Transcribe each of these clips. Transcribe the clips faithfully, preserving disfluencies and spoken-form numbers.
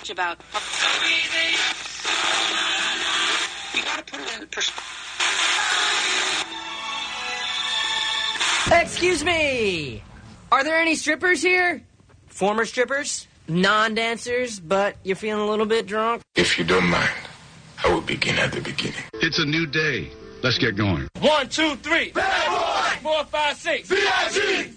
much about. So easy. You gotta put it in perspective. Excuse me. Are there any strippers here? Former strippers? Non-dancers, but you're feeling a little bit drunk? If you don't mind, I will begin at the beginning. It's a new day. Let's get going. One, two, three. Bad boy. Four, five, six. V I G.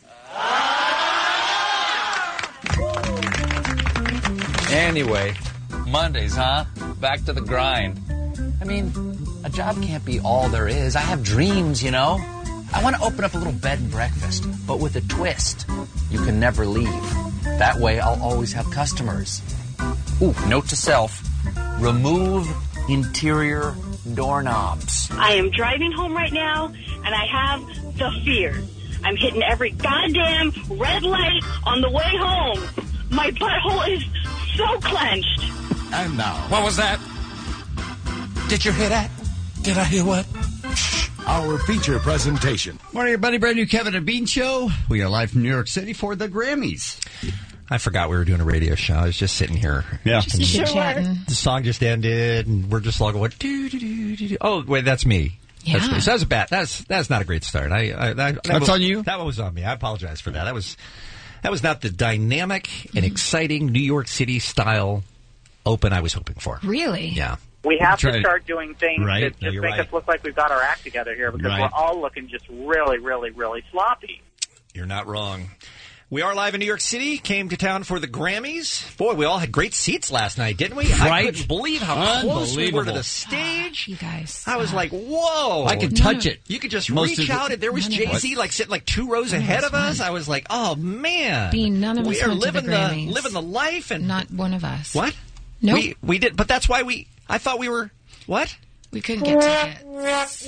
Anyway, Mondays, huh? Back to the grind. I mean, a job can't be all there is. I have dreams, you know? I want to open up a little bed and breakfast, but with a twist. You can never leave. That way, I'll always have customers. Ooh, note to self. Remove interior doorknobs. I am driving home right now, and I have the fear. I'm hitting every goddamn red light on the way home. My butthole is so clenched. And now. What was that? Did you hear that? Did I hear what? Our feature presentation. Morning, everybody. Brand new Kevin and Bean Show. We are live from New York City for the Grammys. I forgot we were doing a radio show. I was just sitting here. Yeah. Just sure chatting. The song just ended, and we're just all going, doo, doo, doo, doo, doo. Oh, wait, that's me. Yeah. That's me. So that was a bad, that's, that's not a great start. I, I, that, that That's was, on you? That one was on me. I apologize for that. That was, that was not the dynamic and exciting New York City style open I was hoping for. Really? Yeah. We have Try to start doing things right. that No, just you're make right. us look like we've got our act together here because Right. we're all looking just really, really, really sloppy. You're not wrong. We are live in New York City. Came to town for the Grammys. Boy, we all had great seats last night, didn't we? I Right. couldn't believe how close we were to Unbelievable. the stage. You guys. I was like, whoa. I could No, touch no. it. You could just Most reach of the- out, and there was None of Jay-Z us. like sitting like two rows ahead of us. I was like, oh, man. Bean, none of we us are went to the living Grammys. living the life. And Not one of us. What? Nope. We, we did, but that's why we, I thought we were, what? We couldn't get tickets.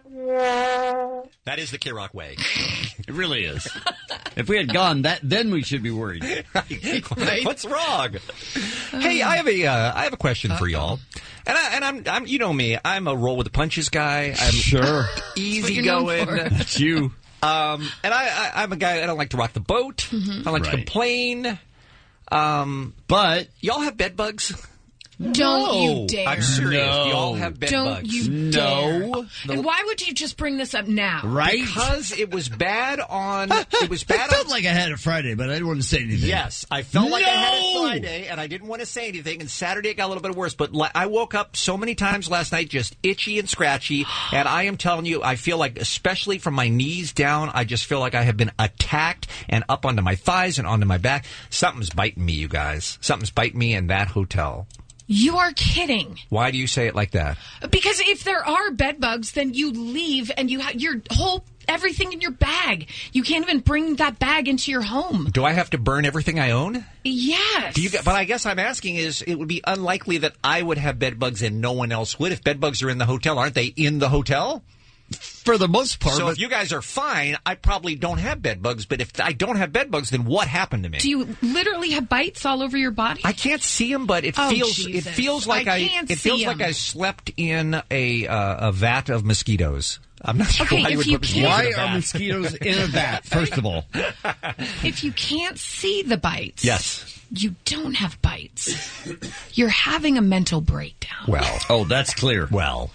That is the K-Rock way. It really is. If we had gone that, then we should be worried. Right? What's wrong? Hey, I have a uh, I have a question for y'all, and I and I'm I'm you know me, I'm a roll with the punches guy. I'm Sure. easy you're known going. for. It's you. Um, and I, I I'm a guy. I don't like to rock the boat. I don't like to Right. complain. Um, But y'all have bed bugs? Don't No. you dare. I'm serious. No. Do y'all have bed Don't bugs? you No. dare. And why would you just bring this up now? right? Because it was bad on. It was I bad felt on. like I had it Friday, but I didn't want to say anything. Yes, I felt like I had it No! Friday, and I didn't want to say anything. And Saturday it got a little bit worse. But li- I woke up so many times last night, just itchy and scratchy. And I am telling you, I feel like, especially from my knees down, I just feel like I have been attacked, and up onto my thighs and onto my back. Something's biting me, you guys. Something's biting me in that hotel. You are kidding. Why do you say it like that? Because if there are bed bugs, then you leave and you have your whole everything in your bag. You can't even bring that bag into your home. Do I have to burn everything I own? Yes. Do you, but I guess I'm asking is, it would be unlikely that I would have bed bugs and no one else would. If bed bugs are in the hotel, aren't they in the hotel? For the most part. So but if you guys are fine, I probably don't have bed bugs. But if I don't have bed bugs, then what happened to me? Do you literally have bites all over your body? I can't see them, but it Oh, feels Jesus. it feels like I I, can't it feels see like 'em. I slept in a uh, a vat of mosquitoes. I'm not sure Okay, why you if would you put mosquitoes why in a are vat. mosquitoes in a vat, first of all? If you can't see the bites, Yes. you don't have bites. You're having a mental breakdown. Well, Oh, that's clear. well,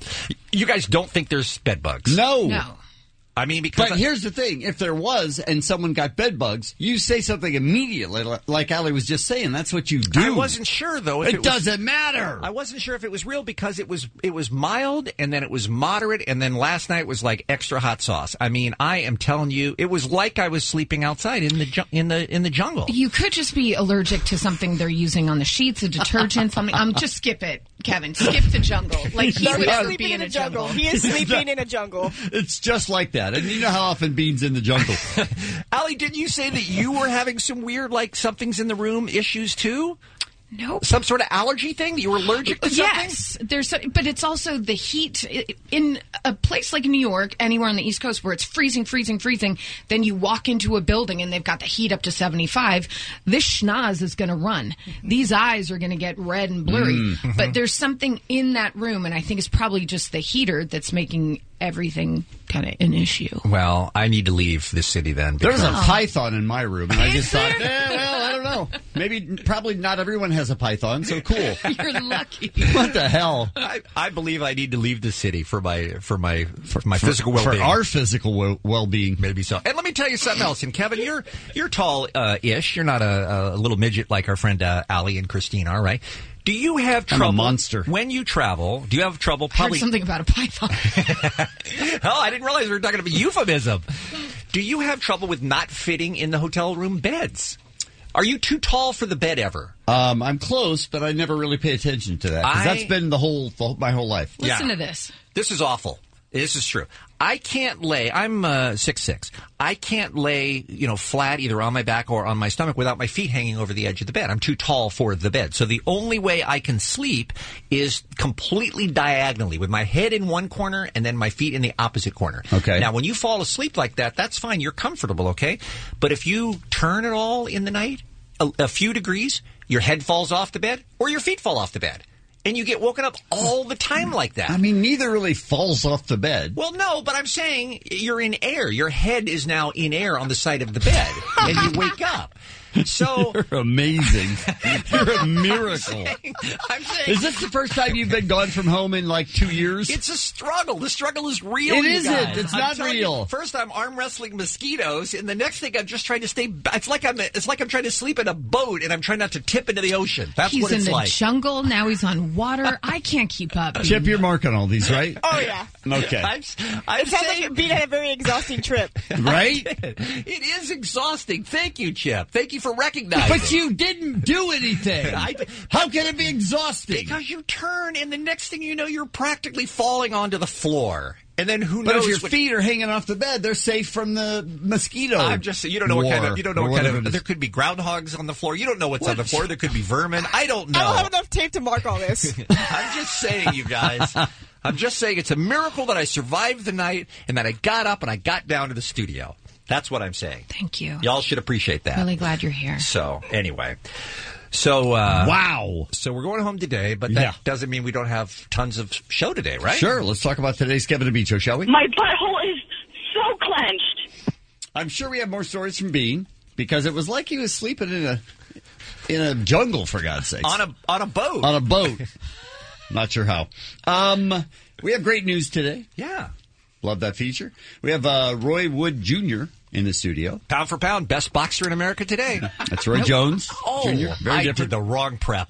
you guys don't think there's bed bugs? No. No. I mean, because But I- here's the thing. If there was and someone got bed bugs, you say something immediately, li- like Ali was just saying. That's what you do. I wasn't sure though. If It, it, was, doesn't matter. I wasn't sure if it was real because it was it was mild and then it was moderate and then last night was like extra hot sauce. I mean, I am telling you, it was like I was sleeping outside in the ju- in the in the jungle. You could just be allergic to something they're using on the sheets, a detergent, something. Um, just skip it, Kevin. Skip the jungle. Like he No, would he's never sleeping be in in a a jungle. jungle. He is sleeping in a jungle. It's just like that. And you know how often Bean's in the jungle. Allie, didn't you say that you were having some weird, like, something's in the room issues, too? Nope. Some sort of allergy thing? That you were allergic to something? Yes, there's, so, but it's also the heat in a place like New York, anywhere on the East Coast, where it's freezing, freezing, freezing. Then you walk into a building and they've got the heat up to seventy-five. This schnoz is going to run. These eyes are going to get red and blurry. Mm-hmm. But there's something in that room, and I think it's probably just the heater that's making everything kind of an issue. Well, I need to leave this city then. There was a because- python in my room, and I just Is thought, there? eh, well, I don't know. Maybe, probably not everyone has a python, so cool. You're lucky. What the hell? I, I believe I need to leave the city for my for my for my For- physical for well-being. our physical well- well-being. Maybe so. And let me tell you something else. And Kevin, you're you're tall uh, ish. You're not a, a little midget like our friend uh, Allie and Christine are, right? Do you have I'm a trouble monster. when you travel? Do you have trouble? I heard Probably. something about a python. Oh, I didn't realize we were talking about euphemism. Do you have trouble with not fitting in the hotel room beds? Are you too tall for the bed ever? Um, I'm close, but I never really pay attention to that. 'cause I- that's been the whole, the, my whole life. Listen Yeah. to this. This is awful. This is true. I can't lay. I'm uh, six six. I can't lay, you know, flat either on my back or on my stomach without my feet hanging over the edge of the bed. I'm too tall for the bed. So the only way I can sleep is completely diagonally, with my head in one corner and then my feet in the opposite corner. Okay. Now, when you fall asleep like that, that's fine. You're comfortable, okay? But if you turn at all in the night, a, a few degrees, your head falls off the bed or your feet fall off the bed. And you get woken up all the time like that. I mean, neither really falls off the bed. Well, no, but I'm saying you're in air. Your head is now in air on the side of the bed, and you wake up. So You're amazing. You're a miracle. I'm saying, I'm saying Is this the first time you've been gone from home in like two years? it's a struggle. The struggle is real. It you isn't. guys. It's I'm not telling real. You, first, I'm arm wrestling mosquitoes, and the next thing, I'm just trying to stay. It's like I'm. It's like I'm trying to sleep in a boat, and I'm trying not to tip into the ocean. That's He's what in it's the like. jungle. Now he's on water. I can't keep up. Chip, you're marking all these, right? Oh, yeah. Okay. I'm, I'm It sounds like saying, you're being on a very exhausting trip. Right? it is exhausting. Thank you, Chip. Thank you for recognizing. But you didn't do anything. I- How can it be exhausting? Because you turn, and the next thing you know, you're practically falling onto the floor. And then who But knows? if your what- feet are hanging off the bed, they're safe from the mosquito. I'm just you don't know what kind war, of you don't know or what kind whatever of it is. there could be groundhogs on the floor. You don't know what's on What? the floor. There could be vermin. I don't know. I don't have enough tape to mark all this. I'm just saying, you guys. I'm just saying it's a miracle that I survived the night and that I got up and I got down to the studio. That's what I'm saying. Thank you. Y'all should appreciate that. Really glad you're here. So anyway, so uh, Wow. So we're going home today, but that Yeah. doesn't mean we don't have tons of show today, right? Sure, let's talk about today's Kevin and Bean show, shall we? My butthole is so clenched. I'm sure we have more stories from Bean because it was like he was sleeping in a in a jungle, for God's sakes. On a on a boat. On a boat. Not sure how. Um, we have great news today. Yeah. Love that feature. We have uh, Roy Wood Junior in the studio. Pound for pound, best boxer in America today. That's Roy Jones Oh, Junior Very I different. did the wrong prep.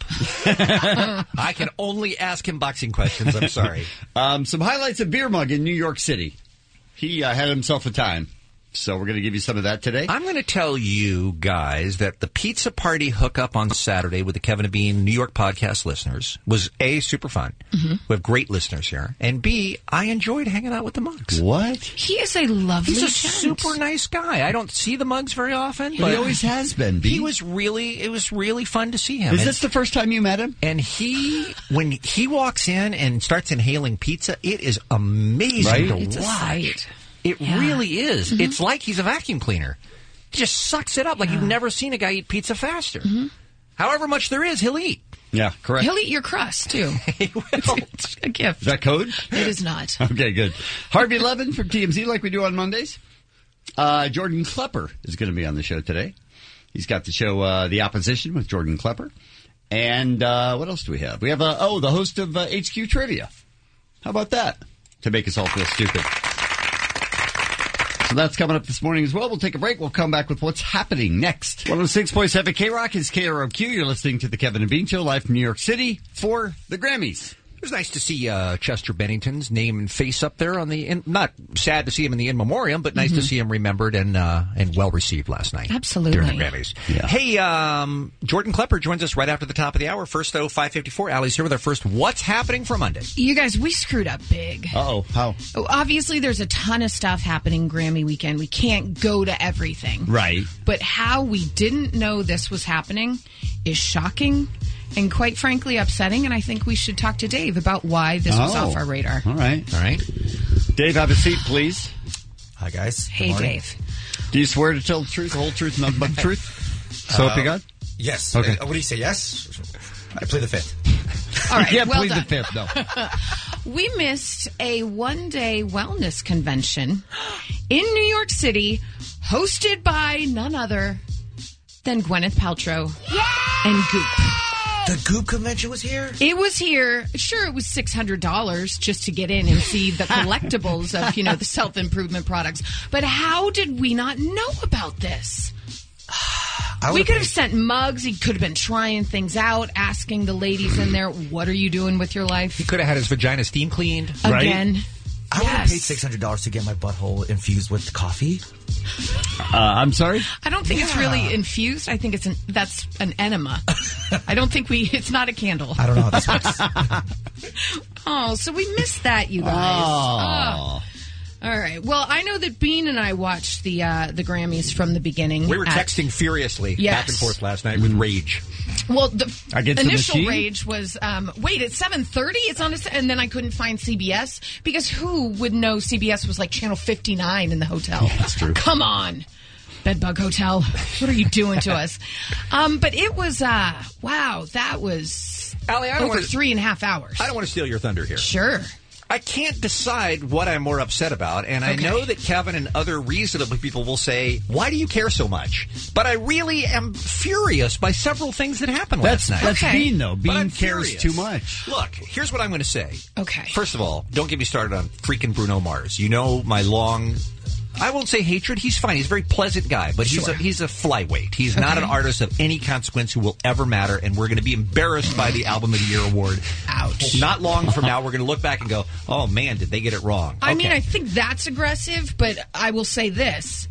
I can only ask him boxing questions. I'm sorry. Um, some highlights of Beer Mug in New York City. He uh, had himself a time. So we're going to give you some of that today. I'm going to tell you guys that the pizza party hookup on Saturday with the Kevin and Bean New York podcast listeners was A, super fun. Mm-hmm. We have great listeners here. And B, I enjoyed hanging out with the mugs. What? He is a lovely He's a gent. super nice guy. I don't see the mugs very often. But But he always has been, Bean. He was really, it was really fun to see him. Is And- this the first time you met him? And he, when he walks in and starts inhaling pizza, it is amazing Right? to It's a watch. sight. It Yeah. really is. Mm-hmm. It's like he's a vacuum cleaner. He just sucks it up like you've never seen a guy eat pizza faster. Mm-hmm. However much there is, he'll eat. Yeah, correct. He'll eat your crust, too. He will. It's a gift. Is that code? It is not. Okay, good. Harvey Levin from T M Z, like we do on Mondays. Uh, Jordan Klepper is going to be on the show today. He's got the show uh, The Opposition with Jordan Klepper. And uh, what else do we have? We have, uh, oh, the host of uh, H Q Trivia. How about that? To make us all feel stupid. So that's coming up this morning as well. We'll take a break. We'll come back with what's happening next. one oh six point seven K-Rock is K R O Q. You're listening to the Kevin and Bean Show live from New York City for the Grammys. It was nice to see uh, Chester Bennington's name and face up there on the. In, not sad to see him in the in memoriam, but nice Mm-hmm. to see him remembered and uh, and well received last night. Absolutely. During the Grammys. Yeah. Hey, um, Jordan Klepper joins us right after the top of the hour. First, though, five fifty-four. Allie's here with our first What's Happening for Monday. You guys, we screwed up big. Uh-oh. How? Oh, obviously, there's a ton of stuff happening Grammy weekend. We can't go to everything. Right. But how we didn't know this was happening is shocking and quite frankly upsetting. And I think we should talk to Dave about why this was Oh. off our radar. All right. All right. Dave, have a seat, please. Hi, guys. Hey, Dave. Do you swear to tell the truth, the whole truth, nothing but the truth? So help you God? Yes. Okay. Uh, what do you say? Yes. I play the fifth. All right. You can't well plead done. the fifth, no. we missed a one-day wellness convention in New York City hosted by none other than Gwyneth Paltrow and Goop. The Goop convention was here? It was here. Sure, it was six hundred dollars just to get in and see the collectibles of, you know, the self-improvement products. But how did we not know about this? We could have sent mugs. He could have been trying things out, asking the ladies in there, what are you doing with your life? He could have had his vagina steam cleaned. Again. Right? I would have paid six hundred dollars to get my butthole infused with coffee. Uh, I'm sorry? I don't think yeah. it's really infused. I think it's an that's an enema. I don't think we. It's not a candle. I don't know how this works. Oh, so we missed that, you guys. Oh. Oh. All right. Well, I know that Bean and I watched the uh, the Grammys from the beginning. We were at, texting furiously yes. back and forth last night with rage. Well, the Against initial the rage was, um, wait, it's seven thirty? It's on, a, and then I couldn't find C B S because who would know C B S was like channel fifty-nine in the hotel? Yeah, that's true. Come on. Bedbug Hotel. What are you doing to us? Um, but it was, uh, wow, that was Allie, I don't over wanna, three and a half hours. I don't want to steal your thunder here. Sure. I can't decide what I'm more upset about, and I okay. know that Kevin and other reasonable people will say, why do you care so much? But I really am furious by several things that happened that's, last night. That's okay. Bean, though. Bean cares furious. too much. Look, here's what I'm going to say. Okay. First of all, don't get me started on freaking Bruno Mars. You know my long... I won't say hatred. He's fine. He's a very pleasant guy, but he's sure. a, he's a flyweight. He's okay. not an artist of any consequence who will ever matter, and we're going to be embarrassed by the Album of the Year award. Ouch. Not long from now, we're going to look back and go, oh, man, did they get it wrong? I okay. mean, I think that's aggressive, but I will say this.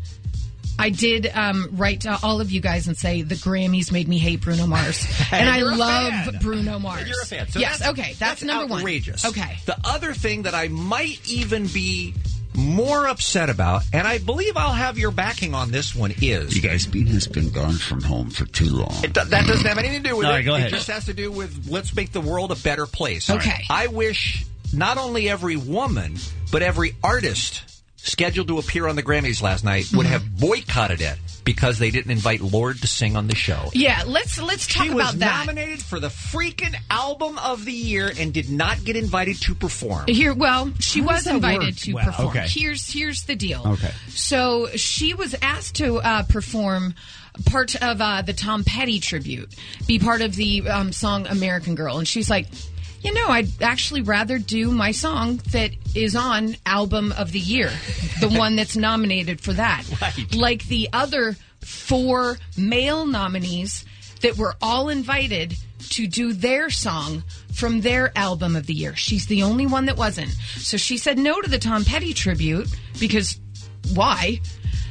I did um, write to all of you guys and say the Grammys made me hate Bruno Mars. And, and I love fan. Bruno Mars. And you're a fan. So yes, that's, okay. That's, that's number outrageous. one. Okay. The other thing that I might even be more upset about, and I believe I'll have your backing on this one, is... You guys, Bean has been gone from home for too long. It, that doesn't have anything to do with All it. right, go ahead. It just has to do with let's make the world a better place. Okay. I wish not only every woman, but every artist scheduled to appear on the Grammys last night would Mm-hmm. have boycotted it because they didn't invite Lorde to sing on the show. Yeah, let's let's talk she about was that. nominated for the freaking Album of the Year and did not get invited to perform. Here, well, she How was does that invited work? to Wow. perform. Okay. Here's here's the deal. Okay. So she was asked to uh, perform part of uh, the Tom Petty tribute, be part of the um, song "American Girl," and she's like, you know, I'd actually rather do my song that is on Album of the Year, the one that's nominated for that. Right. Like the other four male nominees that were all invited to do their song from their Album of the Year. She's the only one that wasn't. So she said no to the Tom Petty tribute because why?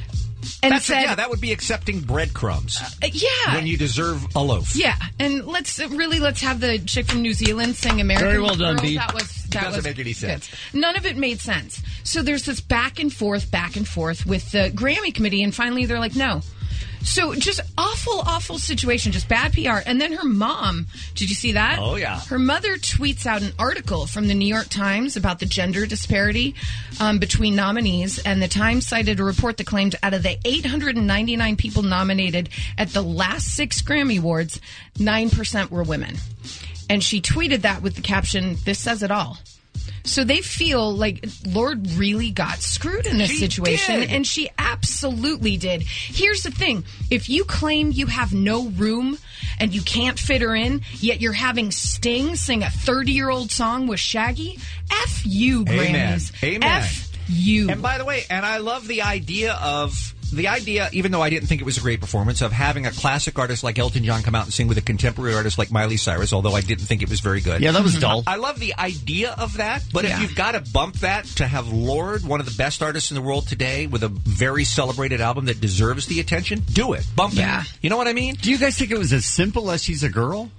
And That's said, yeah, that would be accepting breadcrumbs. Uh, yeah. When you deserve a loaf. Yeah, and let's uh, really let's have the chick from New Zealand sing "American Very well done, Girl." Bea. That was that Doesn't was make any sense. good. None of it made sense. So there's this back and forth, back and forth with the Grammy committee, and finally they're like, no. So just awful, awful situation, just bad P R. And then her mom, did you see that? Oh, yeah. Her mother tweets out an article from the New York Times about the gender disparity um, between nominees. And the Times cited a report that claimed out of the eight hundred ninety-nine people nominated at the last six Grammy Awards, nine percent were women. And she tweeted that with the caption, "This says it all." So they feel like Lorde really got screwed in this She situation, did. and she absolutely did. Here's the thing. If you claim you have no room and you can't fit her in, yet you're having Sting sing a thirty-year-old song with Shaggy, F you, Amen. Grammys. Amen. F you. And by the way, and I love the idea of... The idea, even though I didn't think it was a great performance, of having a classic artist like Elton John come out and sing with a contemporary artist like Miley Cyrus, although I didn't think it was very good. Yeah, that was dull. I love the idea of that, but Yeah. if you've got to bump that to have Lorde, one of the best artists in the world today, with a very celebrated album that deserves the attention, do it. Bump Yeah. it. You know what I mean? Do you guys think it was as simple as she's a girl?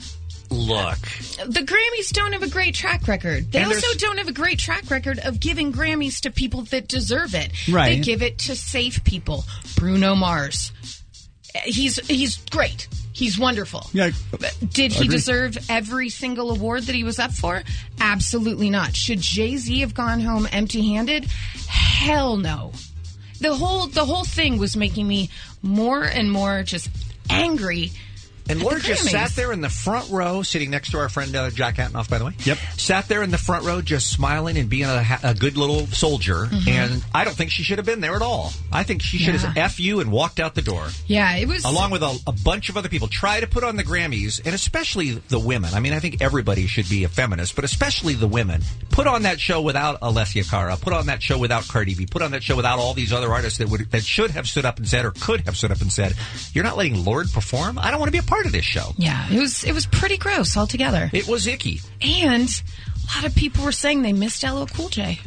Look. The Grammys don't have a great track record. They And also there's- don't have a great track record of giving Grammys to people that deserve it. Right. They give it to safe people. Bruno Mars. He's he's great. He's wonderful. Yeah. But did he Agreed. deserve every single award that he was up for? Absolutely not. Should Jay-Z have gone home empty-handed? Hell no. The whole the whole thing was making me more and more just angry And Laura just Grammys. sat there in the front row, sitting next to our friend uh, Jack Antonoff, by the way. Yep. Sat there in the front row, just smiling and being a, ha- a good little soldier. Mhm. And I don't think she should have been there at all. I think she should Yeah. have F you and walked out the door. Yeah, it was. Along with a, a bunch of other people. Try to put on the Grammys, and especially the women. I mean, I think everybody should be a feminist, but especially the women. Put on that show without Alessia Cara. Put on that show without Cardi B. Put on that show without all these other artists that would that should have stood up and said, or could have stood up and said, "You're not letting Lorde perform? I don't want to be a part of this show." Yeah, it was. It was pretty gross altogether. It was icky. And a lot of people were saying they missed L L Cool J.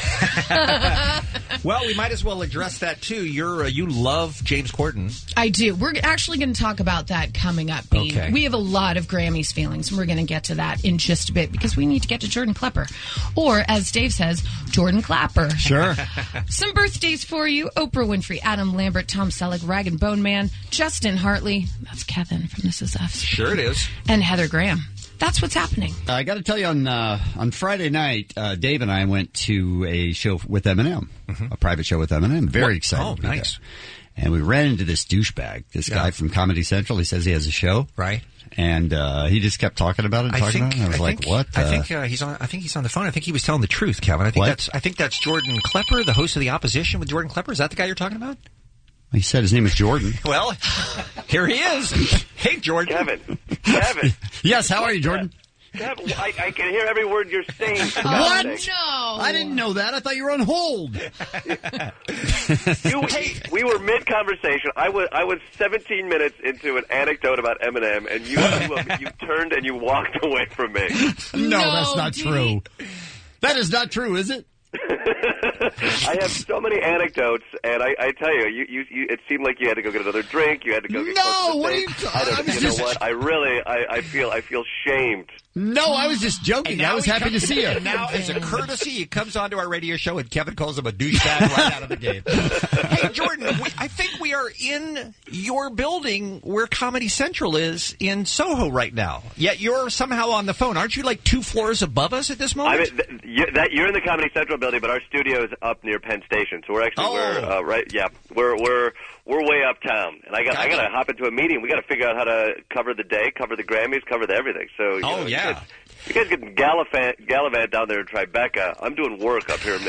Well, we might as well address that too. You're uh, you love James Corden. I do. We're actually going to talk about that coming up, Bean. Okay. We have a lot of Grammys feelings, and we're going to get to that in just a bit because we need to get to Jordan Klepper. Or, as Dave says, Jordan Clapper. Sure. Some birthdays for you. Oprah Winfrey, Adam Lambert, Tom Selleck, Rag and Bone Man, Justin Hartley. That's Kevin from This Is Us. Sure it is. And Heather Graham. That's what's happening. I got to tell you, on uh, on Friday night, uh, Dave and I went to a show with Eminem, a private show with Eminem. Very What? excited. Oh, to be nice. there. And we ran into this douchebag, this Yeah. guy from Comedy Central. He says he has a show, right? And uh, he just kept talking about it, and I talking think. about it. And I was I like, think, "What?" I the- think uh, he's on. I think he's on the phone. I think he was telling the truth, Kevin. I think What? that's. I think that's Jordan Klepper, the host of The Opposition with Jordan Klepper. Is that the guy you're talking about? He said his name is Jordan. Well, here he is. Hey, Jordan. Kevin. Kevin. Yes. How are you, Jordan? Kevin, I, I can hear every word you're saying. for What? God's sake. No. I didn't know that. I thought you were on hold. You, hey, we were mid conversation. I was I was seventeen minutes into an anecdote about Eminem, and you you, you turned and you walked away from me. No, No, that's not D. true. That is not true, is it? I have so many anecdotes, and I, I tell you, you, you, you, it seemed like you had to go get another drink. You had to go get No, close to the what are thing. you ta- I don't. I was You just- know what? I really, I, I feel, I feel shamed. No, I was just joking. I was he happy to comes- see you. And now, as a courtesy, he comes onto our radio show, and Kevin calls him a douchebag right out of the gate. Hey, Jordan, we, I think we are in your building where Comedy Central is in Soho right now. Yet you're somehow on the phone. Aren't you like two floors above us at this I moment? mean, th- you, that you're in the Comedy Central building, but our studio is up near Penn Station. So we're actually Oh. we're uh, right. Yeah, we're we're we're way uptown, and I got I got to hop into a meeting. We got to figure out how to cover the day, cover the Grammys, cover the everything. So you Oh, know, yeah. you guys, you guys can gallivant, gallivant down there in Tribeca. I'm doing work up here in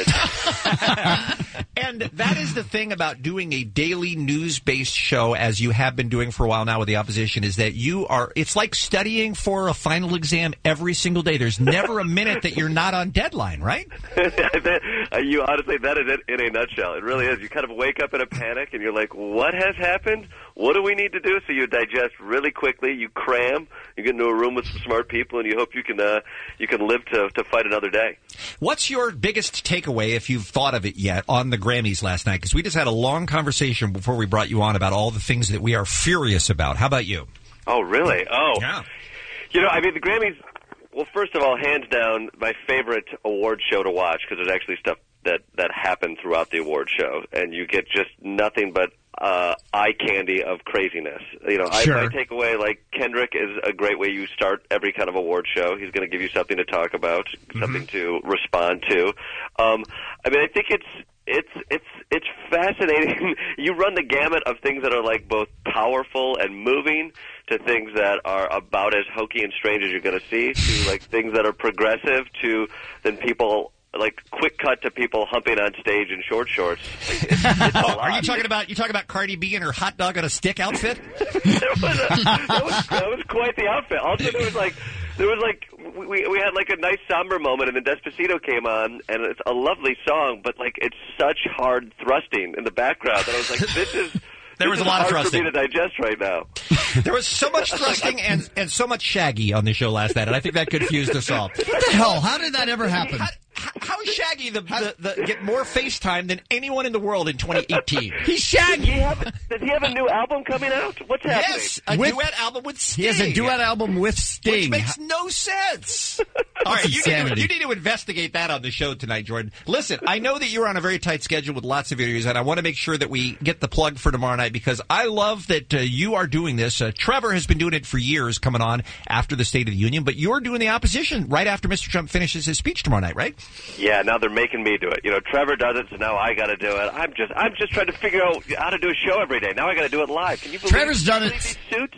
Midtown. And that is the thing about doing a daily news-based show, as you have been doing for a while now with The Opposition, is that you are, it's like studying for a final exam every single day. There's never a minute that you're not on deadline, right? that, uh, you honestly, that is it in a nutshell. It really is. You kind of wake up in a panic, and you're like, what has happened? What do we need to do? So you digest really quickly. You cram. You get into a room with some smart people, and you hope you can uh, you can live to to fight another day. What's your biggest takeaway, if you've thought of it yet, on the Grammys last night? Because we just had a long conversation before we brought you on about all the things that we are furious about. How about you? Oh, really? Oh, yeah. You know, I mean, the Grammys. Well, first of all, hands down, my favorite award show to watch, because there's actually stuff that that happened throughout the award show, and you get just nothing but uh, eye candy of craziness. You know, Sure. I, I take away, like, Kendrick is a great way you start every kind of award show. He's going to give you something to talk about, Mm-hmm. something to respond to. Um, I mean, I think it's it's it's it's fascinating. You run the gamut of things that are like both powerful and moving, to things that are about as hokey and strange as you're going to see, to like things that are progressive, to then people. Like quick cut to people humping on stage in short shorts. It's, it's a Oh, lot. are you talking about you talking about Cardi B and her hot dog on a stick outfit? That was, a, that, was, that was quite the outfit. Also, there was like there was like we we had like a nice somber moment, and then Despacito came on, and it's a lovely song, but like it's such hard thrusting in the background that I was like, this is. There this was a is lot of hard thrusting. for me to digest right now. There was so much thrusting and, and so much Shaggy on the show last night, and I think that confused us all. What the hell? How did that ever happen? How, how, how is Shaggy the, the, the get more FaceTime than anyone in the world in twenty eighteen? He's Shaggy. Does he have, does he have a new album coming out? What's happening? Yes, a With- duet album with Sting. He has a duet album with Sting. Which makes no sense. All right, you need, to, insanity. you need to investigate that on the show tonight, Jordan. Listen, I know that you're on a very tight schedule with lots of interviews, and I want to make sure that we get the plug for tomorrow night, because I love that uh, you are doing this. Uh, Trevor has been doing it for years, coming on after the State of the Union, but you're doing the opposition right after Mister Trump finishes his speech tomorrow night, right? Yeah, now they're making me do it. You know, Trevor does it, so now I got to do it. I'm just, I'm just trying to figure out how to do a show every day. Now I got to do it live. Can you believe, Trevor's done can you it. believe these suits?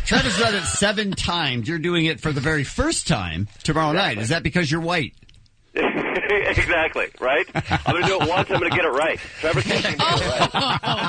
Trevor's done it seven times. You're doing it for the very first time tomorrow Exactly. night. Is that because you're white? Exactly, right? I'm going to do it once, I'm going to get it right. Trevor's teaching me to get it right. Oh,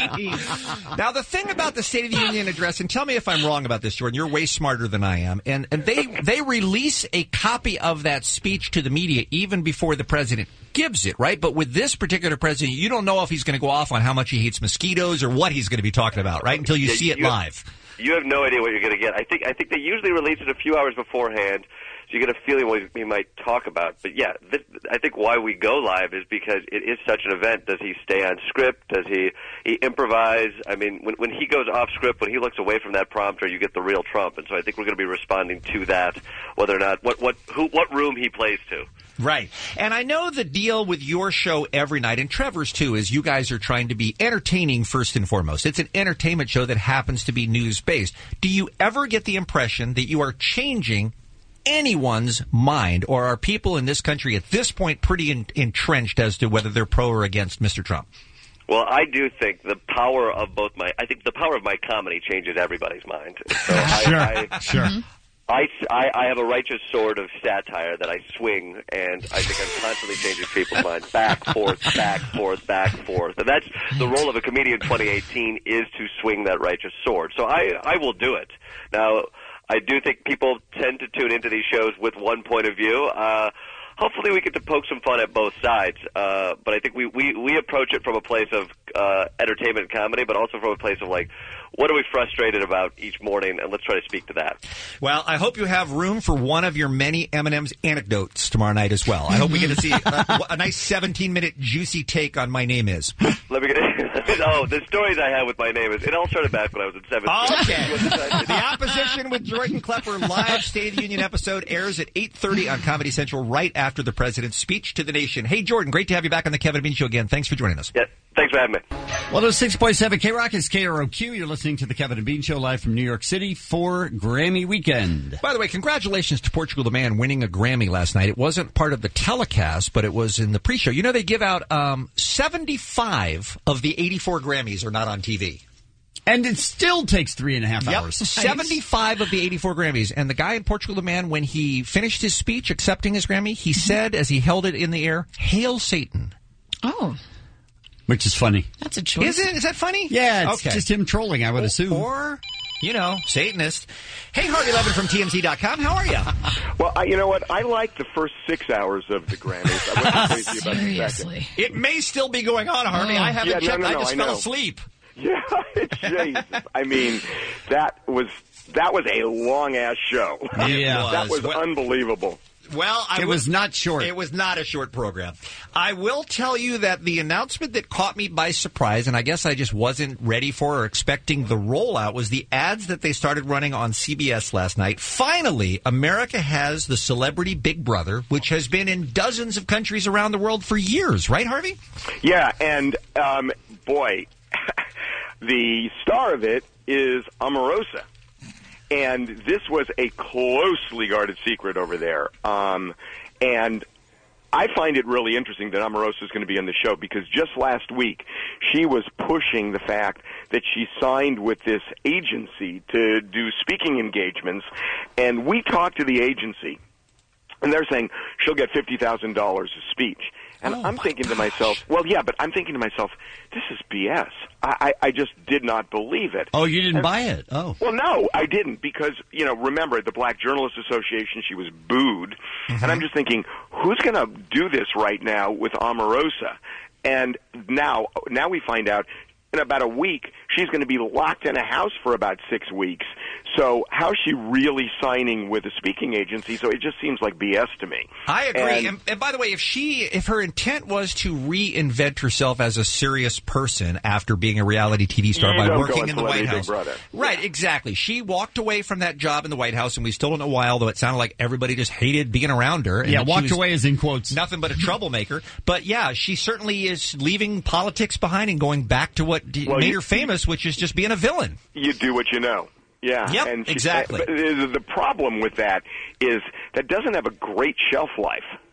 jeez. Now, the thing about the State of the Union address, and tell me if I'm wrong about this, Jordan, you're way smarter than I am, and, and they, they release a copy of that speech to the media even before the president gives it, right? But with this particular president, you don't know if he's going to go off on how much he hates mosquitoes or what he's going to be talking about, right? Until you Yeah, see it you- live. You have no idea what you're going to get. I think I think they usually release it a few hours beforehand, so you get a feeling what we might talk about. But yeah, this, I think why we go live is because it is such an event. Does he stay on script? Does he, he improvise? I mean, when, when he goes off script, when he looks away from that prompter, you get the real Trump. And so I think we're going to be responding to that, whether or not what what who what room he plays to. Right. And I know the deal with your show every night, and Trevor's too, is you guys are trying to be entertaining first and foremost. It's an entertainment show that happens to be news-based. Do you ever get the impression that you are changing anyone's mind, or are people in this country at this point pretty in, entrenched as to whether they're pro or against Mister Trump? Well, I do think the power of both my, I think the power of my comedy changes everybody's mind. So I, Sure, I, sure. I, I, I have a righteous sword of satire that I swing, and I think I'm constantly changing people's minds. Back, forth, back, forth, back, forth. And that's the role of a comedian in twenty eighteen, is to swing that righteous sword. So I, I will do it. Now, I do think people tend to tune into these shows with one point of view. Uh, hopefully we get to poke some fun at both sides. Uh, but I think we, we, we approach it from a place of uh, entertainment and comedy, but also from a place of, like, what are we frustrated about each morning, and let's try to speak to that. Well, I hope you have room for one of your many M and M's anecdotes tomorrow night as well. I hope we get to see a, a nice seventeen-minute juicy take on My Name Is. Let me get oh, the stories I have with My Name Is, it all started back when I was in seventh grade. Okay. The Opposition with Jordan Klepper live State of the Union episode airs at eight thirty on Comedy Central right after the president's speech to the nation. Hey, Jordan, great to have you back on the Kevin and Bean Show again. Thanks for joining us. Yeah, thanks for having me. one oh six point seven K-Rock is K R O Q. You're listening to the Kevin and Bean Show live from New York City for Grammy weekend. By the way, congratulations to Portugal the Man winning a Grammy last night. It wasn't part of the telecast, but it was in the pre-show. You know, they give out um, seventy-five of the eighty-four Grammys are not on T V. And it still takes three and a half Yep. hours. seventy-five of the eighty-four Grammys. And the guy in Portugal the Man, when he finished his speech accepting his Grammy, he said, as he held it in the air, "Hail Satan." Oh. Which is funny. That's a choice. Is it? Is that funny? Yeah, it's Okay. just him trolling, I would assume. Or, you know, Satanist. Hey, Harvey Levin from T M Z dot com. How are you? Well, I, you know what? I like the first six hours of the Grammys. I wasn't crazy about the second. It may still be going on, Harvey. I haven't Yeah, no, checked. no, I no, just I fell know. asleep. Yeah, Jesus. I mean, that was that was a long ass show. Yeah. that was Well- unbelievable. Well, I It was not short. It was not a short program. I will tell you that the announcement that caught me by surprise, and I guess I just wasn't ready for or expecting the rollout, was the ads that they started running on C B S last night. Finally, America has the celebrity Big Brother, which has been in dozens of countries around the world for years. Right, Harvey? Yeah, and um, boy, the star of it is Omarosa. And this was a closely guarded secret over there. Um, and I find it really interesting that Omarosa is going to be on the show because just last week she was pushing the fact that she signed with this agency to do speaking engagements. And we talked to the agency, and they're saying she'll get fifty thousand dollars a speech. And Oh, I'm thinking to myself, well, yeah, but I'm thinking to myself, this is B S. I, I, I just did not believe it. Oh, you didn't And- buy it? Oh. Well, no, I didn't because, you know, remember, at the Black Journalists Association, she was booed. And I'm just thinking, who's going to do this right now with Omarosa? And now, now we find out in about a week, she's going to be locked in a house for about six weeks. So how's she really signing with a speaking agency? So it just seems like B S to me. I agree. And- And, and by the way, if she, if her intent was to reinvent herself as a serious person after being a reality T V star You by don't go working on in the White Celebrity Big House, Brother. right? Exactly. She walked away from that job in the White House, and we still don't know why. Although it sounded like everybody just hated being around her. And Yeah, that she walked was away is in quotes. nothing but a troublemaker. But yeah, she certainly is leaving politics behind and going back to what d- Well, made you- her famous, which is just being a villain. You do what you know. Yeah. Yep, and she- exactly. But the the problem with that is that doesn't have a great shelf life.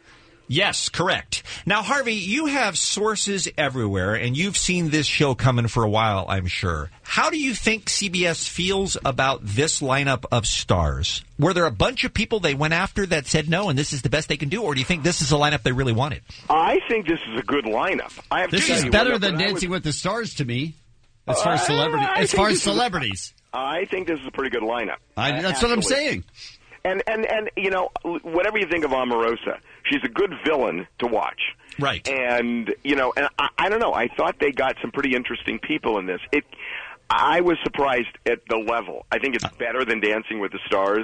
Yes, correct. Now, Harvey, you have sources everywhere, and you've seen this show coming for a while, I'm sure. How do you think C B S feels about this lineup of stars? Were there a bunch of people they went after that said no, and this is the best they can do, or do you think this is the lineup they really wanted? I think this is a good lineup. I have This to is tell you, better when- than when I Dancing was- with the Stars to me, as far as celebrity. I As think far as this is a- celebrities, I think this is a pretty good lineup. I, Uh, that's what I'm absolutely. saying. And and and you know, whatever you think of Omarosa, she's a good villain to watch. Right. And you know, and I, I don't know. I thought they got some pretty interesting people in this. It. I was surprised at the level. I think it's better than Dancing with the Stars.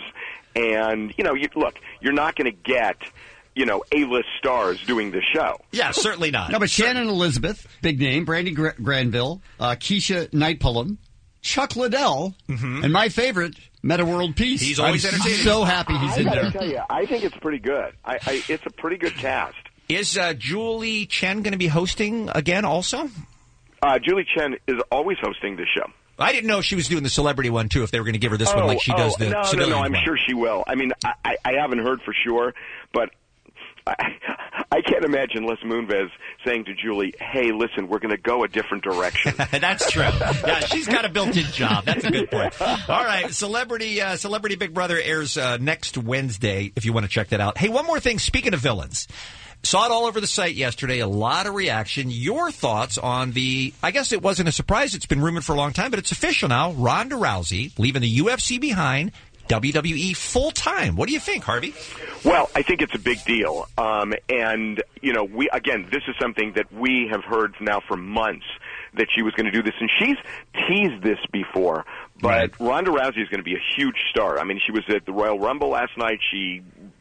And you know, you, look, you're not going to get, you know, A-list stars doing the show. Yeah, certainly not. No, but Shannon Elizabeth, big name, Brandy Gra- Granville, uh, Keisha Nightpullum, Chuck Liddell, and my favorite, Meta World Peace. He's always I'm entertaining. so happy he's I in gotta there. tell you, I think it's pretty good. I, I it's a pretty good cast. Is uh, Julie Chen going to be hosting again also? Uh, Julie Chen is always hosting the show. I didn't know if she was doing the celebrity one, too, if they were going to give her this oh, one like she oh, does the no, civilian no, no, I'm one. sure she will. I mean, I, I, I haven't heard for sure, but I, I can't imagine Les Moonves saying to Julie, hey, listen, we're going to go a different direction. That's true. Yeah, she's got a built-in job. That's a good point. All right, Celebrity uh, Celebrity Big Brother airs uh, next Wednesday, if you want to check that out. Hey, one more thing. Speaking of villains, saw it all over the site yesterday. A lot of reaction. Your thoughts on the, I guess it wasn't a surprise. It's been rumored for a long time, but it's official now. Ronda Rousey leaving the U F C behind, W W E full-time. What do you think, Harvey? Well, I think it's a big deal. Um, and, you know, we again, this is something that we have heard now for months that she was going to do this. And she's teased this before. But right. Ronda Rousey is going to be a huge star. I mean, she was at the Royal Rumble last night. She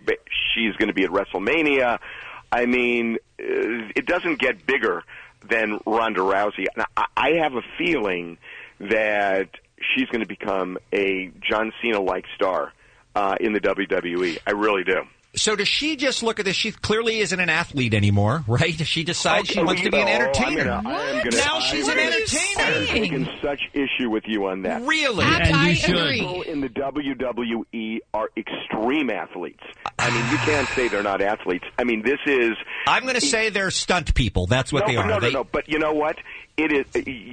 She's going to be at WrestleMania. I mean, it doesn't get bigger than Ronda Rousey. Now, I have a feeling that she's going to become a John Cena-like star uh, in the W W E. I really do. So does she just look at this? She clearly isn't an athlete anymore, right? She decides okay, she wants to be an entertainer. I'm gonna, I am gonna, now she's an entertainer. I'm taking such issue with you on that. Really? And you should. People in the W W E are extreme athletes. I mean, you can't say they're not athletes. I mean, this is... I'm going to say they're stunt people. That's what no, they are. No, no, they... no. But you know what? It is.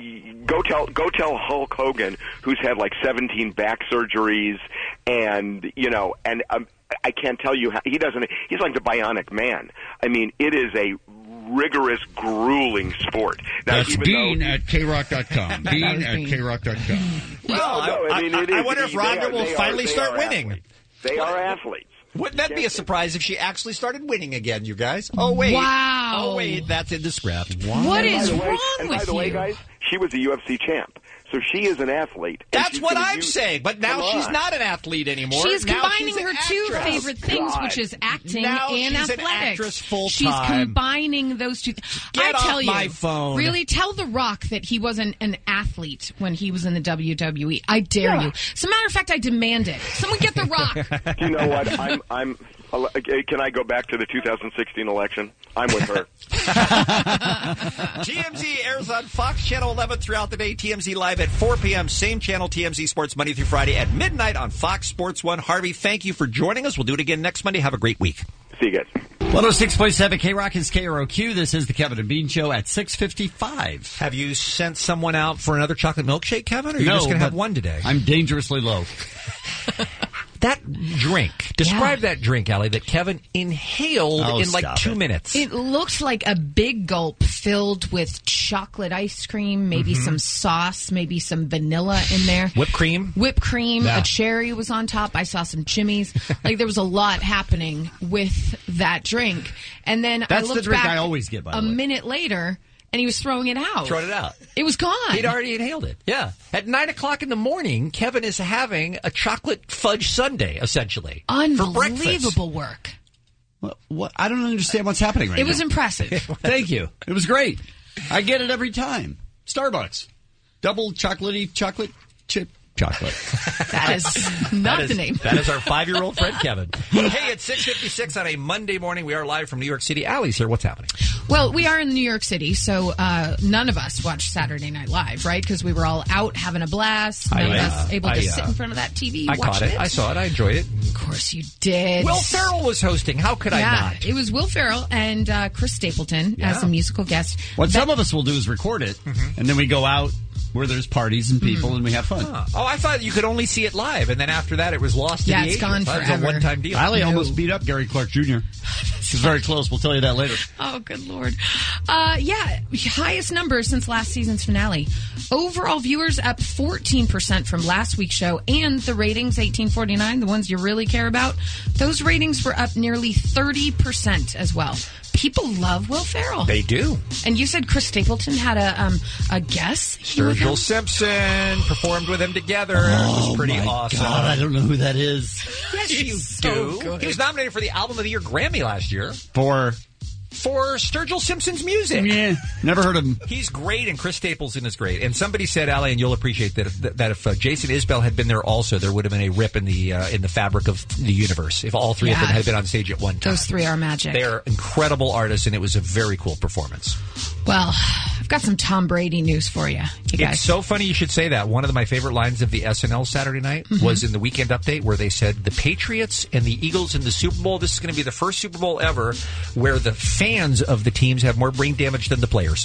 Go tell, go tell Hulk Hogan, who's had like seventeen back surgeries, and you know, and um, I can't tell you how he doesn't. He's like the Bionic Man. I mean, it is a rigorous, grueling sport. Now, That's even Dean though, at K rock dot com. Dean at K rock dot com. Well, no, no, I, mean, I, it I is, wonder if they Ronda are, will they finally are, they start are winning. Athletes. They are athletes. Wouldn't that be a surprise if she actually started winning again, you guys? Oh, wait. Wow. Oh, wait. That's in the script. What and is by the way, wrong and with by the you? way, guys, she was a U F C champ. So she is an athlete. and That's she's what gonna I'm use- saying. But now Come she's on. not an athlete anymore. She's Now combining she's an her two actress. favorite things, God. which is acting Now and she's an athletics. actress full She's time. combining those two. Th- Get I tell off you, my phone. really, tell The Rock that he wasn't an athlete when he was in the W W E. I dare Yeah. you. As a matter of fact, I demand it. Someone get The Rock. You know what? I'm. I'm. Can I go back to the two thousand sixteen election? I'm with her. T M Z airs on Fox Channel eleven throughout the day. T M Z Live at four p.m. Same channel, T M Z Sports, Monday through Friday at midnight on Fox Sports one. Harvey, thank you for joining us. We'll do it again next Monday. Have a great week. See you guys. one oh six point seven K Rock is K R O Q. This is the Kevin and Bean Show at six fifty-five. Have you sent someone out for another chocolate milkshake, Kevin, or are you no, just going to have but one today? I'm dangerously low. That drink, describe Yeah. that drink, Allie, that Kevin inhaled Oh, in like stop two it. minutes. It looked like a big gulp filled with chocolate ice cream, maybe Mm-hmm. some sauce, maybe some vanilla in there. Whipped cream? Whipped cream, Yeah. a cherry was on top. I saw some chimneys. Like there was a lot happening with that drink. And then That's I the looked drink back I always get, by a the way. minute later, and he was throwing it out. Throwing it out. It was gone. He'd already inhaled it. Yeah. At nine o'clock in the morning, Kevin is having a chocolate fudge sundae, essentially. For breakfast. Unbelievable work. What, what? I don't understand what's happening right It now. was impressive. Thank you. It was great. I get it every time. Starbucks. Double chocolatey chocolate chip chocolate. That is not That is- the name. That is our five-year-old friend, Kevin. Hey, it's six fifty-six on a Monday morning. We are live from New York City. Allie's here. What's happening? Well, we are in New York City, so uh, none of us watched Saturday Night Live, right? Because we were all out having a blast. None I, of uh, us able to I, uh, sit in front of that T V I watching caught it. I saw it. I enjoyed it. Of course you did. Will Ferrell was hosting. How could I yeah, not? it was Will Ferrell and uh, Chris Stapleton Yeah. as a musical guest. What That- some of us will do is record it, and then we go out where there's parties and people, and we have fun. Huh. Oh, I thought you could only see it live, and then after that it was lost Yeah, to the it's ages. gone I thought It was forever. a one-time deal. Ali No. almost beat up Gary Clark Junior He's very close. We'll tell you that later. Oh, good Lord. Uh, yeah, highest number since last season's finale. Overall viewers up fourteen percent from last week's show, and the ratings, eighteen forty-nine, the ones you really care about, those ratings were up nearly thirty percent as well. People love Will Ferrell. They do. And you said Chris Stapleton had a um, a guest? with him? Sturgill Simpson performed with him together. it was pretty my awesome. God, I don't know who that is. Yes, you so do. good. He was nominated for the Album of the Year Grammy last year For for Sturgill Simpson's music. yeah, never heard of him. He's great, and Chris Stapleton is great. And somebody said, Allie, and you'll appreciate that, if, that if uh, Jason Isbell had been there also, there would have been a rip in the uh, in the fabric of the universe if all three of Yeah. them had been on stage at one time. Those three are magic. They are incredible artists, and it was a very cool performance. Well, I've got some Tom Brady news for you, you guys. It's so funny you should say that. One of the, my favorite lines of the S N L Saturday night Mhm. was in the Weekend Update where they said the Patriots and the Eagles in the Super Bowl. This is going to be the first Super Bowl ever where the fans of the teams have more brain damage than the players.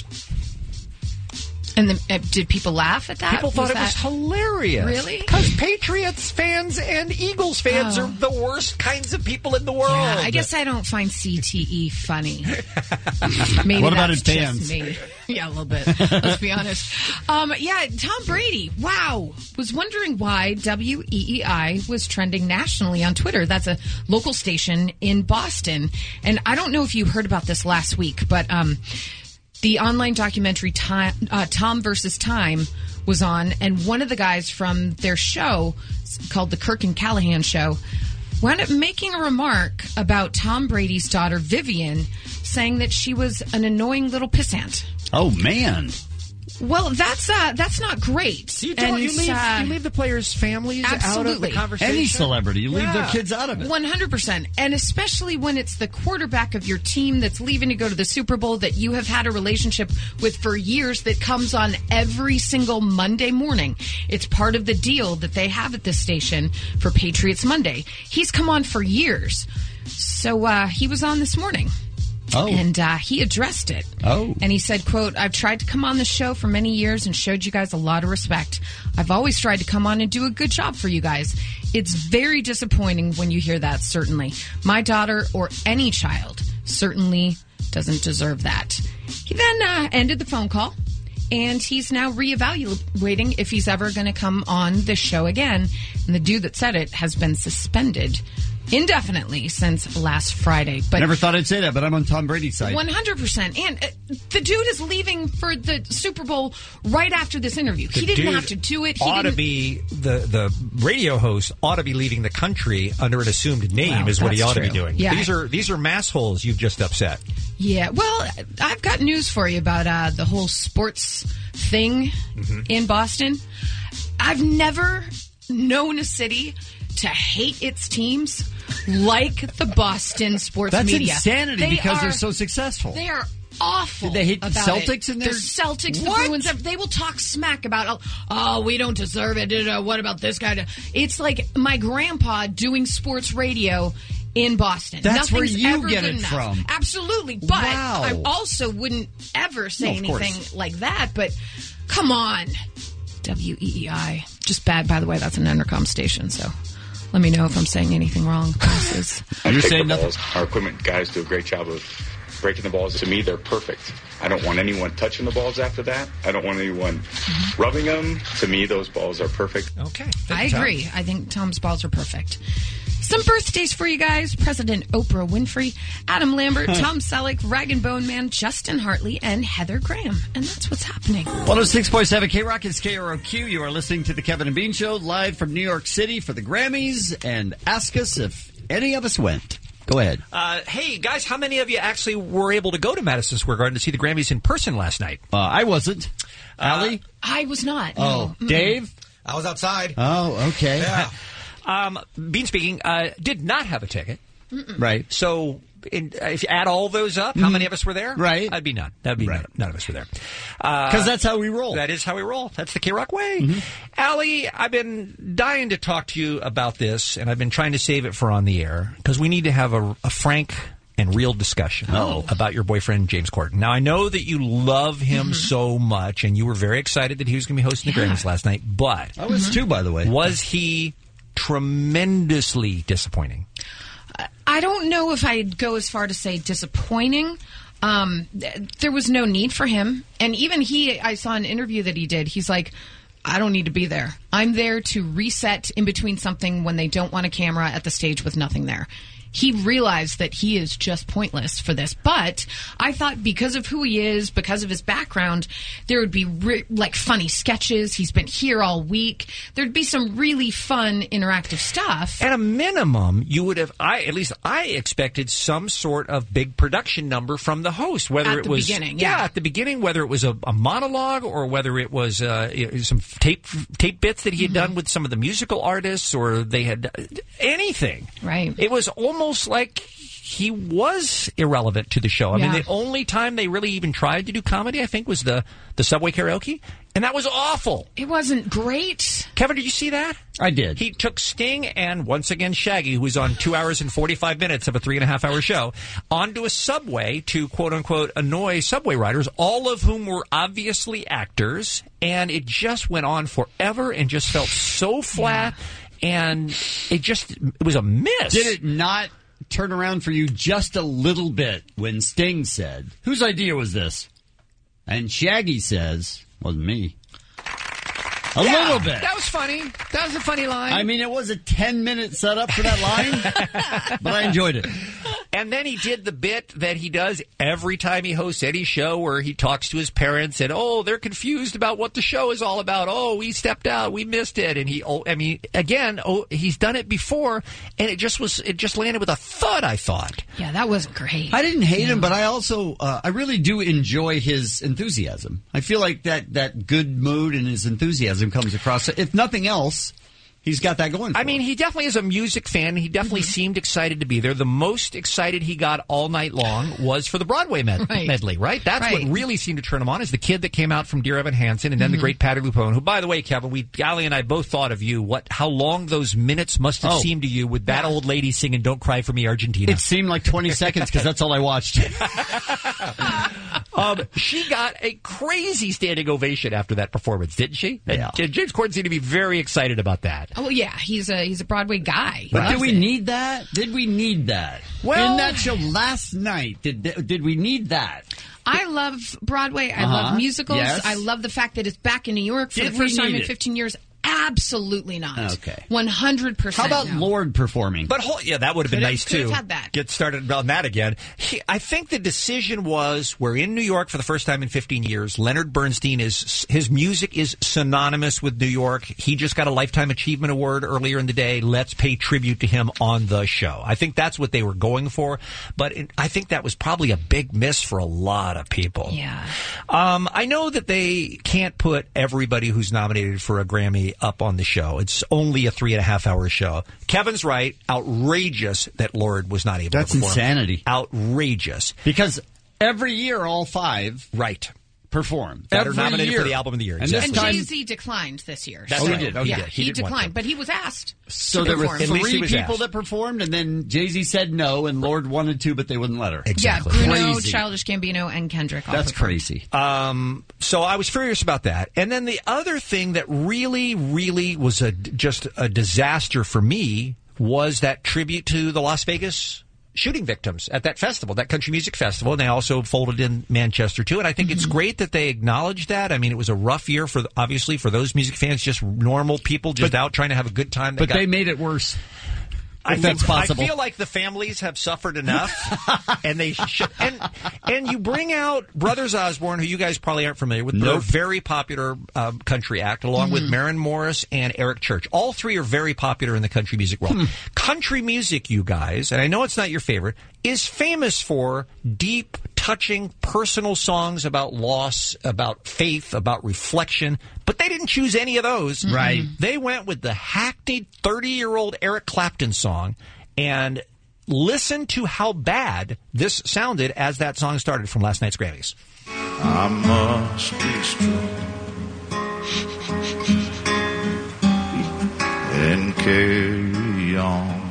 And the, uh, did people laugh at that? People thought it was that- hilarious. Really? Because Patriots fans and Eagles fans Oh. are the worst kinds of people in the world. Yeah, I guess I don't find C T E funny. Maybe What about that's his just fans? me. Yeah, a little bit. Let's be honest. Um, yeah, Tom Brady. Wow. Was wondering why W E E I was trending nationally on Twitter. That's a local station in Boston. And I don't know if you heard about this last week, but um, the online documentary Time, uh, Tom versus Time was on, and one of the guys from their show called the Kirk and Callahan Show wound up making a remark about Tom Brady's daughter Vivian, saying that she was an annoying little pissant. Oh man. Well, that's uh, that's not great. You don't. And, You leave, uh, you leave the players' families out of the absolutely. conversation. Any celebrity, you leave their Yeah. kids out of it. one hundred percent. And especially when it's the quarterback of your team that's leaving to go to the Super Bowl that you have had a relationship with for years that comes on every single Monday morning. It's part of the deal that they have at this station for Patriots Monday. He's come on for years. So uh, he was on this morning. Oh. And uh, he addressed it. Oh. And he said, quote, I've tried to come on the show for many years and showed you guys a lot of respect. I've always tried to come on and do a good job for you guys. It's very disappointing when you hear that, certainly. My daughter or any child certainly doesn't deserve that. He then uh, ended the phone call, and he's now reevaluating if he's ever going to come on the show again. And the dude that said it has been suspended indefinitely since last Friday. But Never thought I'd say that, but I'm on Tom Brady's side. one hundred percent. And uh, the dude is leaving for the Super Bowl right after this interview. The he didn't dude have to do it. He ought to didn't. be the the radio host ought to be leaving the country under an assumed name Wow, is what he that's ought to be true. doing. Yeah. These are these are mass holes you've just upset. Yeah. Well, I've got news for you about uh, the whole sports thing Mm-hmm. in Boston. I've never known a city to hate its teams like the Boston sports That's media. insanity They because are- they're so successful. They are awful. Did they hate the about Celtics it. in their- The Celtics, the What? Bruins. They will talk smack about, oh, oh we don't deserve it. Uh, What about this guy? It's like my grandpa doing sports radio in Boston. That's where Nothing's you ever get good it enough. from. Absolutely. But Wow. I also wouldn't ever say No, of course. anything like that. But come on. W E E I. Just bad, by the way. That's an intercom station, so let me know if I'm saying anything wrong. Bosses. I You're take saying the nothing? balls. Our equipment guys do a great job of breaking the balls. To me, they're perfect. I don't want anyone touching the balls after that. I don't want anyone rubbing them. To me, those balls are perfect. Okay. I agree. I think Tom's balls are perfect. Some birthdays for you guys. President Oprah Winfrey, Adam Lambert, Tom Selleck, Rag and Bone Man, Justin Hartley, and Heather Graham. And that's what's happening. one oh six point seven K-Rock is K R O Q. You are listening to the Kevin and Bean Show live from New York City for the Grammys. And ask us if any of us went. Go ahead. Uh, hey guys, how many of you actually were able to go to Madison Square Garden to see the Grammys in person last night? Uh, I wasn't. Allie? I was not. Oh, no. Mm-mm. Dave? I was outside. Oh, okay. Yeah. Um, Bean speaking, uh, did not have a ticket. Mm-mm. Right. So in, if you add all those up, how many of us were there? Right. That'd be none. That'd be Right. none, none of us were there. Because Uh, that's how we roll. That is how we roll. That's the K-Rock way. Allie, I've been dying to talk to you about this, and I've been trying to save it for on the air, because we need to have a, a frank and real discussion Oh. about your boyfriend, James Corden. Now, I know that you love him so much, and you were very excited that he was going to be hosting the Grammys last night, but... I was too, by the way. Was he tremendously disappointing? I don't know if I'd go as far to say disappointing. Um, th- there was no need for him. And even he, I saw an interview that he did. He's like, I don't need to be there. I'm there to reset in between something when they don't want a camera at the stage with nothing there. He realized that he is just pointless for this. But I thought because of who he is, because of his background, there would be re- like funny sketches. He's been here all week. There'd be some really fun interactive stuff. At a minimum, you would have, I at least I expected some sort of big production number from the host, whether At it the was beginning, yeah. at the beginning, whether it was a, a monologue or whether it was uh, you know, some tape tape bits that he had done with some of the musical artists, or they had anything. Right. It was almost like he was irrelevant to the show. I Yeah. mean, the only time they really even tried to do comedy, I think, was the the Subway karaoke, and that was awful. It wasn't great. Kevin, did you see that? I did. He took Sting and, once again, Shaggy, who was on two hours and forty-five minutes of a three-and-a-half-hour show, onto a subway to, quote-unquote, annoy subway riders, all of whom were obviously actors, and it just went on forever and just felt so flat, and it just it was a miss. Did it not turn around for you just a little bit when Sting said, whose idea was this? And Shaggy says, wasn't me. A Yeah, little bit. That was funny. That was a funny line. I mean, it was a ten-minute setup for that line, but I enjoyed it. And then he did the bit that he does every time he hosts any show where he talks to his parents and, oh, they're confused about what the show is all about. Oh, we stepped out. We missed it. And he, oh, I mean, again, oh, he's done it before, and it just was, it just landed with a thud, I thought. Yeah, that wasn't great. I didn't hate him, but I also, uh, I really do enjoy his enthusiasm. I feel like that, that good mood and his enthusiasm comes across. If nothing else, he's got that going for I mean, he definitely is a music fan. He definitely Mm-hmm. seemed excited to be there. The most excited he got all night long was for the Broadway med- Right. medley, right? That's Right. what really seemed to turn him on, is the kid that came out from Dear Evan Hansen, and then the Mhm. great Patti LuPone, who, by the way, Kevin, we, Allie and I both thought of you, what, how long those minutes must have Oh. seemed to you with that old lady singing Don't Cry for Me, Argentina. It seemed like twenty seconds because that's all I watched. Um, she got a crazy standing ovation after that performance, didn't she? And- Yeah. and James Corden seemed to be very excited about that. Oh yeah, he's a he's a Broadway guy. But He did loves we it. need that? Did we need that? Well- in that show last night, did did we need that? I love Broadway. I Uh-huh. love musicals. Yes. I love the fact that it's back in New York for Did the we first time need in it? fifteen years. Absolutely not. Okay. one hundred percent. How about no. Lord performing? But hold, yeah, that would have been Could've- nice could've too. had that. Get started on that again. He, I think the decision was we're in New York for the first time in fifteen years. Leonard Bernstein is his music is synonymous with New York. He just got a Lifetime Achievement Award earlier in the day. Let's pay tribute to him on the show. I think that's what they were going for. But it, I think that was probably a big miss for a lot of people. Yeah. Um, I know that they can't put everybody who's nominated for a Grammy up on the show. It's only a three and a half hour show. Kevin's right. Outrageous that Lord was not able That's to perform. insanity. Outrageous. Because every year, all five right perform that are Every nominated year. for the album of the year. And Exactly. this And time, Jay Z declined this year. That's so, right. Oh, he yeah, did. He he, didn't want declined, to. but he was asked. so to there were perform. At least he three was people asked. that performed, and then Jay Z said no, and Lord wanted to, but they wouldn't let her. Exactly. Yeah, Bruno, Crazy. Childish Gambino, and Kendrick. all That's performed. crazy. Um, so I was furious about that. And then the other thing that really, really was a, just a disaster for me was that tribute to the Las Vegas shooting victims at that festival, that country music festival. And they also folded in Manchester, too. And I think Mm-hmm. it's great that they acknowledged that. I mean, it was a rough year for, obviously, for those music fans, just normal people just out trying to have a good time. But got- they made it worse. I if think, that's possible. I feel like the families have suffered enough, and they should. And and you bring out Brothers Osborne, who you guys probably aren't familiar with. They're a Nope. very popular um, country act, along with Maren Morris and Eric Church. All three are very popular in the country music world. Hmm. Country music, you guys, and I know it's not your favorite, is famous for deep, touching, personal songs about loss, about faith, about reflection. But they didn't choose any of those. Right. They went with the hackneyed thirty-year-old Eric Clapton song, and listen to how bad this sounded as that song started from last night's Grammys. I must be strong and carry on,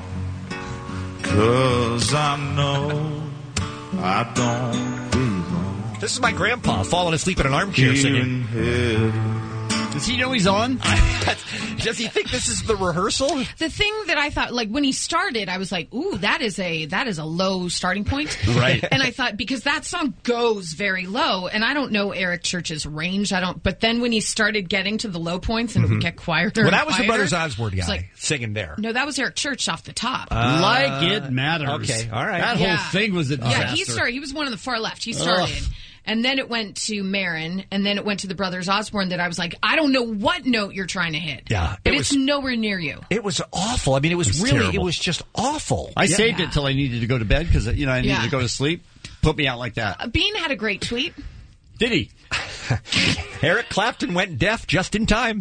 'cause I know I don't belong. This is my grandpa falling asleep in an armchair singing. Does he know he's on? Does he think this is the rehearsal? The thing that I thought, like when he started, I was like, "Ooh, that is a that is a low starting point." Right. And I thought because that song goes very low, and I don't know Eric Church's range. I don't. But then when he started getting to the low points and it would get quieter, Well, and that was the quieter, Brothers Osborne guy it's like, singing there. no, that was Eric Church off the top. Uh, like it matters. Okay, all right. That Yeah. whole thing was a disaster. Yeah, he started. He was one on the far left. He started. Ugh. And then it went to Marin, and then it went to the Brothers Osborne that I was like, I don't know what note you're trying to hit. Yeah, But it it's was- nowhere near you. It was awful. I mean, it was, It was really, terrible. it was just awful. I Yeah. saved it till I needed to go to bed because you know I needed Yeah. to go to sleep. Put me out like that. Uh, Bean had a great tweet. Did he? Eric Clapton went deaf just in time.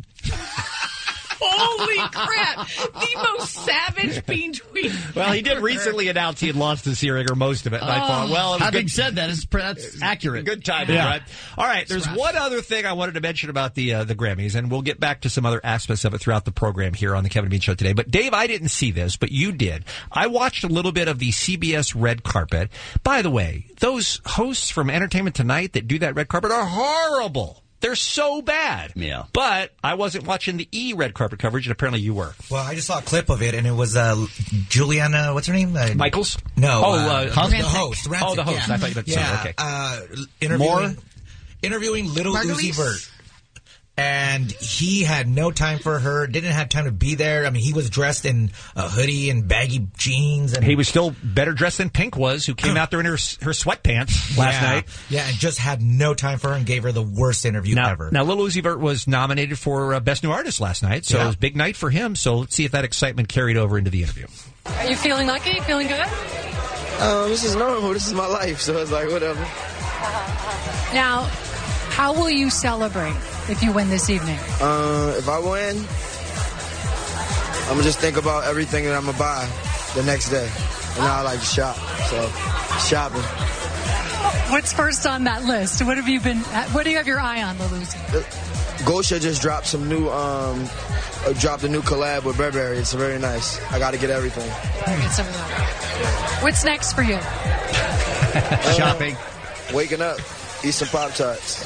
Holy crap! The most savage Bean tweet. Well, he did ever. recently announce he had lost his hearing, or most of it. And I Oh. thought, well, it was Having good. said that, it's, that's accurate. Good timing, Yeah. right? All right, there's one other thing I wanted to mention about the uh, the Grammys, and we'll get back to some other aspects of it throughout the program here on the Kevin and Bean Show today. But Dave, I didn't see this, but you did. I watched a little bit of the C B S red carpet. By the way, those hosts from Entertainment Tonight that do that red carpet are horrible. They're so bad. Yeah. But I wasn't watching the E red carpet coverage, and apparently you were. Well, I just saw a clip of it, and it was uh, Juliana, what's her name? Uh, Michaels? No. Oh, uh, uh, the Rancic. host. Rancic, Oh, the host. Yeah. I thought you meant yeah, singer. Okay. Uh, interviewing, More? interviewing Little Margulies? Uzi Vert. And he had no time for her, didn't have time to be there. I mean, he was dressed in a hoodie and baggy jeans. And He was still better dressed than Pink was, who came out there in her, her sweatpants last yeah, night. Yeah, and just had no time for her and gave her the worst interview Now, ever. now, Lil Uzi Vert was nominated for uh, Best New Artist last night, so Yeah. it was a big night for him. So let's see if that excitement carried over into the interview. Are you feeling lucky? Feeling good? Um, this is normal. This is my life, so it's like whatever. Now, how will you celebrate if you win this evening? Uh, if I win, I'm gonna just think about everything that I'm gonna buy the next day. And I like to shop, so shopping. What's first on that list? What have you been? What do you have your eye on, Lil Uzi? Gosha just dropped some new, um, uh, dropped a new collab with Burberry. It's very nice. I got to get everything. Get some of that. What's next for you? Shopping. Waking up, eat some Pop Tarts.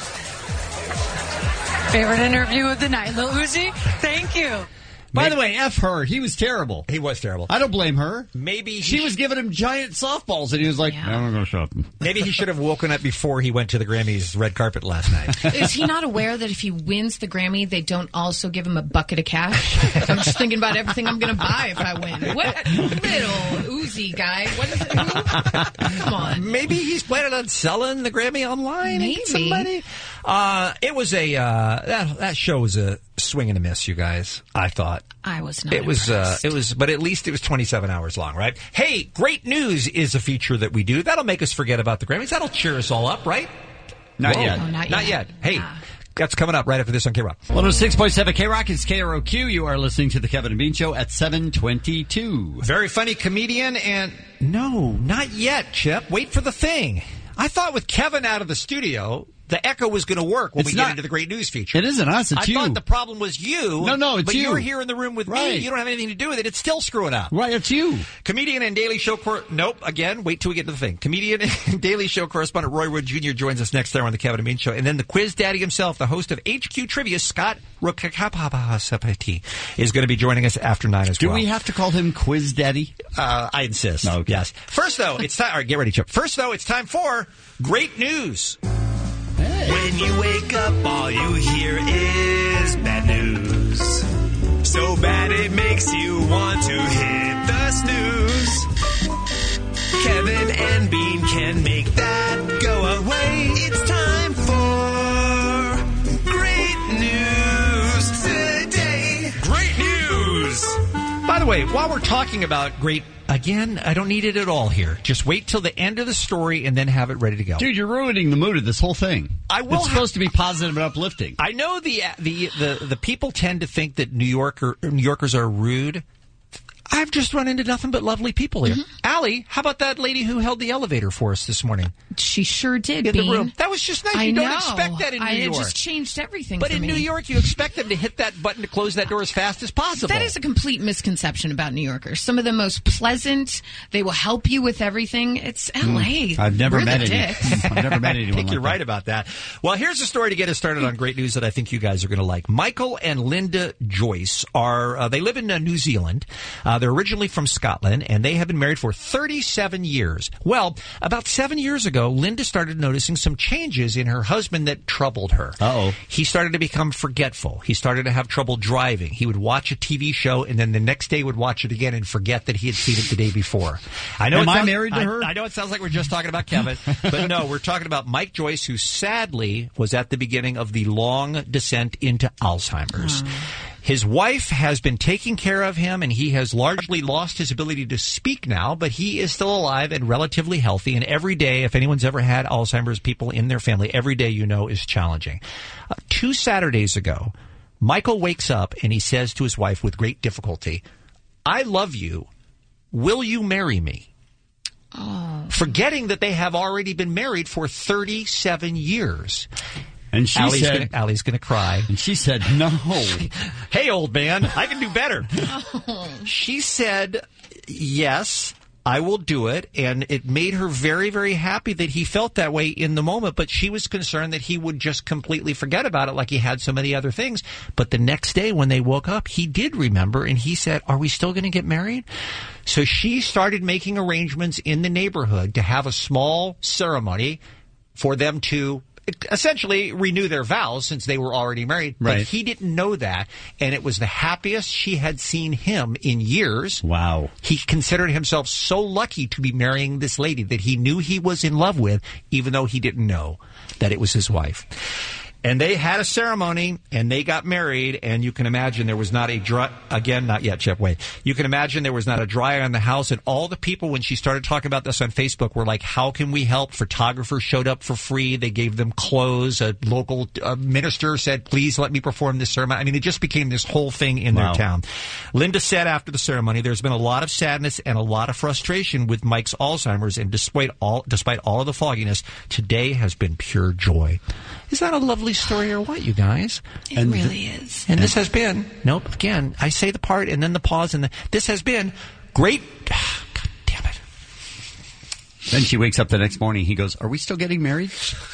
Favorite interview of the night, Lil Uzi. Thank you. By the way, F her. He was terrible. He was terrible. I don't blame her. Maybe he She sh- was giving him giant softballs, and he was like, Yeah. I'm going to go shopping. Maybe he should have woken up before he went to the Grammys red carpet last night. Is he not aware that if he wins the Grammy, they don't also give him a bucket of cash? I'm just thinking about everything I'm going to buy if I win. What little Uzi guy? What is it? Who? Come on. Maybe he's planning on selling the Grammy online. and get some Maybe. money. Uh, it was a uh, that that show was a swing and a miss, you guys. I thought. I was not. It was, uh, impressed. it was, but at least it was twenty-seven hours long, right? Hey, great news is a feature that we do. That'll make us forget about the Grammys. That'll cheer us all up, right? Not Whoa. yet. Oh, not Not yet. yet. Hey, Yeah. that's coming up right after this on K-Rock. one oh six point seven K-Rock is K R O Q. You are listening to the Kevin and Bean Show at seven twenty-two. Very funny comedian, and no, not yet, Chip. Wait for the thing. I thought with Kevin out of the studio, the echo was going to work when It's we not- get into the great news feature. It isn't us, it's I you. thought the problem was you. No, no, it's but you. you're here in the room with me. Right. You don't have anything to do with it. It's still screwing up. Right, it's you. Comedian and Daily Show cor- nope. Again, wait till we get to the thing. Comedian and Daily Show correspondent Roy Wood Junior joins us next there on the Kevin and Bean Show, and then the Quiz Daddy himself, the host of H Q Trivia, Scott Rokakapapasapati, is going to be joining us after nine as Do well. we have to call him Quiz Daddy? Uh, I insist. No, okay. Yes. First, though, it's time. All right, get ready, Chip. First, though, it's time for great news. When you wake up, all you hear is bad news. So bad it makes you want to hit the snooze. Kevin and Bean can make that go away. It's time for great news today. Great news! By the way, while we're talking about great, again, I don't need it at all here. Just wait till the end of the story and then have it ready to go. Dude, you're ruining the mood of this whole thing. I will It's ha- supposed to be positive and uplifting. I know the the the, the people tend to think that New Yorker New Yorkers are rude. I've just run into nothing but lovely people here. Mm-hmm. Allie, how about that lady who held the elevator for us this morning? She sure did, In the Bean. room. That was just nice. I You don't know. expect that in New I, York. It just changed everything But for in me. New York, you expect them to hit that button to close that door as fast as possible. That is a complete misconception about New Yorkers. Some of the most pleasant. They will help you with everything. It's L A. I've never We're met the any. dicks. I've never met I anyone think like you're that. right about that. Well, here's a story to get us started on great news that I think you guys are going to like. Michael and Linda Joyce are, uh, they live in uh, New Zealand. Uh, they're originally from Scotland, and they have been married for thirty-seven years. Well, about seven years ago, Linda started noticing some changes in her husband that troubled her. Uh-oh. He started to become forgetful. He started to have trouble driving. He would watch a T V show, and then the next day would watch it again and forget that he had seen it the day before. I know Am it I sounds- married to I- her? I know it sounds like we're just talking about Kevin, but no, we're talking about Mike Joyce, who sadly was at the beginning of the long descent into Alzheimer's. His wife has been taking care of him, and he has largely lost his ability to speak now, but he is still alive and relatively healthy. And every day, if anyone's ever had Alzheimer's people in their family, every day, you know, is challenging. Uh, two Saturdays ago, Michael wakes up and he says to his wife with great difficulty, "I love you. Will you marry me?" Oh. Forgetting that they have already been married for thirty-seven years. And she Allie's said, gonna, Allie's going to cry. And she said, no. Hey, old man, I can do better. She said, yes, I will do it. And it made her very, very happy that he felt that way in the moment. But she was concerned that he would just completely forget about it like he had so many other things. But the next day when they woke up, he did remember. And he said, are we still going to get married? So she started making arrangements in the neighborhood to have a small ceremony for them to essentially renew their vows since they were already married. But Right. he didn't know that, and it was the happiest she had seen him in years. Wow. He considered himself so lucky to be marrying this lady that he knew he was in love with, even though he didn't know that it was his wife. And they had a ceremony, and they got married, and you can imagine there was not a dry, again, not yet, Chip, wait. You can imagine there was not a dry eye on the house, and all the people, when she started talking about this on Facebook, were like, how can we help? Photographers showed up for free. They gave them clothes. A local uh, minister said, please let me perform this ceremony. I mean, it just became this whole thing in Wow. their town. Linda said after the ceremony, there's been a lot of sadness and a lot of frustration with Mike's Alzheimer's, and despite all, despite all of the fogginess, today has been pure joy. Is that a lovely story or what, you guys? It and really is. And this has been, nope, again, I say the part and then the pause, and the, this has been great. God damn it. Then she wakes up the next morning. He goes, are we still getting married?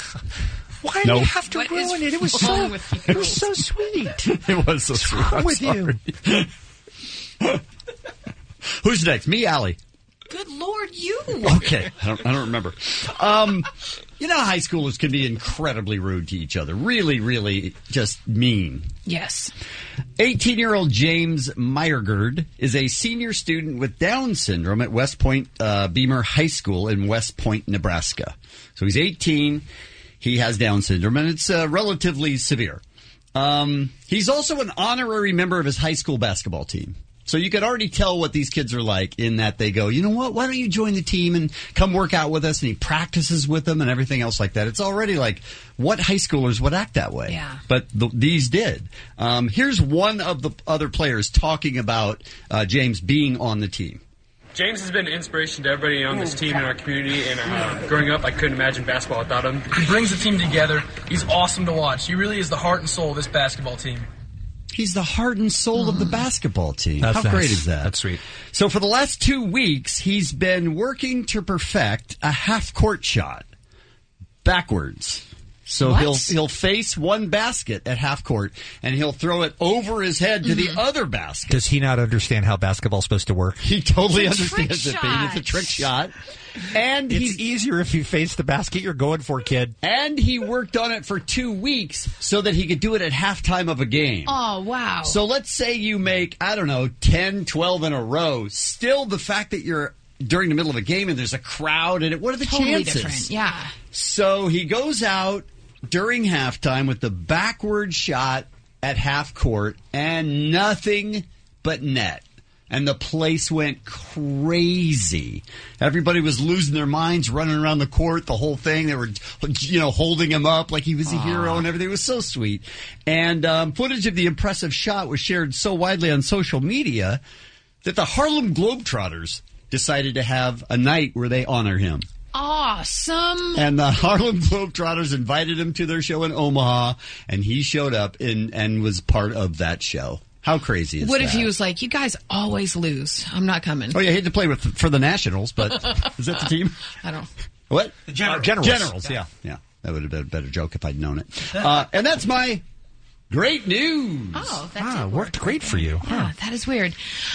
Why No. do you have to What ruin is it? It was wrong so, with you? it was so sweet. It was so What's sweet. wrong I'm with you? sorry. Who's next? Me, Allie. Good Lord, you. Okay. I don't, I don't remember. Um, you know, high schoolers can be incredibly rude to each other. Really, really just mean. Yes. eighteen-year-old James Meyergerd is a senior student with Down syndrome at West Point uh, Beamer High School in West Point, Nebraska. So he's eighteen. He has Down syndrome, and it's uh, relatively severe. Um, he's also an honorary member of his high school basketball team. So you could already tell what these kids are like in that they go, you know what, why don't you join the team and come work out with us? And he practices with them and everything else like that. It's already like, what high schoolers would act that way? Yeah. But th- these did. Um, here's one of the other players talking about uh, James being on the team. James has been an inspiration to everybody on this team in our community, and uh, growing up, I couldn't imagine basketball without him. He brings the team together. He's awesome to watch. He really is the heart and soul of this basketball team. He's the heart and soul of the basketball team. That's How nice. great is that? That's sweet. So for the last two weeks, he's been working to perfect a half-court shot backwards. So What? he'll he'll face one basket at half court, and he'll throw it over his head to Mm-hmm. the other basket. Does he not understand how basketball's supposed to work? He totally It's a trick understands it. shot. Bean. It's a trick shot. And It's he's easier if you face the basket you're going for, kid. and he worked on it for two weeks so that he could do it at halftime of a game. Oh, wow. So let's say you make, I don't know, ten, twelve in a row. Still, the fact that you're during the middle of a game and there's a crowd and it, what are the totally chances? different. Yeah. So he goes out during halftime with the backward shot at half court and nothing but net. And the place went crazy. Everybody was losing their minds, running around the court, the whole thing. They were, you know, holding him up like he was a hero and everything. It was so sweet. And um, footage of the impressive shot was shared so widely on social media that the Harlem Globetrotters decided to have a night where they honor him. Awesome. And the Harlem Globetrotters invited him to their show in Omaha, and he showed up in, and was part of that show. How crazy is what that? What if he was like, you guys always lose. I'm not coming. Oh, yeah, he had to play with for the Nationals, but is that the team? I don't. What? The Generals. Uh, Generals. Generals, yeah. Yeah. That would have been a better joke if I'd known it. Uh, and that's my great news. Oh, that ah, did worked great for you. Yeah, that is weird.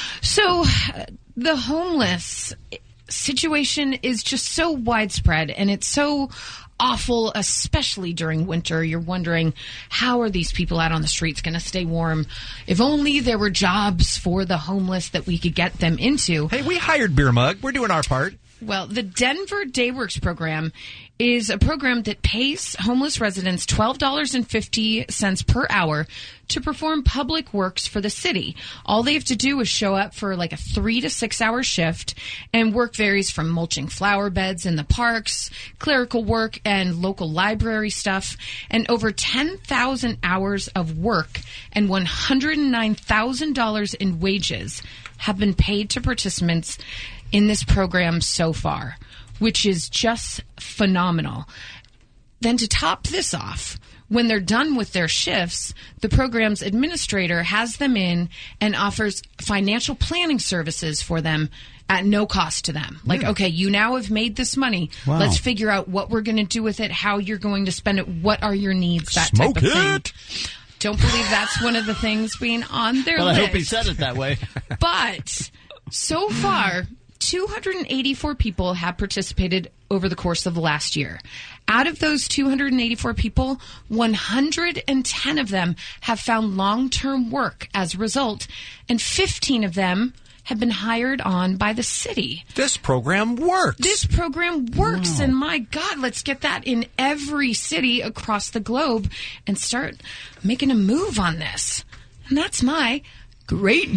So, uh, the homeless situation is just so widespread, and it's so awful, especially during winter. You're wondering, how are these people out on the streets going to stay warm? If only there were jobs for the homeless that we could get them into. Hey, we hired Beer Mug. We're doing our part. Well, the Denver Dayworks program is a program that pays homeless residents twelve dollars and fifty cents per hour to perform public works for the city. All they have to do is show up for like a three to six hour shift, and work varies from mulching flower beds in the parks, clerical work, and local library stuff. And over ten thousand hours of work and one hundred nine thousand dollars in wages have been paid to participants in this program so far, which is just phenomenal. Then to top this off, when they're done with their shifts, the program's administrator has them in and offers financial planning services for them at no cost to them. Like, okay, you now have made this money. Wow. Let's figure out what we're going to do with it, how you're going to spend it, what are your needs, that Smoke type of it. thing. Don't believe that's one of the things being on their well, list. I hope he said it that way. But so far, two hundred eighty-four people have participated over the course of the last year. Out of those two hundred eighty-four people, one hundred ten of them have found long-term work as a result, and fifteen of them have been hired on by the city. This program works. This program works, wow. And my God, let's get that in every city across the globe and start making a move on this. And that's my great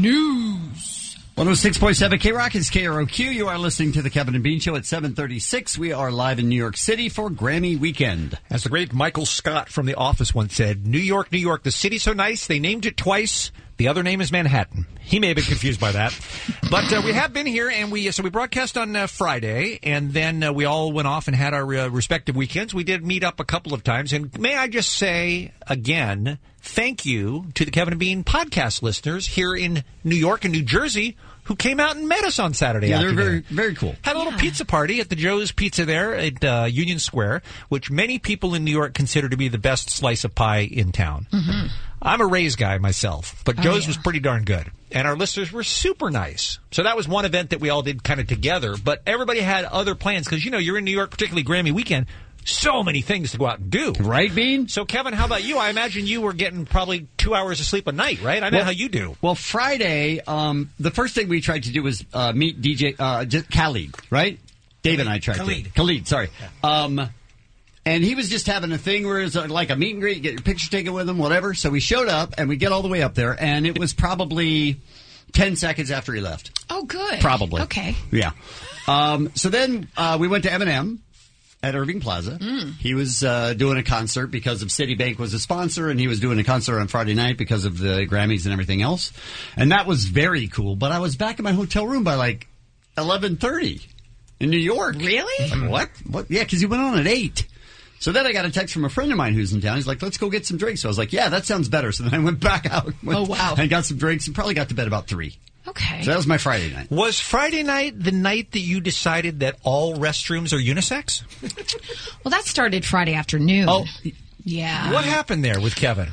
news. one oh six point seven K-Rock is K R O Q. You are listening to the Kevin and Bean Show at seven thirty-six. We are live in New York City for Grammy weekend. As the great Michael Scott from The Office once said, New York, New York, the city's so nice, they named it twice. The other name is Manhattan. He may have been confused by that. But uh, we have been here, and we so we broadcast on uh, Friday, and then uh, we all went off and had our uh, respective weekends. We did meet up a couple of times, and may I just say again, thank you to the Kevin and Bean podcast listeners here in New York and New Jersey who came out and met us on Saturday Yeah, afternoon. they're very, very cool. Had a little yeah. pizza party at the Joe's Pizza there at uh, Union Square, which many people in New York consider to be the best slice of pie in town. Mm-hmm. I'm a Ray's guy myself, but Joe's oh, yeah. was pretty darn good. And our listeners were super nice. So that was one event that we all did kind of together, but everybody had other plans because, you know, you're in New York, particularly Grammy weekend. So many things to go out and do. Right, Bean? So, Kevin, how about you? I imagine you were getting probably two hours of sleep a night, right? I know well, how you do. Well, Friday, um, the first thing we tried to do was uh, meet D J uh, Khalid, right? Dave and I tried Khalid. to. Khalid, sorry. Um, and he was just having a thing where it's like a meet and greet, you get your picture taken with him, whatever. So we showed up, and we get all the way up there, and it was probably ten seconds after he left. Oh, good. Probably. Okay. Yeah. Um, so then uh, we went to Eminem at Irving Plaza. Mm. He was uh, doing a concert because of Citibank was a sponsor, and he was doing a concert on Friday night because of the Grammys and everything else. And that was very cool. But I was back in my hotel room by like eleven thirty in New York. Really? Like, what? What? Yeah, because he went on at eight. So then I got a text from a friend of mine who's in town. He's like, let's go get some drinks. So I was like, yeah, that sounds better. So then I went back out went, oh, wow. and got some drinks and probably got to bed about three. Okay. So that was my Friday night. Was Friday night the night that you decided that all restrooms are unisex? Well, that started Friday afternoon. Oh. Yeah. What happened there with Kevin?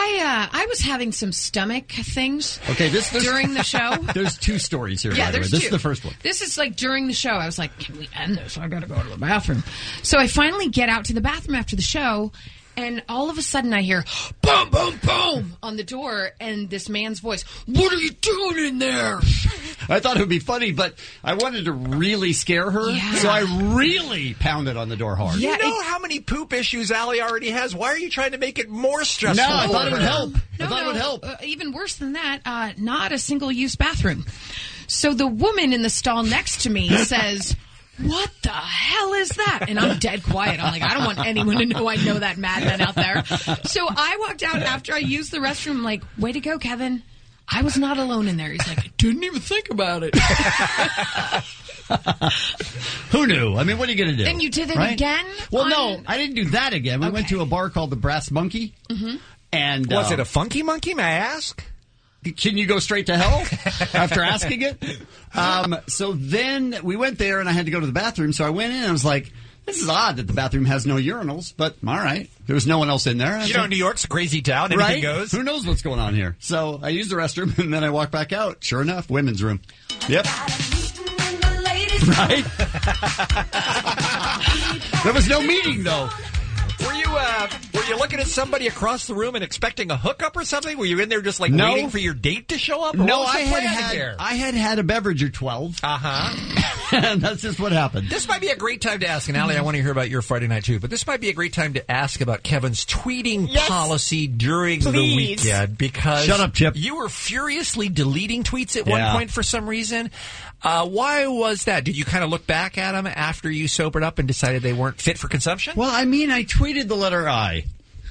I uh, I was having some stomach things okay, this, during the show. There's two stories here, yeah, by the way. there's This two. is the first one. This is like during the show. I was like, can we end this? I got to go to the bathroom. So I finally get out to the bathroom after the show, and all of a sudden I hear boom, boom, boom on the door, and this man's voice, what are you doing in there? I thought it would be funny, but I wanted to really scare her, Yeah. so I really pounded on the door hard. You Yeah, know it- how many poop issues Allie already has? Why are you trying to make it more stressful? No, I for thought it would her? help. No, I thought no, it would help. Uh, even worse than that, uh, not a single-use bathroom. So the woman in the stall next to me says, "What the hell is that?" And I'm dead quiet. I'm like, I don't want anyone to know I know that madman out there. So I walked out after I used the restroom. I'm like, way to go, Kevin. I was not alone in there. He's like, I didn't even think about it. Who knew? I mean, what are you going to do? And you did it right? again? Well, on... no, I didn't do that again. We okay. went to a bar called the Brass Monkey. Mm-hmm. And was uh, it a funky monkey, may I ask? Can you go straight to hell after asking it? Um, so then we went there, and I had to go to the bathroom. So I went in, and I was like, this is odd that the bathroom has no urinals, but all right. There was no one else in there. You know, like, New York's a crazy town. Anything right? goes. Who knows what's going on here? So I used the restroom, and then I walked back out. Sure enough, women's room. Yep. Right? There was no meeting, though. Were you uh, were you looking at somebody across the room and expecting a hookup or something? Were you in there just like No. waiting for your date to show up? Or No, what was the I had plan had, there? I had had a beverage or twelve. Uh-huh. And that's just what happened. This might be a great time to ask, and Allie, I want to hear about your Friday night too, but this might be a great time to ask about Kevin's tweeting Yes. policy during Please. the weekend, because Shut up, Chip. you were furiously deleting tweets at Yeah. one point for some reason. Uh, why was that? Did you kind of look back at them after you sobered up and decided they weren't fit for consumption? Well, I mean, I tweeted the letter I.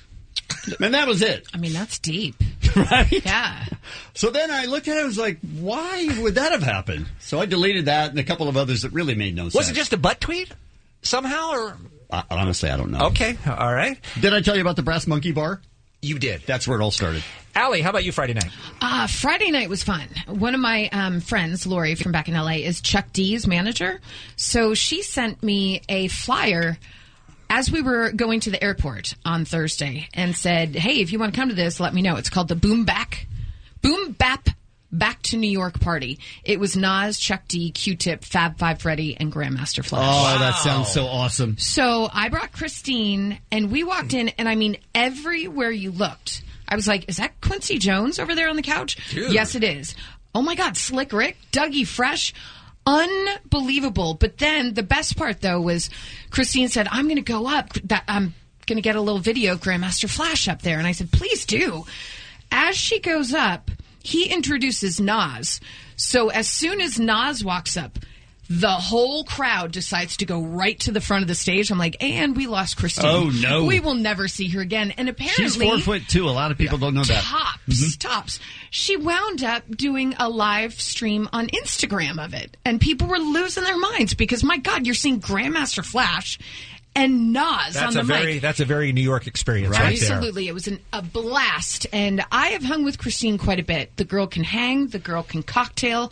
And that was it. I mean, that's deep. Right? Yeah. So then I looked at it, I was like, why would that have happened? So I deleted that and a couple of others that really made no sense. Was it just a butt tweet somehow, or? Uh, honestly, I don't know. Okay, all right. Did I tell you about the Brass Monkey Bar? You did. That's where it all started. Allie, how about you Friday night? Uh, Friday night was fun. One of my um, friends, Lori from back in L A, is Chuck D's manager. So she sent me a flyer as we were going to the airport on Thursday and said, hey, if you want to come to this, let me know. It's called the Boom Back, Boom Bap Back to New York Party. It was Nas, Chuck D, Q-Tip, Fab Five Freddy, and Grandmaster Flash. Oh, Wow. that sounds so awesome. So I brought Christine, and we walked in, and I mean, everywhere you looked, I was like, is that Quincy Jones over there on the couch? Dude. Yes, it is. Oh, my God, Slick Rick, Dougie Fresh. Unbelievable. But then the best part, though, was Christine said, I'm going to go up. That I'm going to get a little video of Grandmaster Flash up there. And I said, please do. As she goes up, he introduces Nas. So as soon as Nas walks up, the whole crowd decides to go right to the front of the stage. I'm like, and we lost Christine. Oh, no. We will never see her again. And apparently... She's four foot two. A lot of people don't know that. Tops, Mhm. tops. She wound up doing a live stream on Instagram of it. And people were losing their minds because, my God, you're seeing Grandmaster Flash and Nas That's on a the very mic. that's a very New York experience, right, there. Absolutely. It was an, a blast. And I have hung with Christine quite a bit. The girl can hang. The girl can cocktail.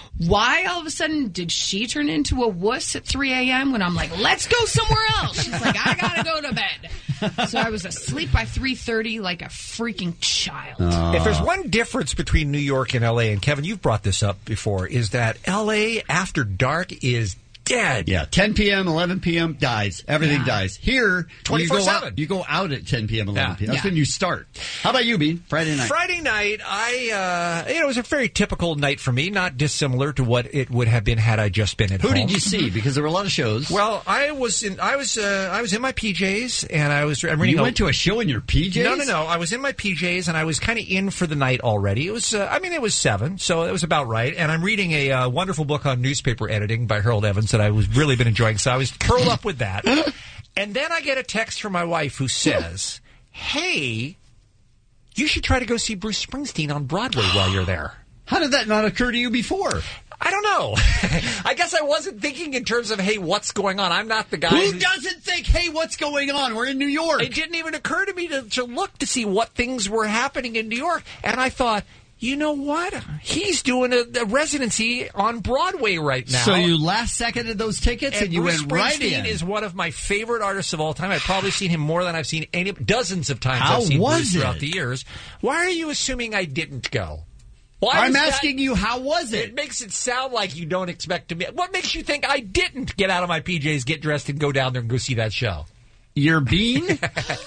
Why all of a sudden did she turn into a wuss at three a.m. when I'm like, let's go somewhere else? She's like, I got to go to bed. So I was asleep by three thirty like a freaking child. If there's one difference between New York and L A, and Kevin, you've brought this up before, is that L A after dark is dead. Yeah, ten p.m., eleven p.m. dies. Everything Yeah. dies. Here, you go, twenty-four seven. out, you go out at ten p.m., eleven Yeah. p.m. That's Yeah. when you start. How about you, Bean? Friday night. Friday night, I uh, you know, it was a very typical night for me, not dissimilar to what it would have been had I just been at Who home. did you see? Because there were a lot of shows. Well, I was in I was uh, I was in my P Js and I was I'm reading You a- went to a show in your P Js? No, no, no. I was in my P Js and I was kind of in for the night already. It was, uh, I mean, it was seven, so it was about right. And I'm reading a uh, wonderful book on newspaper editing by Harold Evans that I was really been enjoying. So I was curled up with that. And then I get a text from my wife who says, "Hey, you should try to go see Bruce Springsteen on Broadway while you're there." How did that not occur to you before? I don't know. I guess I wasn't thinking in terms of, hey, what's going on? I'm not the guy Who who- doesn't think, hey, what's going on? We're in New York. It didn't even occur to me to, to look to see what things were happening in New York. And I thought, you know what? He's doing a, a residency on Broadway right now. So you last seconded those tickets and, And you Bruce went right Springsteen in. is one of my favorite artists of all time. I've probably seen him more than I've seen any dozens of times. How I've seen was Bruce it? throughout the years. Why are you assuming I didn't go? Why I'm is that- asking you, how was it? It makes it sound like you don't expect to be. What makes you think I didn't get out of my P Js, get dressed, and go down there and go see that show? Your Bean?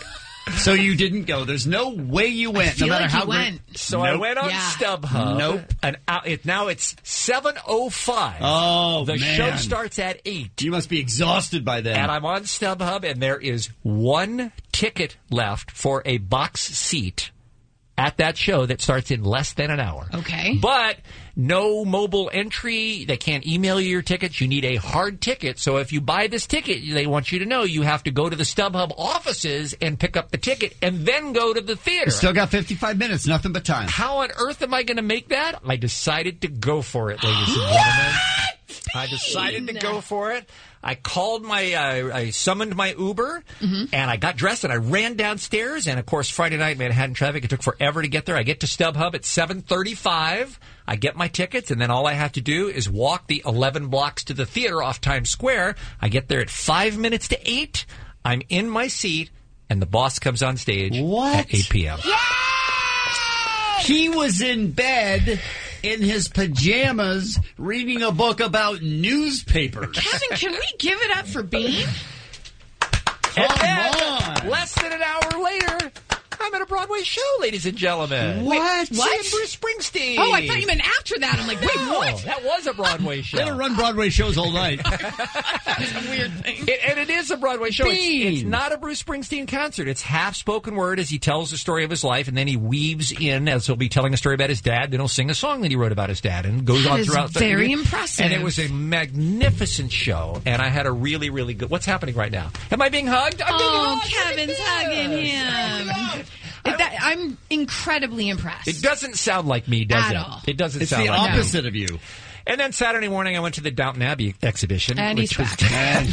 So you didn't go. There's no way you went, I feel no matter like how you great. went. So I Nope. went on Yeah. StubHub. Nope. And out, it, now it's seven oh five. Oh, The man. show starts at eight. You must be exhausted by then. And I'm on StubHub, and there is one ticket left for a box seat at that show that starts in less than an hour. Okay. But no mobile entry. They can't email you your tickets. You need a hard ticket. So if you buy this ticket, they want you to know you have to go to the StubHub offices and pick up the ticket and then go to the theater. You still got fifty-five minutes, nothing but time. How on earth am I going to make that? I decided to go for it, ladies and gentlemen. I decided to go for it. I called my, uh, I summoned my Uber, mm-hmm. and I got dressed, and I ran downstairs, and of course, Friday night, Manhattan traffic, it took forever to get there. I get to StubHub at seven thirty-five. I get my tickets, and then all I have to do is walk the eleven blocks to the theater off Times Square. I get there at five minutes to eight. I'm in my seat, and the boss comes on stage what? at eight p.m. Yeah! He was in bed in his pajamas reading a book about newspapers. Kevin, can we give it up for Bean? Come on! Less than an hour later, I'm at a Broadway show, ladies and gentlemen. What? Wait, what? Seeing Bruce Springsteen. Oh, I thought you meant after that. I'm like, wait, no, what? That was a Broadway show. They don't run Broadway shows all night. That's a weird thing. It, and it is a Broadway show. Bean. It's, it's not a Bruce Springsteen concert. It's half spoken word as he tells the story of his life, and then he weaves in, as he'll be telling a story about his dad, then he'll sing a song that he wrote about his dad, and goes That on is throughout the very impressive. And it was a magnificent show, and I had a really, really good... What's happening right now? Am I being hugged? I'm being Oh, hugged. Kevin's hugging him. That, I'm incredibly impressed. It doesn't sound like me, does At it? all. It doesn't It's sound the like opposite me. of you. And then Saturday morning, I went to the Downton Abbey exhibition. And which he's was, back. And,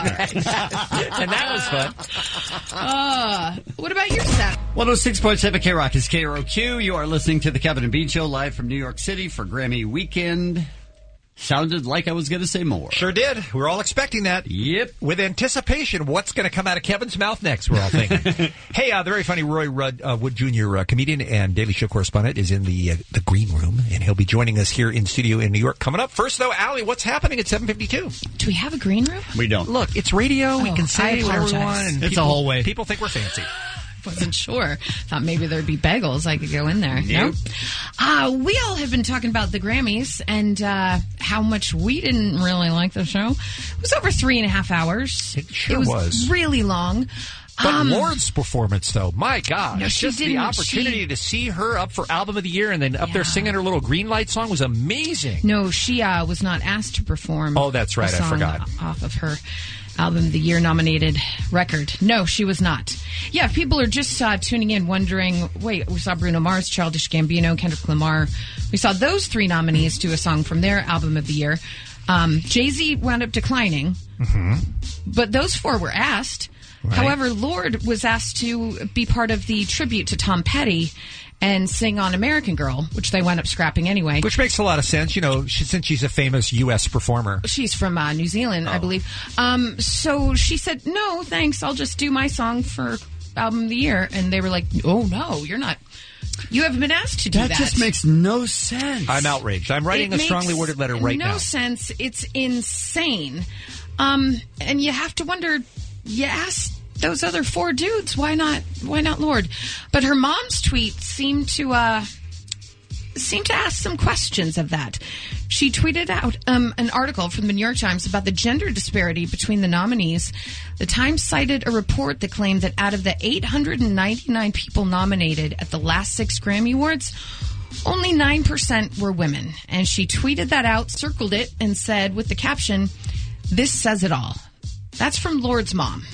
and that was fun. Uh, what about your set? one oh six point seven K Rock is K R O Q. You are listening to the Kevin and Bean Show live from New York City for Grammy weekend. Sounded like I was going to say more. Sure did. We were all expecting that. Yep. With anticipation, what's going to come out of Kevin's mouth next, we're all thinking. Hey, uh, the very funny Roy Rudd, uh, Wood Junior, uh, comedian and Daily Show correspondent, is in the uh, the green room, and he'll be joining us here in studio in New York coming up. First, though, Allie, what's happening at seven fifty-two? Do we have a green room? We don't. Look, it's radio. we Oh, can say I whatever we apologize. want. And It's people, a whole way. People think we're fancy. Wasn't sure. Thought maybe there'd be bagels. I could go in there. Nope. No. Uh, we all have been talking about the Grammys and uh, how much we didn't really like the show. It was over three and a half hours. It sure it was, was. really long. But Um, Lord's performance, though, my gosh. No, she just the didn't. opportunity She- to see her up for Album of the Year and then up there Yeah. singing her little green light song was amazing. No, she uh, was not asked to perform. Oh, that's right. a I song forgot. Off of her Album of the Year nominated record. No, she was not. Yeah, if people are just uh, tuning in wondering, wait, we saw Bruno Mars, Childish Gambino, Kendrick Lamar. We saw those three nominees do a song from their Album of the Year. Um, Jay-Z wound up declining, Mm-hmm. but those four were asked. Right. However, Lorde was asked to be part of the tribute to Tom Petty and sing on American Girl, which they wound up scrapping anyway. Which makes a lot of sense, you know, she, since she's a famous U S performer. She's from uh, New Zealand, Oh. I believe. Um, so she said, no, thanks. I'll just do my song for Album of the Year. And they were like, oh, no, you're not. You haven't been asked to do that. That just makes no sense. I'm outraged. I'm writing It a strongly makes worded letter right no now. sense. It's insane. Um, and you have to wonder, you asked those other four dudes, why not, why not Lorde? But her mom's tweet seemed to, uh, seemed to ask some questions of that. She tweeted out um, an article from the New York Times about the gender disparity between the nominees. The Times cited a report that claimed that out of the eight hundred ninety-nine people nominated at the last six Grammy Awards, only nine percent were women. And she tweeted that out, circled it, and said with the caption, "This says it all." That's from Lorde's mom.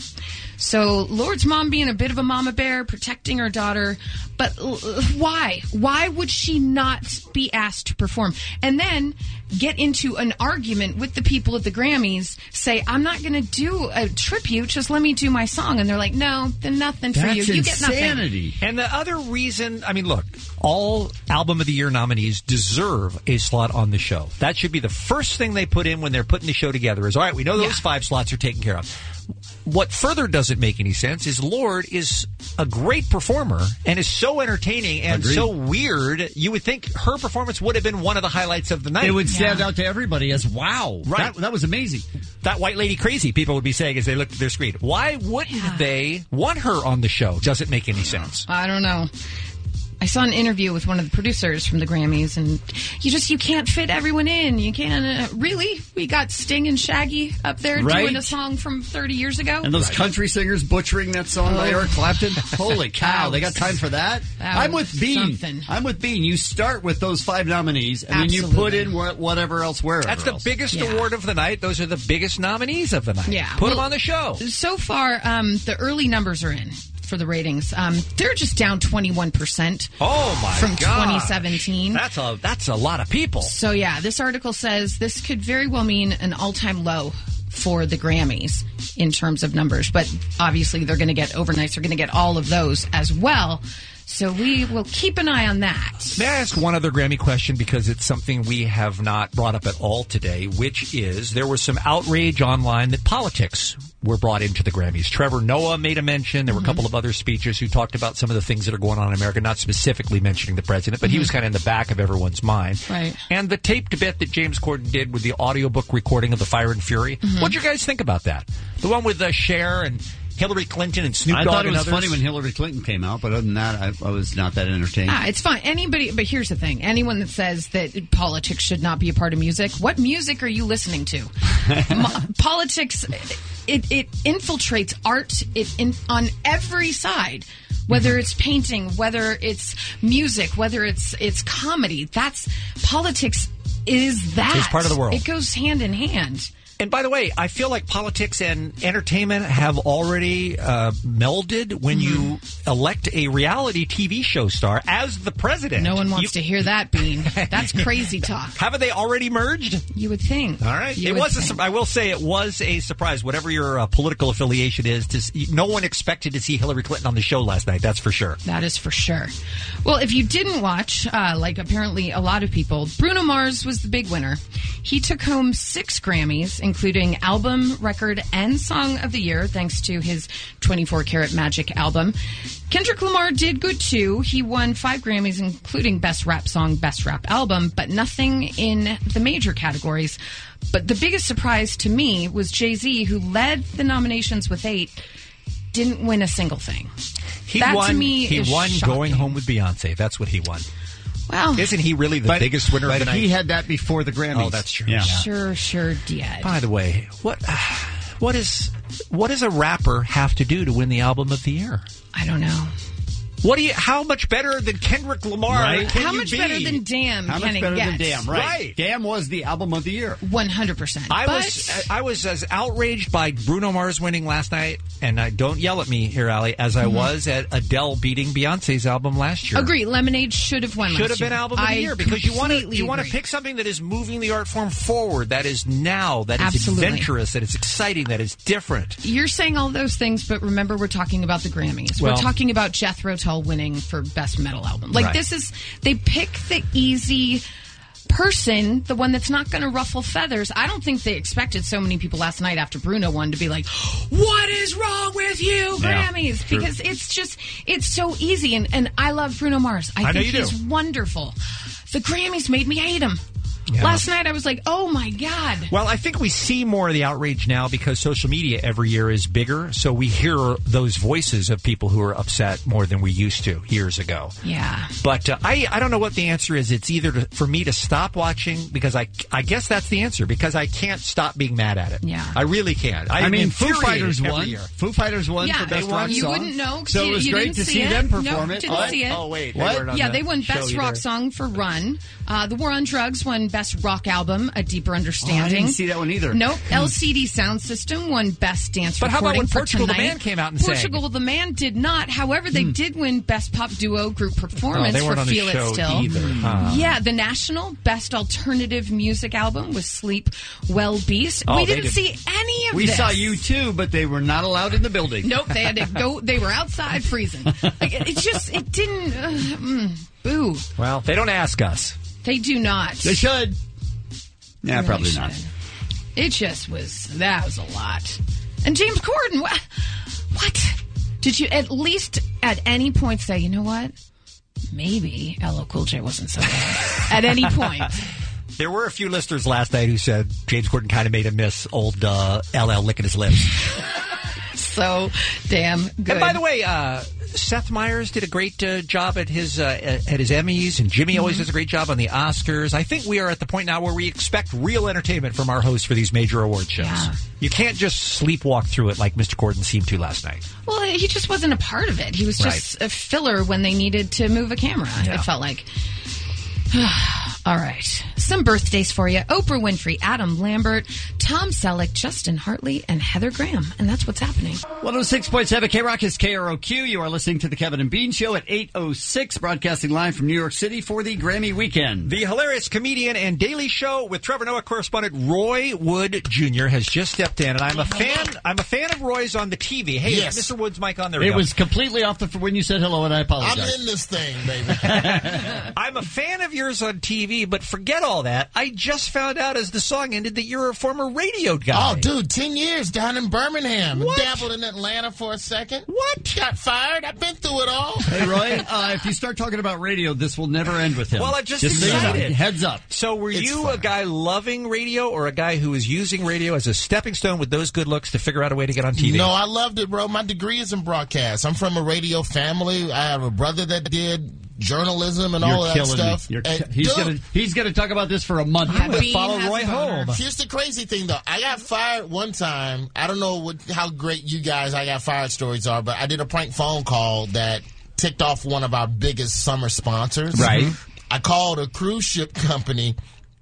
So Lorde's mom being a bit of a mama bear, protecting her daughter. But uh, why? Why would she not be asked to perform? And then get into an argument with the people at the Grammys, say, I'm not going to do a tribute, just let me do my song. And they're like, no, then nothing for you. You get nothing. And the other reason, I mean, look, all Album of the Year nominees deserve a slot on the show. That should be the first thing they put in when they're putting the show together is, all right, we know those Yeah. five slots are taken care of. What further doesn't make any sense is Lorde is a great performer and is so entertaining and Agreed. so weird. You would think her performance would have been one of the highlights of the night. It would stand out to everybody as, wow, Right. that, that was amazing. That white lady crazy, people would be saying as they looked at their screen. Why wouldn't they want her on the show? Doesn't make any sense. I don't know. I saw an interview with one of the producers from the Grammys, and you just you can't fit everyone in. You can't uh, really. We got Sting and Shaggy up there Right. doing a song from thirty years ago, And those country singers butchering that song by Oh. Eric Clapton. Holy cow, they got time for that? That I'm was with Bean. something. I'm with Bean. You start with those five nominees, and then you put in wha- whatever else, wherever That's the else. biggest Yeah. award of the night. Those are the biggest nominees of the night. Yeah, Put them well, on the show. So far, um, the early numbers are in for the ratings. Um, they're just down twenty-one percent. Oh my from gosh. twenty seventeen. That's a that's a lot of people. So yeah, this article says this could very well mean an all-time low for the Grammys in terms of numbers, but obviously they're going to get overnights. They're going to get all of those as well. So we will keep an eye on that. May I ask one other Grammy question, because it's something we have not brought up at all today, which is there was some outrage online that politics were brought into the Grammys. Trevor Noah made a mention. There were a couple of other speakers who talked about some of the things that are going on in America, not specifically mentioning the president, but he Mhm. was kind of in the back of everyone's mind. Right. And the taped bit that James Corden did with the audiobook recording of the Fire and Fury. Mhm. What'd you guys think about that? The one with uh, Cher and Hillary Clinton and Snoop I Dogg thought it and was others? funny when Hillary Clinton came out, but other than that, I, I was not that entertained. Ah, it's fine. Anybody, but here's the thing: anyone that says that politics should not be a part of music, what music are you listening to? Mo- politics, it, it infiltrates art. It in, on every side. Whether it's painting, whether it's music, whether it's it's comedy. That's politics. Is that It's part of the world. It goes hand in hand. And by the way, I feel like politics and entertainment have already uh, melded when you elect a reality T V show star as the president. No one wants to hear that, Bean. That's crazy talk. Haven't they already merged? You would think. All right. You it would was. A, think. sur- I will say it was a surprise. Whatever your uh, political affiliation is, to see, no one expected to see Hillary Clinton on the show last night. That's for sure. That is for sure. Well, if you didn't watch, uh, like apparently a lot of people, Bruno Mars was the big winner. He took home six Grammys, including Album, Record, and Song of the Year, thanks to his twenty-four karat Magic album. Kendrick Lamar did good too. He won five Grammys, including Best Rap Song, Best Rap Album, but nothing in the major categories. But the biggest surprise to me was Jay-Z, who led the nominations with eight, didn't win a single thing. He that won. to me he is won shocking. Going Home with Beyonce. That's what he won. Wow. Isn't he really the But- biggest winner but of the night? he had that before the Grammys. Oh, that's true. Yeah. Sure, sure did. By the way, what what is what does a rapper have to do to win the album of the year? I don't know. What do you? How much better than Kendrick Lamar? Right. Can How you much be? better than Damn How can much it better get? than Damn? Right. Right. Damn was the album of the year. one hundred percent. I but was I was as outraged by Bruno Mars winning last night, and I don't yell at me here, Allie, as I Mhm. was at Adele beating Beyonce's album last year. Agree. Lemonade should have won Should last have been year. album of the I year because you want to completely you want to agree. pick something that is moving the art form forward, that is now, that is Absolutely. adventurous, that is exciting, that is different. You're saying all those things, but remember, we're talking about the Grammys. Well- we're talking about Jethro Tull winning for Best Metal Album. Like, Right. this is, they pick the easy person, the one that's not going to ruffle feathers. I don't think they expected so many people last night after Bruno won to be like, what is wrong with you, Yeah, Grammys? true. Because it's just, it's so easy. And, and I love Bruno Mars. I, I know think you he's do. wonderful. The Grammys made me hate him. Yeah. Last night I was like, oh my God. Well, I think we see more of the outrage now because social media every year is bigger, so we hear those voices of people who are upset more than we used to years ago. Yeah. But uh, I, I don't know what the answer is. It's either to, for me to stop watching, because I, I guess that's the answer, because I can't stop being mad at it. Yeah. I really can't. I, I'm mean, Foo infuriated Fighters every won. year. Foo Fighters won Yeah, for Best they Rock won. You Song. wouldn't know 'cause So you- it was you great didn't to see see it. them Nope, perform it. didn't What? see it. Oh, wait. They What? weren't on Yeah, the they won show Best either. Rock Song for Run. Uh, the War on Drugs won Best Rock Album, A Deeper Understanding. Oh, I didn't see that one either. Nope. L C D Sound System won Best Dance But how about Recording when for Portugal the Tonight. Man came out and sang? Portugal the Man did not. However, they did win Best Pop Duo Group Performance Oh, they weren't for on the Feel It show Still. either. Huh. Yeah, the National Best Alternative Music Album was Sleep Well Beast. Oh, we they didn't did. see any of We this. saw you too, but they were not allowed in the building. Nope, they had to go. They were outside freezing. Like, it, it just, it didn't. Uh, mm, boo. Well, they don't ask us. They do not. They should. Yeah, Really probably should. not. It just was. That was a lot. And James Corden. What? What? Did you at least at any point say, you know what? Maybe L L Cool J wasn't so bad. At any point. There were a few listeners last night who said James Corden kind of made him miss old uh, L L licking his lips. So damn good. And by the way, uh, Seth Meyers did a great uh, job at his uh, at his Emmys, and Jimmy always Mm-hmm. does a great job on the Oscars. I think we are at the point now where we expect real entertainment from our hosts for these major award shows. Yeah. You can't just sleepwalk through it like Mister Corden seemed to last night. Well, he just wasn't a part of it. He was just a filler when they needed to move a camera, Yeah. it felt like. All right. Some birthdays for you. Oprah Winfrey, Adam Lambert, Tom Selleck, Justin Hartley, and Heather Graham. And that's what's happening. one oh six point seven K-Rock is K R O Q. You are listening to the Kevin and Bean Show at eight oh six, broadcasting live from New York City for the Grammy weekend. The hilarious comedian and Daily Show with Trevor Noah correspondent Roy Wood Junior has just stepped in, and I'm a fan. I'm a fan of Roy's on the T V. Hey, Yes. Mister Wood's mic on? There we It go. was completely off the when you said hello, and I apologize. I'm in this thing, baby. I'm a fan of yours on T V, but forget all that. I just found out as the song ended that you're a former radio guy. Oh, dude, ten years down in Birmingham. What? Dabbled in Atlanta for a second. What? Got fired. I've been through it all. Hey, Roy, uh, if you start talking about radio, this will never end with him. Well, I just, so you know, decided. heads up. So were It's you fun. a guy loving radio or a guy who was using radio as a stepping stone with those good looks to figure out a way to get on T V? No, I loved it, bro. My degree is in broadcast. I'm from a radio family. I have a brother that did journalism and You're all of that killing stuff. me. You're And, ki- he's dude, gonna he's gonna talk about this for a month. I'm going to follow Roy home. Here's the crazy thing, though. I got fired one time. I don't know what, how great you guys I got fired stories are, but I did a prank phone call that ticked off one of our biggest summer sponsors. Right. I called a cruise ship company.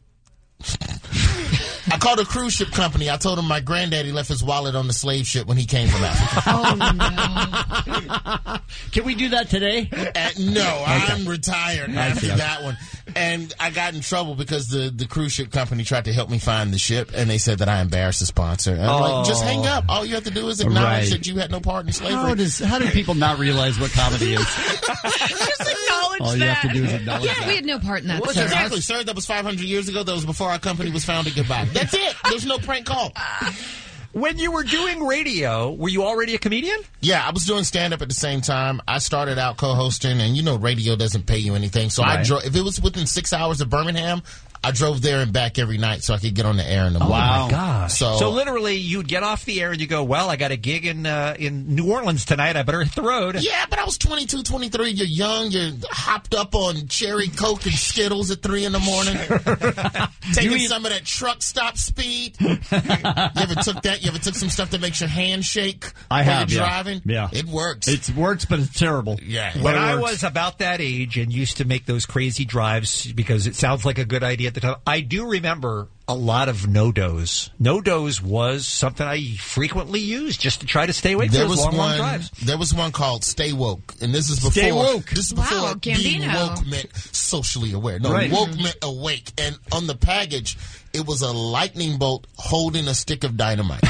I called a cruise ship company. I told them my granddaddy left his wallet on the slave ship when he came from Africa. Oh, no. Can we do that today? Uh, no, I'm retired I after see. that one. And I got in trouble because the, the cruise ship company tried to help me find the ship, and they said that I embarrassed the sponsor. And I'm Oh. like, just hang up. All you have to do is acknowledge Right. that you had no part in slavery. How does how do people not realize what comedy is? Just acknowledge All you that. have to do is acknowledge yeah, that. we had no part in that. Well, sir. exactly, sir. That was five hundred years ago. That was before our company was founded. Goodbye. That's it. There's no prank call. When you were doing radio, were you already a comedian? Yeah, I was doing stand-up at the same time. I started out co-hosting, and you know radio doesn't pay you anything. So I Right. drove. If it was within six hours of Birmingham, I drove there and back every night so I could get on the air in the morning. Oh my gosh! So, So, literally, you'd get off the air and you go, "Well, I got a gig in uh, in New Orleans tonight. I better hit the road." yeah, but I was twenty-two, twenty-three. You're young. You're hopped up on cherry Coke and Skittles at three in the morning. Taking You eat- some of that truck stop speed. You ever took that? You ever took some stuff that makes your hand shake I while have, you're yeah. driving? Yeah. It works. It works, but it's terrible. Yeah. But When it I works. was about that age and used to make those crazy drives because it sounds like a good idea at the time, I do remember a lot of no-dos. No-dos was something I frequently used just to try to stay awake for There those was long, long one. drives. There was one called "Stay Woke," and this is before. Stay woke. This is Wow, before being Gambino. woke meant socially aware. No, Right. woke meant awake. And on the package, it was a lightning bolt holding a stick of dynamite.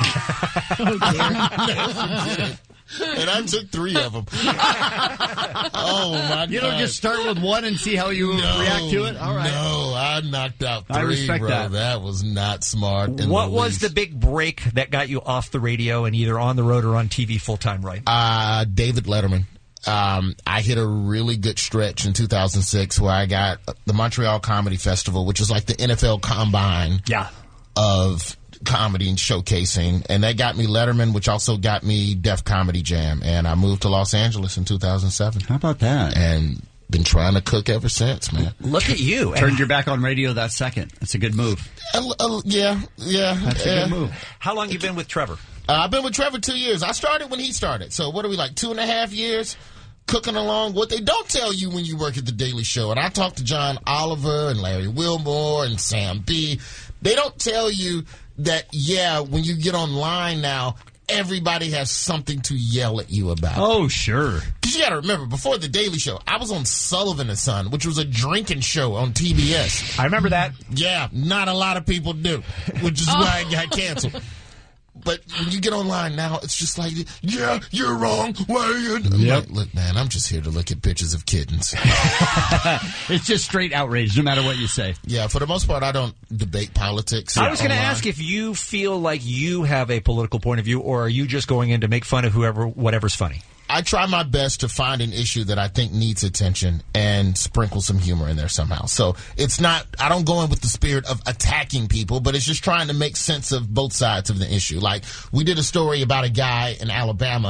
And I took three of them. Oh my god! You don't just start with one and see how you no, react to it. All right. No, I knocked out three, I respect bro. that. That was not smart. in What the was least. the big break that got you off the radio and either on the road or on T V full-time, right? Uh, David Letterman. Um, I hit a really good stretch in two thousand six where I got the Montreal Comedy Festival, which is like the N F L combine Yeah. of comedy and showcasing. And that got me Letterman, which also got me Def Comedy Jam. And I moved to Los Angeles in two thousand seven. How about that? And been trying to cook ever since, man. Look at you. Turned your back on radio that second. That's a good move. Uh, uh, yeah, yeah. That's a yeah. good move. How long you been with Trevor? Uh, I've been with Trevor two years. I started when he started. So what are we, like two and a half years cooking along? What they don't tell you when you work at The Daily Show, and I talked to John Oliver and Larry Wilmore and Sam B., they don't tell you that, yeah, when you get online now, everybody has something to yell at you about. Oh, sure. Because you got to remember, before The Daily Show, I was on Sullivan and Son, which was a drinking show on T B S. I remember that. Yeah, not a lot of people do, which is why it got canceled. But when you get online now, it's just like, yeah, you're wrong. Why are you? I'm Yep. like, look, man, I'm just here to look at pictures of kittens. It's just straight outrage, no matter what you say. Yeah, for the most part, I don't debate politics. I was going to online. ask if you feel like you have a political point of view, or are you just going in to make fun of whoever, whatever's funny? I try my best to find an issue that I think needs attention and sprinkle some humor in there somehow. So it's not, I don't go in with the spirit of attacking people, but it's just trying to make sense of both sides of the issue. Like, we did a story about a guy in Alabama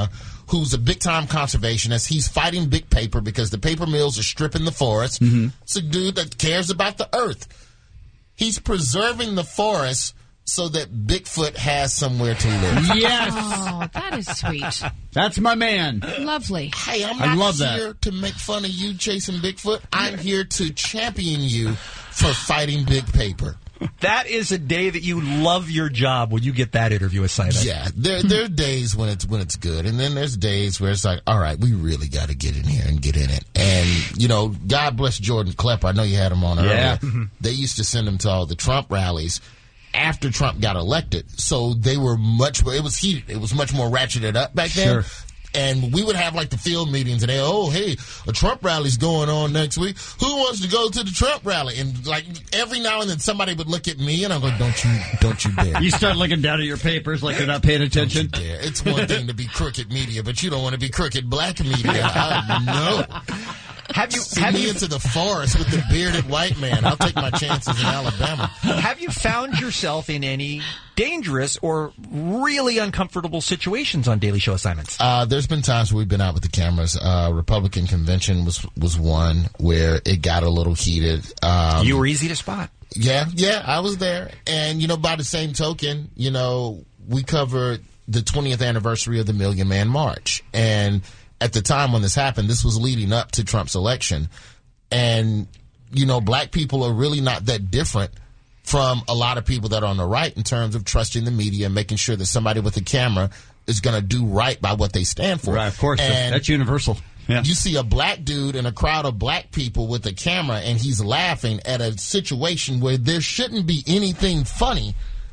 who's a big-time conservationist. He's fighting big paper because the paper mills are stripping the forest. Mm-hmm. It's a dude that cares about the earth. He's preserving the forest so that Bigfoot has somewhere to live. Yes. Oh, that is sweet. That's my man. Lovely. Hey, I'm I not love here that. to make fun of you chasing Bigfoot. I'm here to champion you for fighting big paper. That is a day that you love your job when you get that interview assignment. Yeah, there there are days when it's when it's good, and then there's days where it's like, all right, we really got to get in here and get in it. And you know, God bless Jordan Klepper. I know you had him on Yeah. earlier. They used to send him to all the Trump rallies after Trump got elected, so they were much. It was heated. It was much more ratcheted up back then. Sure. And we would have like the field meetings, and they, oh, hey, a Trump rally's going on next week. Who wants to go to the Trump rally? And like every now and then, somebody would look at me, and I'm going, don't you, don't you dare. You start looking down at your papers like you're not paying attention. Don't you dare. It's one thing to be crooked media, but you don't want to be crooked black media. I know. Have you Send have me you, into the forest with the bearded white man? I'll take my chances in Alabama. have you found yourself in any dangerous or really uncomfortable situations on Daily Show assignments? Uh, there's been times where we've been out with the cameras. Uh, Republican convention was was one where it got a little heated. Um, you were easy to spot. Yeah, yeah, I was there. And, you know, by the same token, you know, we covered the twentieth anniversary of the Million Man March. And at the time when this happened, this was leading up to Trump's election. And, you know, black people are really not that different from a lot of people that are on the right in terms of trusting the media and making sure that somebody with a camera is going to do right by what they stand for. Right, of course. And that's universal. Yeah. you see a black dude in a crowd of black people with a camera, and he's laughing at a situation where there shouldn't be anything funny.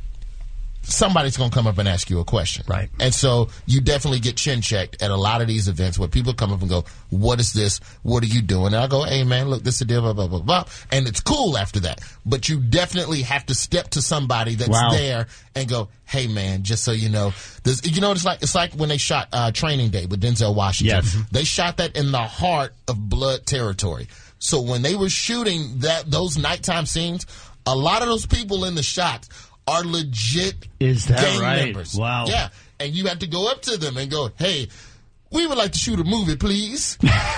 Somebody's going to come up and ask you a question. Right. And so you definitely get chin checked at a lot of these events where people come up and go, what is this? What are you doing? And I go, hey, man, look, this is a deal, blah, blah, blah, blah. And it's cool after that. But you definitely have to step to somebody that's Wow. there and go, hey, man, just so you know. This, you know what it's like? It's like when they shot uh, Training Day with Denzel Washington. Yes. They shot that in the heart of blood territory. So when they were shooting that those nighttime scenes, a lot of those people in the shots are legit Is that gang right? members. Wow. Yeah. And you have to go up to them and go, hey, we would like to shoot a movie, please. Is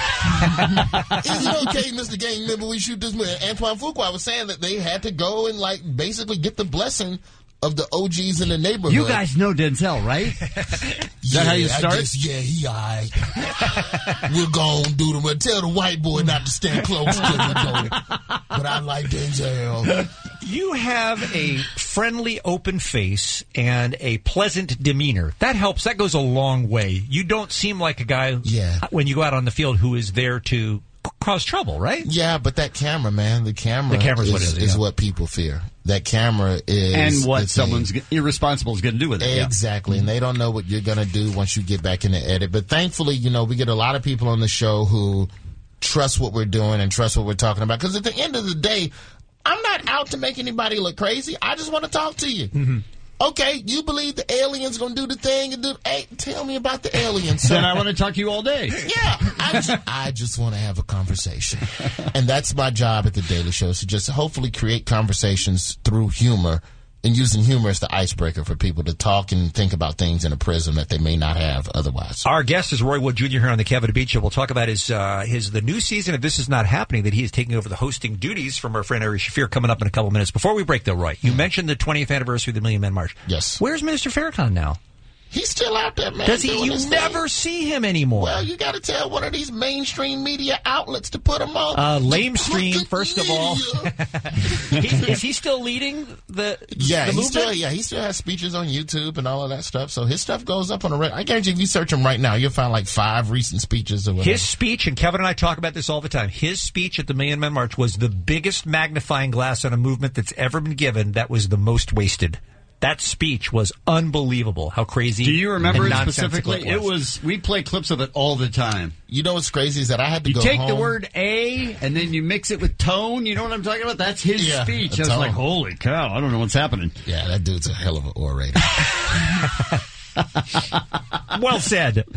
it okay, Mister Gang Member, we shoot this movie? Antoine Fuqua was saying that they had to go and, like, basically get the blessing of the O Gs in the neighborhood. You guys know Denzel, right? Is that yeah, how you I start? guess, yeah, he all right. We're going to do them. Tell the white boy not to stand close to me, though. But I like Denzel. You have a friendly, open face and a pleasant demeanor. That helps. That goes a long way. You don't seem like a guy Yeah. when you go out on the field who is there to c- cause trouble, right? Yeah, but that camera, man, the camera The camera's is, what it is, is yeah. what people fear. That camera is And what the thing. someone's g- irresponsible is going to do with it. yeah. Exactly, and they don't know what you're going to do once you get back in the edit. But thankfully, you know, we get a lot of people on the show who trust what we're doing and trust what we're talking about. Because at the end of the day, I'm not out to make anybody look crazy. I just want to talk to you. Mm-hmm. Okay, you believe the aliens going to do the thing and do? Hey, tell me about the aliens. sir. Then I want to talk to you all day. Yeah, I just, I just want to have a conversation. And that's my job at The Daily Show, is to just hopefully create conversations through humor and using humor as the icebreaker for people to talk and think about things in a prism that they may not have otherwise. Our guest is Roy Wood Junior here on the Kevin DeBeat Show. We'll talk about his uh, his the new season of This Is Not Happening, that he is taking over the hosting duties from our friend Ari Shafir coming up in a couple minutes. Before we break, though, Roy, you mentioned the twentieth anniversary of the Million Man March. Yes. Where's Minister Farrakhan now? He's still out there, man. Does he? doing You his never thing. see him anymore. Well, you got to tell one of these mainstream media outlets to put him on. Uh, The lamestream, crooked first of all. he, is he still leading the Yeah, the he movement? still yeah he still has speeches on YouTube and all of that stuff. So his stuff goes up on a. Re- I guarantee if you search him right now, you'll find like five recent speeches or whatever. His speech, and Kevin and I talk about this all the time, his speech at the Million Man March was the biggest magnifying glass on a movement that's ever been given that was the most wasted. That speech was unbelievable. How crazy. Do you remember and it nonsensical specifically? It was. We play clips of it all the time. You know what's crazy is that I had to You go take home. the word "a" and then you mix it with tone. You know what I'm talking about? That's his Yeah, speech. a I was tone. like, "Holy cow! I don't know what's happening." Yeah, that dude's a hell of an orator. What Well said.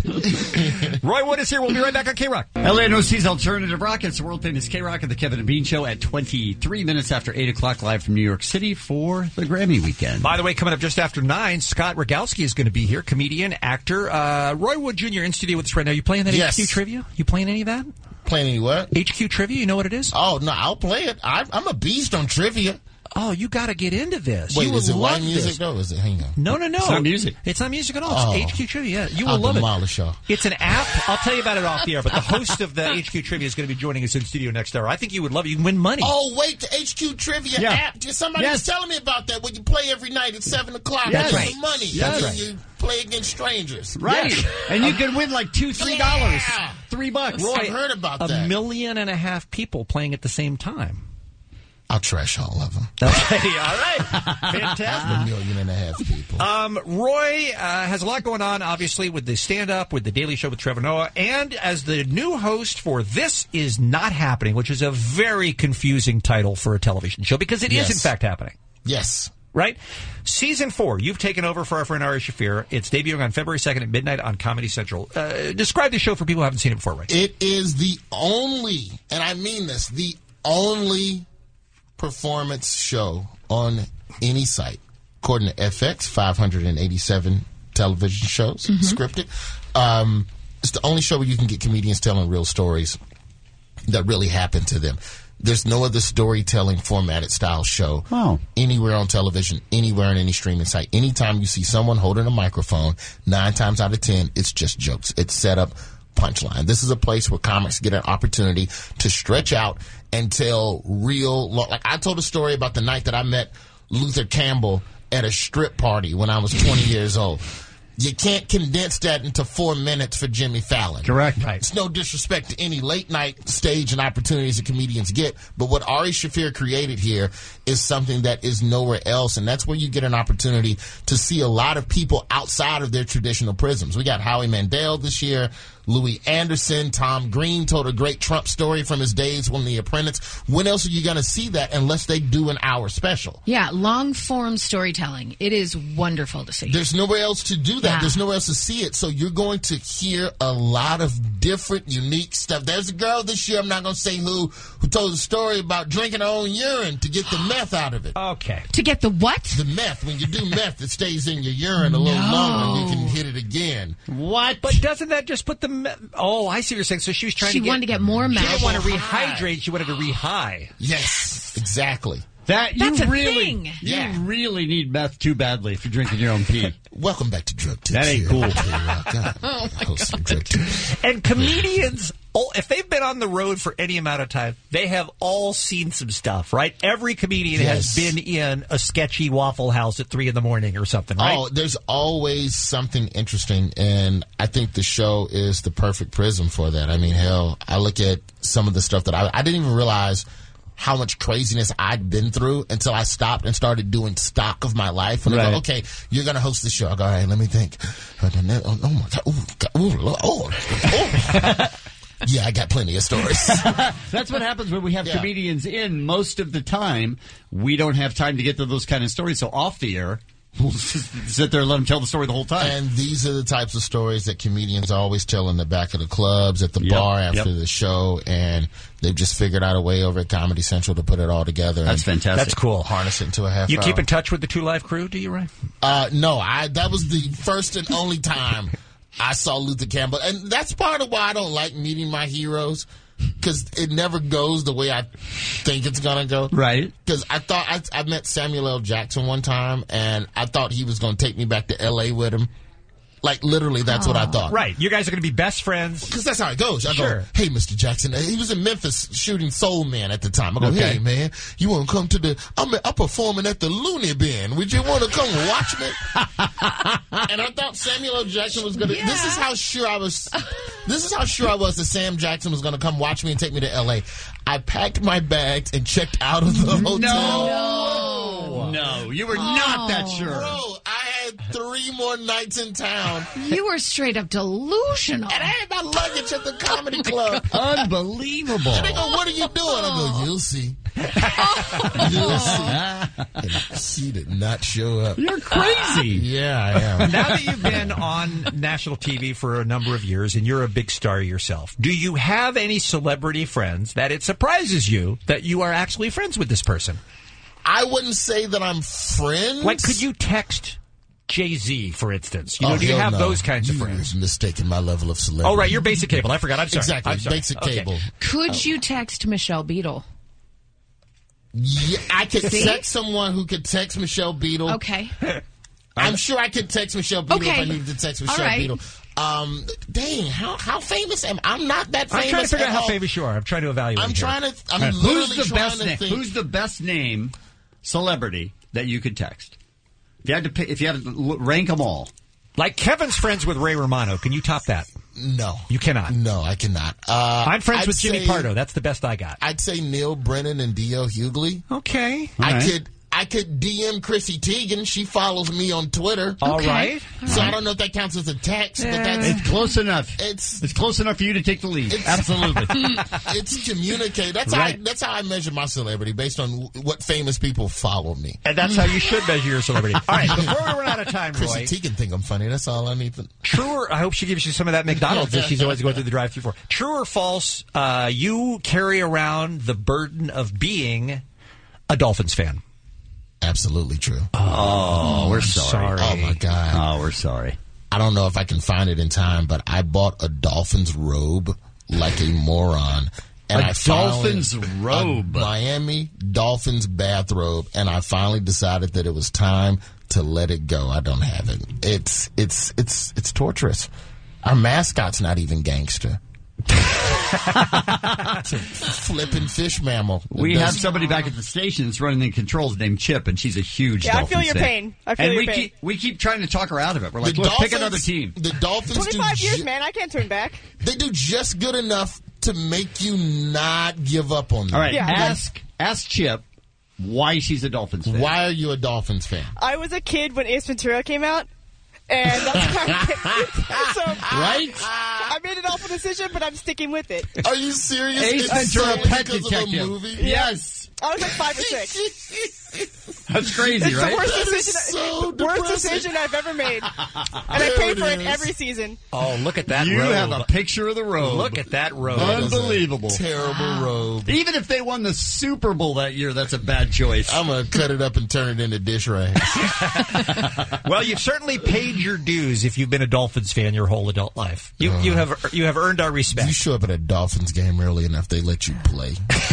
Roy Wood is here. We'll be right back on K-Rock. L A N O C's Alternative Rock. It's the world famous K-Rock and the Kevin and Bean Show at twenty-three minutes after eight o'clock live from New York City for the Grammy weekend. By the way, coming up just after nine, Scott Rogalski is going to be here, comedian, actor. Uh, Roy Wood Junior in studio with us right now. You playing that Yes. H Q trivia? You playing any of that? Playing any what? H Q trivia? You know what it is? Oh, no, I'll play it. I, I'm a beast on trivia. Oh, you got to get into this. Wait, you is it will white love music? this. No, is it? Hang on. No, no, no. It's not music. It's not music at all. It's Oh. H Q trivia. Yeah, you will I'll love it. demolish y'all. It's an app. I'll tell you about it off the air, but the host of the H Q trivia is going to be joining us in studio next hour. I think you would love it. You can win money. Oh, wait, the H Q Trivia Yeah. app. Just somebody Yes. was telling me about that when you play every night at seven o'clock. That's You right. get some money. That's and right. You play against strangers. Right. Yes. And you can win like two, three dollars. Yeah. Three bucks. Roy, I've heard about a that. million and a half people playing at the same time. I'll trash all of them. Okay, all right. Fantastic. A million and a half people. Um, Roy uh, has a lot going on, obviously, with the stand-up, with the Daily Show with Trevor Noah, and as the new host for This Is Not Happening, which is a very confusing title for a television show, because it is, Yes. in fact, happening. Yes. Right? Season four, you've taken over for our friend Ari Shafir. It's debuting on February second at midnight on Comedy Central. Uh, describe the show for people who haven't seen it before, Ray. It is the only, and I mean this, the only performance show on any site. According to F X, five hundred eighty-seven television shows scripted. Um, it's the only show where you can get comedians telling real stories that really happened to them. There's no other storytelling formatted style show Oh. anywhere on television, anywhere on any streaming site. Anytime you see someone holding a microphone, nine times out of ten, it's just jokes. It's set up, punchline. This is a place where comics get an opportunity to stretch out and tell real, lo- like I told a story about the night that I met Luther Campbell at a strip party when I was twenty years old. You can't condense that into four minutes for Jimmy Fallon. Correct. Right. It's no disrespect to any late night stage and opportunities that comedians get, but what Ari Shafir created here is something that is nowhere else, and that's where you get an opportunity to see a lot of people outside of their traditional prisms. We got Howie Mandel this year, Louis Anderson, Tom Green told a great Trump story from his days on The Apprentice. When else are you going to see that unless they do an hour special? Yeah, long form storytelling. It is wonderful to see. There's nowhere else to do that. Yeah. There's nowhere else to see it. So you're going to hear a lot of different, unique stuff. There's a girl this year, I'm not going to say who, who told a story about drinking her own urine to get the meth out of it. Okay. To get the what? The meth. When you do meth, it stays in your urine a little No. longer and you can hit it again. What? But doesn't that just put the... Me- oh, I see what you're saying. So she was trying She to get... wanted to get more She meth. didn't want to rehydrate. She wanted to re-high. Yes, exactly. That you That's a really, thing. you Yeah. really need meth too badly if you're drinking your own pee. Welcome back to Drug Tips. That ain't here. cool. God, host of Drug Tips. And comedians, oh, if they've been on the road for any amount of time, they have all seen some stuff, right? Every comedian Yes. has been in a sketchy Waffle House at three in the morning or something, right? Oh, there's always something interesting, and I think the show is the perfect prism for that. I mean, hell, I look at some of the stuff that I, I didn't even realize how much craziness I'd been through until I stopped and started doing stock of my life. And I Right. go, okay, you're going to host the show. I go, all right, let me think. Oh, my God. Ooh, God. Ooh, Lord. Oh, oh. Yeah, I got plenty of stories. That's what happens when we have Yeah. comedians in. Most of the time, we don't have time to get to those kind of stories. So off the air, we'll just sit there and let them tell the story the whole time. And these are the types of stories that comedians always tell in the back of the clubs, at the Yep, bar after yep. the show, and they've just figured out a way over at Comedy Central to put it all together. That's and fantastic. That's cool. Harness it into a half You hour. keep in touch with the Two Live crew, do you, Ray? Uh, no, I that was the first and only time I saw Luther Campbell, and that's part of why I don't like meeting my heroes, because it never goes the way I think it's gonna go. Right. Because I thought I, I met Samuel L. Jackson one time, and I thought he was gonna take me back to L A with him. Like, literally, that's what I thought. Right. You guys are going to be best friends. Because that's how it goes. I Sure. go, hey, Mister Jackson. He was in Memphis shooting Soul Man at the time. I go, Okay. hey, man, you want to come to the... I'm, I'm performing at the Looney Bin. Would you want to come watch me? And I thought Samuel L. Jackson was going to... This is how sure I was... This is how sure I was that Sam Jackson was going to come watch me and take me to L A. I packed my bags and checked out of the hotel. No. No, you were not that sure. Bro, I had three more nights in town. You were straight up delusional. And I had my luggage at the comedy club. Unbelievable. And they go, what are you doing? I go, you'll see. You'll see. And she did not show up. You're crazy. Yeah, I am. Now that you've been on national T V for a number of years and you're a big star yourself, do you have any celebrity friends that it surprises you that you are actually friends with this person? I wouldn't say that I'm friends. Like, could you text Jay-Z, for instance? You know, Oh, do you hell have no. those kinds of You friends? was mistaking my level of celebrity. Oh, right, you're basic cable. I forgot. I'm sorry. Exactly, I'm sorry. basic Okay. cable. Could you text Michelle Beadle? Yeah, I could See? text someone who could text Michelle Beadle. Okay. I'm sure I could text Michelle Beadle Okay. if I needed to text All Michelle right. Beadle. Um, dang, how how famous am I? I'm not that famous. I'm trying to figure at out how all. famous you are. I'm trying to evaluate. I'm here. trying to. I'm All right, literally who's the trying best to name? think. Who's the best name celebrity that you could text? If you had to pick, if you had to l- rank them all, Like Kevin's friends with Ray Romano. Can you top that? No, you cannot. No, I cannot. Uh, I'm friends I'd with Jimmy say- Pardo. That's the best I got. I'd say Neil Brennan and D L Hughley. Okay, I All right. could. I could D M Chrissy Teigen. She follows me on Twitter. All Okay. right. So All I right. don't know if that counts as a text, but Yeah. that's It's close enough. It's it's close enough for you to take the lead. Absolutely. It's communicate. That's Right. how I, that's how I measure my celebrity based on w- what famous people follow me. And that's how you should measure your celebrity. All right, before we run out of time, Chrissy Roy. Teigen think I'm funny. That's all I need to. True or I hope she gives you some of that McDonald's that she's always going through the drive-thru for. True or false? Uh, you carry around the burden of being a Dolphins fan. Absolutely true. Oh, we're I'm sorry. Oh my god. Oh, we're sorry. I don't know if I can find it in time, but I bought a Dolphins robe like a moron. And A I finally- Dolphins robe. a Miami Dolphins bathrobe, and I finally decided that it was time to let it go. I don't have it. It's it's it's it's torturous. Our mascot's not even gangster. It's a flipping fish mammal. We It have does- somebody back at the station that's running the controls named Chip, and she's a huge Yeah, I Dolphins feel your fan. pain. I feel and your we pain. Keep, we keep trying to talk her out of it. We're like, The look, pick Dolphins- another team. The Dolphins do twenty-five years, ju- man. I can't turn back. They do just good enough to make you not give up on them. All right, Yeah. ask ask Chip why she's a Dolphins fan. Why are you a Dolphins fan? I was a kid when Ace Ventura came out, and that's why I so Right? I made an awful decision, but I'm sticking with it. Are you serious? Ace It's Ventura, solely Pet because of a Detective. movie? Yes. I was like five or six. That's crazy, It's right? the worst That is decision, so worst depressing. decision I've ever made, and I There pay it for it is. every season. Oh, look at that You robe. have a picture of the robe. Look at that robe. That is a Unbelievable. terrible robe. Even if they won the Super Bowl that year, that's a bad choice. I'm gonna cut it up and turn it into dish rags. Well, you've certainly paid your dues if you've been a Dolphins fan your whole adult life. You you have you have earned our respect. You show up at a Dolphins game early enough, they let you play.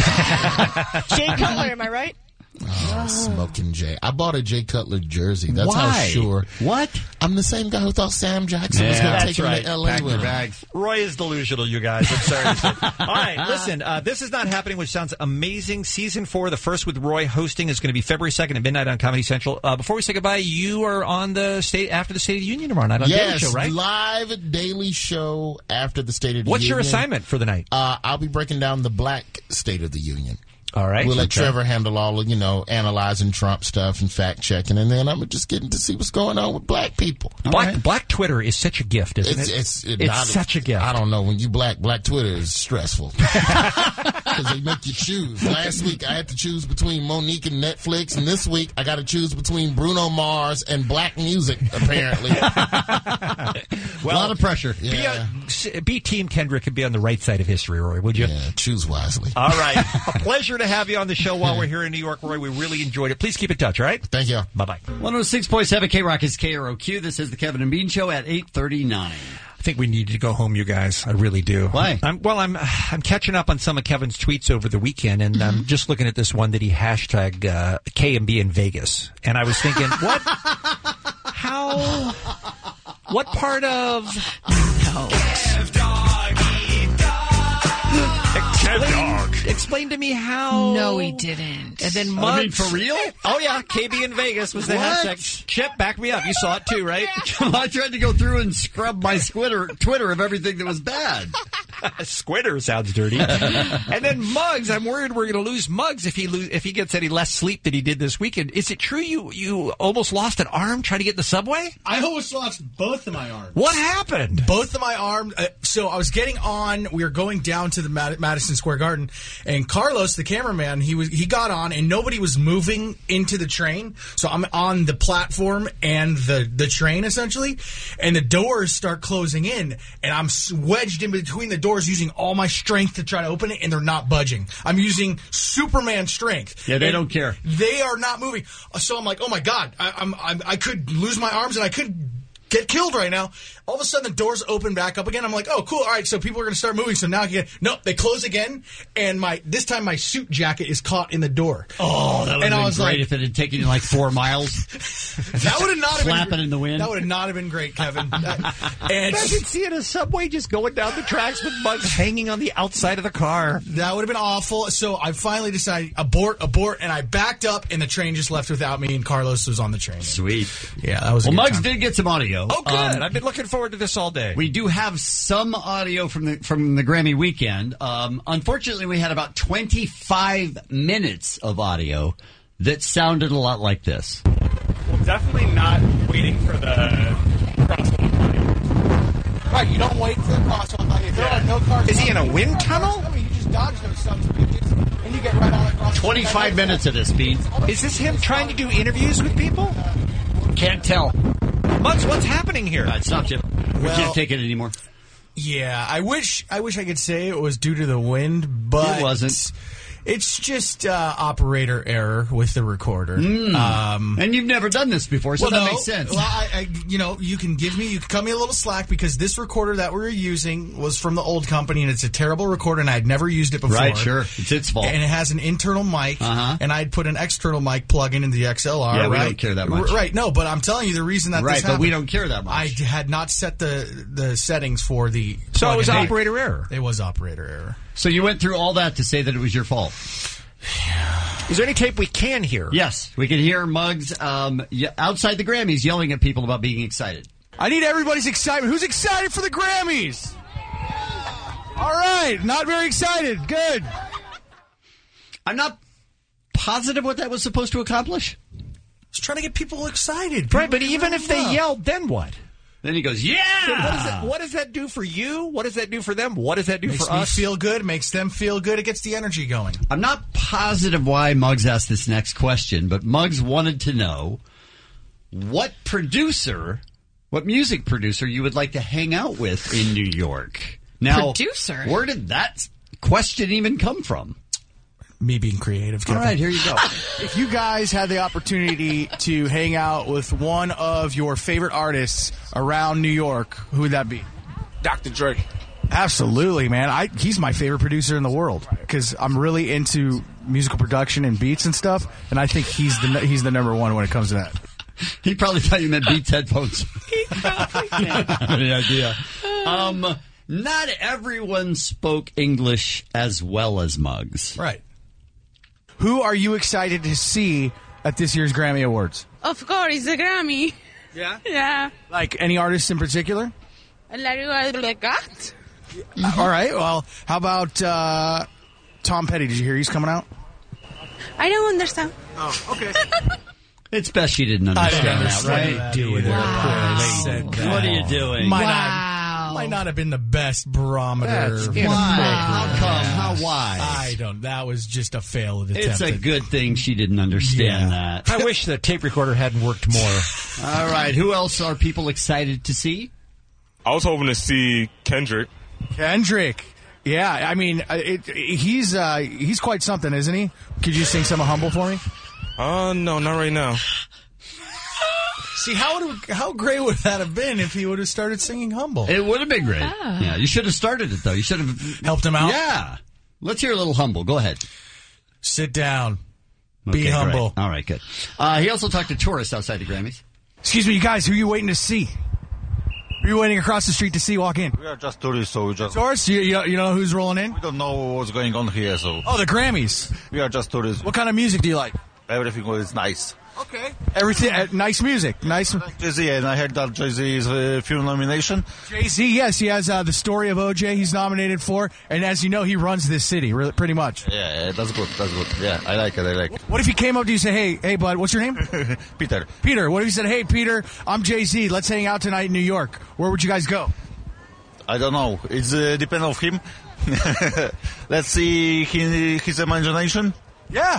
Jay Cutler, am I right? Oh, smoking Jay. I bought a Jay Cutler jersey. That's how Why? sure. What? I'm the same guy who thought Sam Jackson was Yeah, going to that's take him right. to L A Pack with your him. bags. Roy is delusional, you guys. I'm sorry. to say. All right, listen. Uh, this is not happening, which sounds amazing. Season four, the first with Roy hosting, is going to be February second at midnight on Comedy Central. Uh, before we say goodbye, you are on the state after the State of the Union tomorrow night on Daily Yes, Show, right? live daily show after the State of the What's Union. your assignment for the night? Uh, I'll be breaking down the Black State of the Union. All right. We'll let Okay. Trevor handle all of, you know, analyzing Trump stuff and fact checking, and then I'm just getting to see what's going on with black people. Black Black Twitter is such a gift, isn't It's it? it's it- It's not- such a gift. I don't know. When you black, black Twitter is stressful because they make you choose. Last week I had to choose between Monique and Netflix, and this week I got to choose between Bruno Mars and black music. Apparently, a lot of pressure. Be, Yeah. on, s- be Team Kendrick and be on the right side of history, Roy, would you? Yeah, choose wisely. All right. A pleasure to have you on the show while we're here in New York, Roy. We really enjoyed it. Please keep in touch, all right? Thank you. Bye-bye. one oh six point seven K Rock is K R O Q. This is the Kevin and Bean Show at eight thirty-nine. I think we need to go home, you guys. I really do. Why? I'm, well, I'm I'm catching up on some of Kevin's tweets over the weekend, and I'm just looking at this one that he hashtagged uh, K and B in Vegas. And I was thinking, what? How? What part of... No. Explain, explain to me how. No, he didn't. And then I mean, Muggs. for real? Oh, yeah. K B in Vegas was the What? hashtag. Chip, back me up. You saw it too, right? I tried to go through and scrub my Twitter, Twitter of everything that was bad. Squinter sounds dirty. And then Muggs, I'm worried we're going to lose Muggs if he lo- if he gets any less sleep than he did this weekend. Is it true you, you almost lost an arm trying to get in the subway? I almost lost both of my arms. What happened? Both of my arms. Uh, so I was getting on. We were going down to the Mad- Madison Square Garden, and Carlos, the cameraman, he was he got on, and nobody was moving into the train. So I'm on the platform and the the train essentially, and the doors start closing in, and I'm wedged in between the doors using all my strength to try to open it, and they're not budging. I'm using Superman strength. Yeah, they and don't care. They are not moving. So I'm like, oh my god, I, I'm, I'm I could lose my arms and I could get killed right now. All of a sudden, the doors open back up again. I'm like, oh, cool. All right, so people are going to start moving. So now I can, no, they close again, and my this time my suit jacket is caught in the door. Oh, that would and have I been was great like, if it had taken you like four miles. That would have not have Flapping been in the wind. That would have not have been great, Kevin. That- and Imagine seeing a subway just going down the tracks with Muggs hanging on the outside of the car. That would have been awful. So I finally decided abort, abort, and I backed up, and the train just left without me, and Carlos was on the train. Sweet. Yeah, that was a Well, good Muggs time. did get some audio. Oh, good. Um, I've been looking forward to this all day. We do have some audio from the from the Grammy weekend. Um, unfortunately, we had about twenty-five minutes of audio that sounded a lot like this. Well, definitely not waiting for the crosswalk light. Right, you don't wait for the crosswalk light. If there are no cars, Is he in a wind tunnel? I mean, you just dodge those sons of bitches, and you get right on across. twenty-five minutes of this, Pete. Is this him trying to do interviews with people? Can't tell. Muggs, what's happening here? Uh, stop, Jim. We Well- can't take it anymore. Yeah, I wish I wish I could say it was due to the wind, but It wasn't. It's just uh, operator error with the recorder. Mm. Um, and you've never done this before, so well, that no. makes sense. Well, I, I, you know, you can give me, you can cut me a little slack because this recorder that we were using was from the old company, and it's a terrible recorder, and I'd never used it before. Right, sure. It's its fault. And it has an internal mic, Uh-huh. and I'd put an external mic plug in into the X L R. Yeah, we right? don't care that much. R- Right, no, but I'm telling you the reason that Right, this but happened, we don't care that much. I d- had not set the the settings for the. So it was plug-in. operator error. It was operator error. So you went through all that to say that it was your fault. Is there any tape we can hear? Yes, we can hear Muggs um, y- outside the Grammys yelling at people about being excited. I need everybody's excitement. Who's excited for the Grammys? All right, not very excited. Good. I'm not positive what that was supposed to accomplish. Just trying to get people excited. Right, but even if they yelled, then what? Then he goes, yeah! What does, that, what does that do for you? What does that do for them? What does that do Makes for me us? feel good. Makes them feel good. It gets the energy going. I'm not positive why Muggs asked this next question, but Muggs wanted to know what producer, what music producer you would like to hang out with in New York. Now, Producer? where did that question even come from? Me being creative. All right, here you go. If you guys had the opportunity to hang out with one of your favorite artists around New York, who would that be? Doctor Dre. Absolutely, man. I he's my favorite producer in the world because I'm really into musical production and beats and stuff, and I think he's the he's the number one when it comes to that. He probably thought you meant Beats headphones. Any idea? Um, not everyone spoke English as well as Muggs. Right. Who are you excited to see at this year's Grammy Awards? Of course, the Grammy. Yeah? Yeah. Like any artists in particular? Larry Legat. All right. Well, how about uh, Tom Petty? Did you hear he's coming out? I don't understand. Oh, okay. It's best she didn't understand, I didn't that, right? understand doing it. Wow. What are you doing? Might Wow. not, might not have been the best barometer. That's Why? How come? How why? I don't. That was just a failed attempt. It's a good thing she didn't understand that. I wish the tape recorder hadn't worked more. All right. Who else are people excited to see? I was hoping to see Kendrick. Kendrick. Yeah, I mean, uh, it, he's uh, he's quite something, isn't he? Could you sing some of Humble for me? Uh, no, not right now. See, how would it, how great would that have been if he would have started singing Humble? It would have been great. Ah. Yeah, you should have started it, though. You should have Helped him out? Yeah. Let's hear a little Humble. Go ahead. Sit down. Okay, Be great. humble. All right, good. Uh, he also talked to tourists outside the Grammys. Excuse me, you guys, who are you waiting to see? Who are you waiting across the street to see walk in? We are just tourists, so we just... Tourists? You, you, you know who's rolling in? We don't know what's going on here, so... Oh, the Grammys. We are just tourists. What kind of music do you like? Everything is nice. Okay. Everything, uh, nice music. Nice. Jay-Z, and I heard that Jay-Z's uh, film nomination. Jay-Z, yes, he has uh, The Story of O J he's nominated for, and as you know, he runs this city, really, pretty much. Yeah, yeah, that's good, that's good. Yeah, I like it, I like it. What if he came up to you and said, hey, hey, bud, what's your name? Peter. Peter, what if he said, hey, Peter, I'm Jay-Z, let's hang out tonight in New York. Where would you guys go? I don't know. It's uh, depend of him. Let's see his, his imagination. Yeah.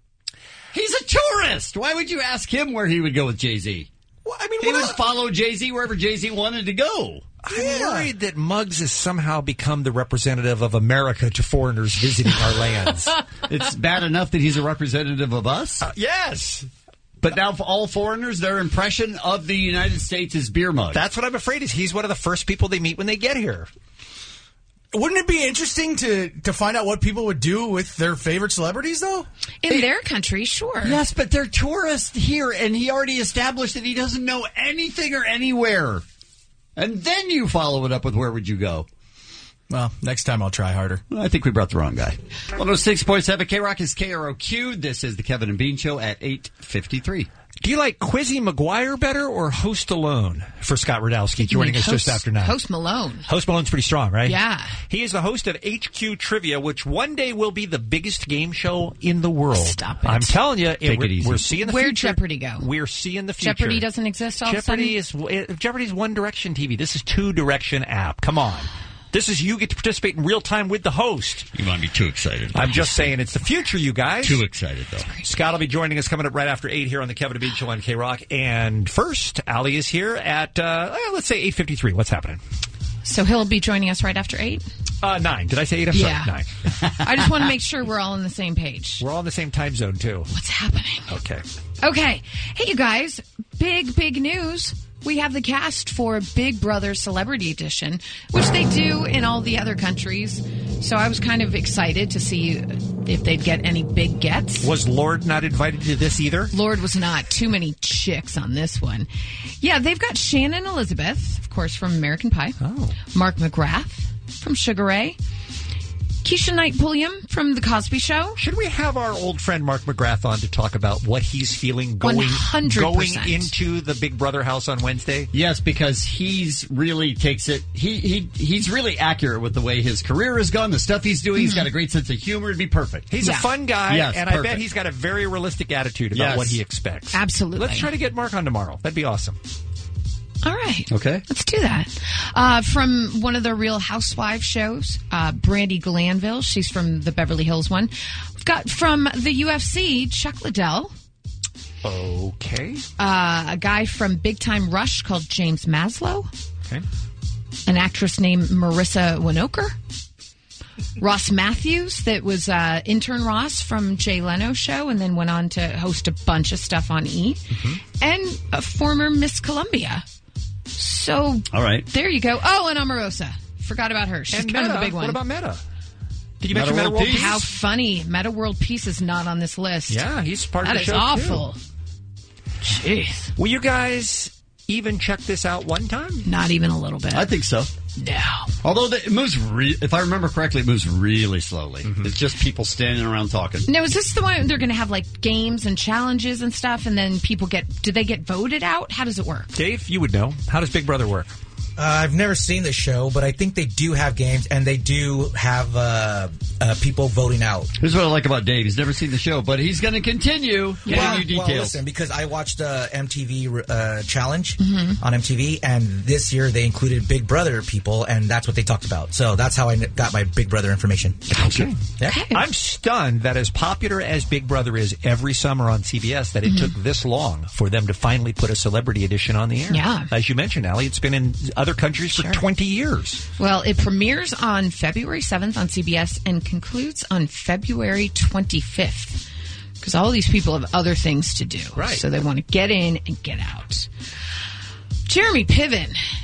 He's a tourist. Why would you ask him where he would go with Jay-Z? Well, I mean, he would follow Jay-Z wherever Jay-Z wanted to go. I'm worried that Muggs has somehow become the representative of America to foreigners visiting our lands. It's bad enough that he's a representative of us? Uh, yes. But now for all foreigners, their impression of the United States is beer mug. That's what I'm afraid is he's one of the first people they meet when they get here. Wouldn't it be interesting to, to find out what people would do with their favorite celebrities, though? In their country, sure. Yes, but they're tourists here, and he already established that he doesn't know anything or anywhere. And then you follow it up with where would you go? Well, next time I'll try harder. I think we brought the wrong guy. one oh six point seven K-Rock is K R O Q. This is the Kevin and Bean Show at eight fifty-three. Do you like Quizzy McGuire better or Host Alone for Scott Radowski joining us Host, just after nine? Host Malone. Host Malone's pretty strong, right? Yeah. He is the host of H Q Trivia, which one day will be the biggest game show in the world. Stop it. I'm telling you, it, Take we're, it easy. we're seeing the Where'd future. Jeopardy go? We're seeing the future. Jeopardy doesn't exist all Jeopardy of a sudden? is Jeopardy's One Direction T V. This is Two Direction app. Come on. This is you get to participate in real time with the host. You might be too excited. I'm just saying it's the future, you guys. Too excited, though. Scott will be joining us coming up right after eight here on the Kevin and Bean Show on K-Rock. And first, Allie is here at, uh, well, let's say eight fifty-three. What's happening? So he'll be joining us right after eight? Uh, nine. Did I say eight? I'm Yeah. sorry. Nine. I just want to make sure we're all on the same page. We're all in the same time zone, too. What's happening? Okay. Okay. Hey, you guys. Big, big news. We have the cast for Big Brother Celebrity Edition, which they do in all the other countries. So I was kind of excited to see if they'd get any big gets. Was Lord not invited to this either? Lord was not. Too many chicks on this one. Yeah, they've got Shannon Elizabeth, of course, from American Pie. Oh. Mark McGrath from Sugar Ray. Keisha Knight Pulliam from The Cosby Show. Should we have our old friend Mark McGrath on to talk about what he's feeling going, one hundred percent. going into the Big Brother house on Wednesday? Yes, because he's really takes it. He he he's really accurate with the way his career has gone, the stuff he's doing. Mm-hmm. He's got a great sense of humor. It'd be perfect. He's yeah. a fun guy, yes, and perfect. I bet he's got a very realistic attitude about yes. what he expects. Absolutely. Let's try to get Mark on tomorrow. That'd be awesome. All right. Okay. Let's do that. Uh, from one of the Real Housewives shows, uh, Brandi Glanville. She's from the Beverly Hills one. We've got from the U F C, Chuck Liddell. Okay. Uh, a guy from Big Time Rush called James Maslow. Okay. An actress named Marissa Winokur. Ross Matthews, that was uh, intern Ross from Jay Leno's show and then went on to host a bunch of stuff on E. Mm-hmm. And a former Miss Columbia. So, all right, there you go. Oh, and Omarosa. Forgot about her. She's and kind Meta. of the big one. What about Meta? Did you Meta mention Meta World Peace? Peace? How funny. Meta World Peace is not on this list. Yeah, he's part that of the show, That is awful. Too. Jeez. Will you guys even check this out one time? Not even a little bit. I think so. No. Although the, it moves, re- if I remember correctly, it moves really slowly. Mm-hmm. It's just people standing around talking. Now, is this the one they're going to have like games and challenges and stuff, and then people get? Do they get voted out? How does it work? Dave, you would know. How does Big Brother work? Uh, I've never seen the show, but I think they do have games, and they do have uh, uh, people voting out. Here's what I like about Dave. He's never seen the show, but he's going to continue getting well, you details. Well, listen, because I watched the M T V uh, challenge mm-hmm. on M T V, and this year they included Big Brother people, and that's what they talked about. So that's how I got my Big Brother information. Okay. Yeah. Okay. I'm stunned that as popular as Big Brother is every summer on C B S, that it Mm-hmm. took this long for them to finally put a celebrity edition on the air. Yeah. As you mentioned, Allie, it's been in other countries for Sure. twenty years. Well, it premieres on February seventh on C B S and concludes on February twenty-fifth. Because all these people have other things to do. Right. So they want to get in and get out. Jeremy Piven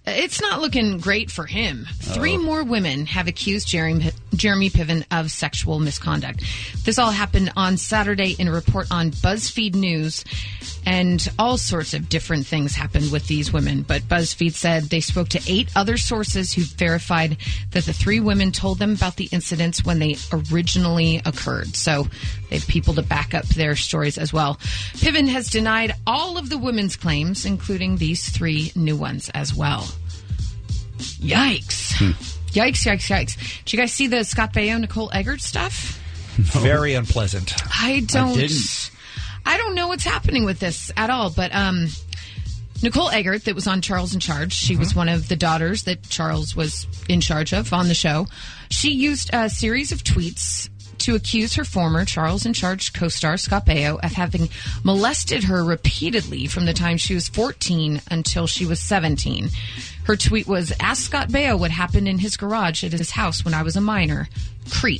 It's not looking great for him. Three more women have accused Jeremy, Jeremy Piven of sexual misconduct. This all happened on Saturday in a report on BuzzFeed News, and all sorts of different things happened with these women. But BuzzFeed said they spoke to eight other sources who verified that the three women told them about the incidents when they originally occurred. So they have people to back up their stories as well. Piven has denied all of the women's claims, including these three new ones as well. Yikes. Hmm. Yikes, yikes, yikes. Did you guys see the Scott Baio, Nicole Eggert stuff? Very unpleasant. I don't... I didn't. I don't know what's happening with this at all, but um, Nicole Eggert, that was on Charles in Charge, she mm-hmm. was one of the daughters that Charles was in charge of on the show. She used a series of tweets to accuse her former Charles in Charge co-star Scott Baio of having molested her repeatedly from the time she was fourteen until she was seventeen. Her tweet was, "Ask Scott Baio what happened in his garage at his house when I was a minor. Creep."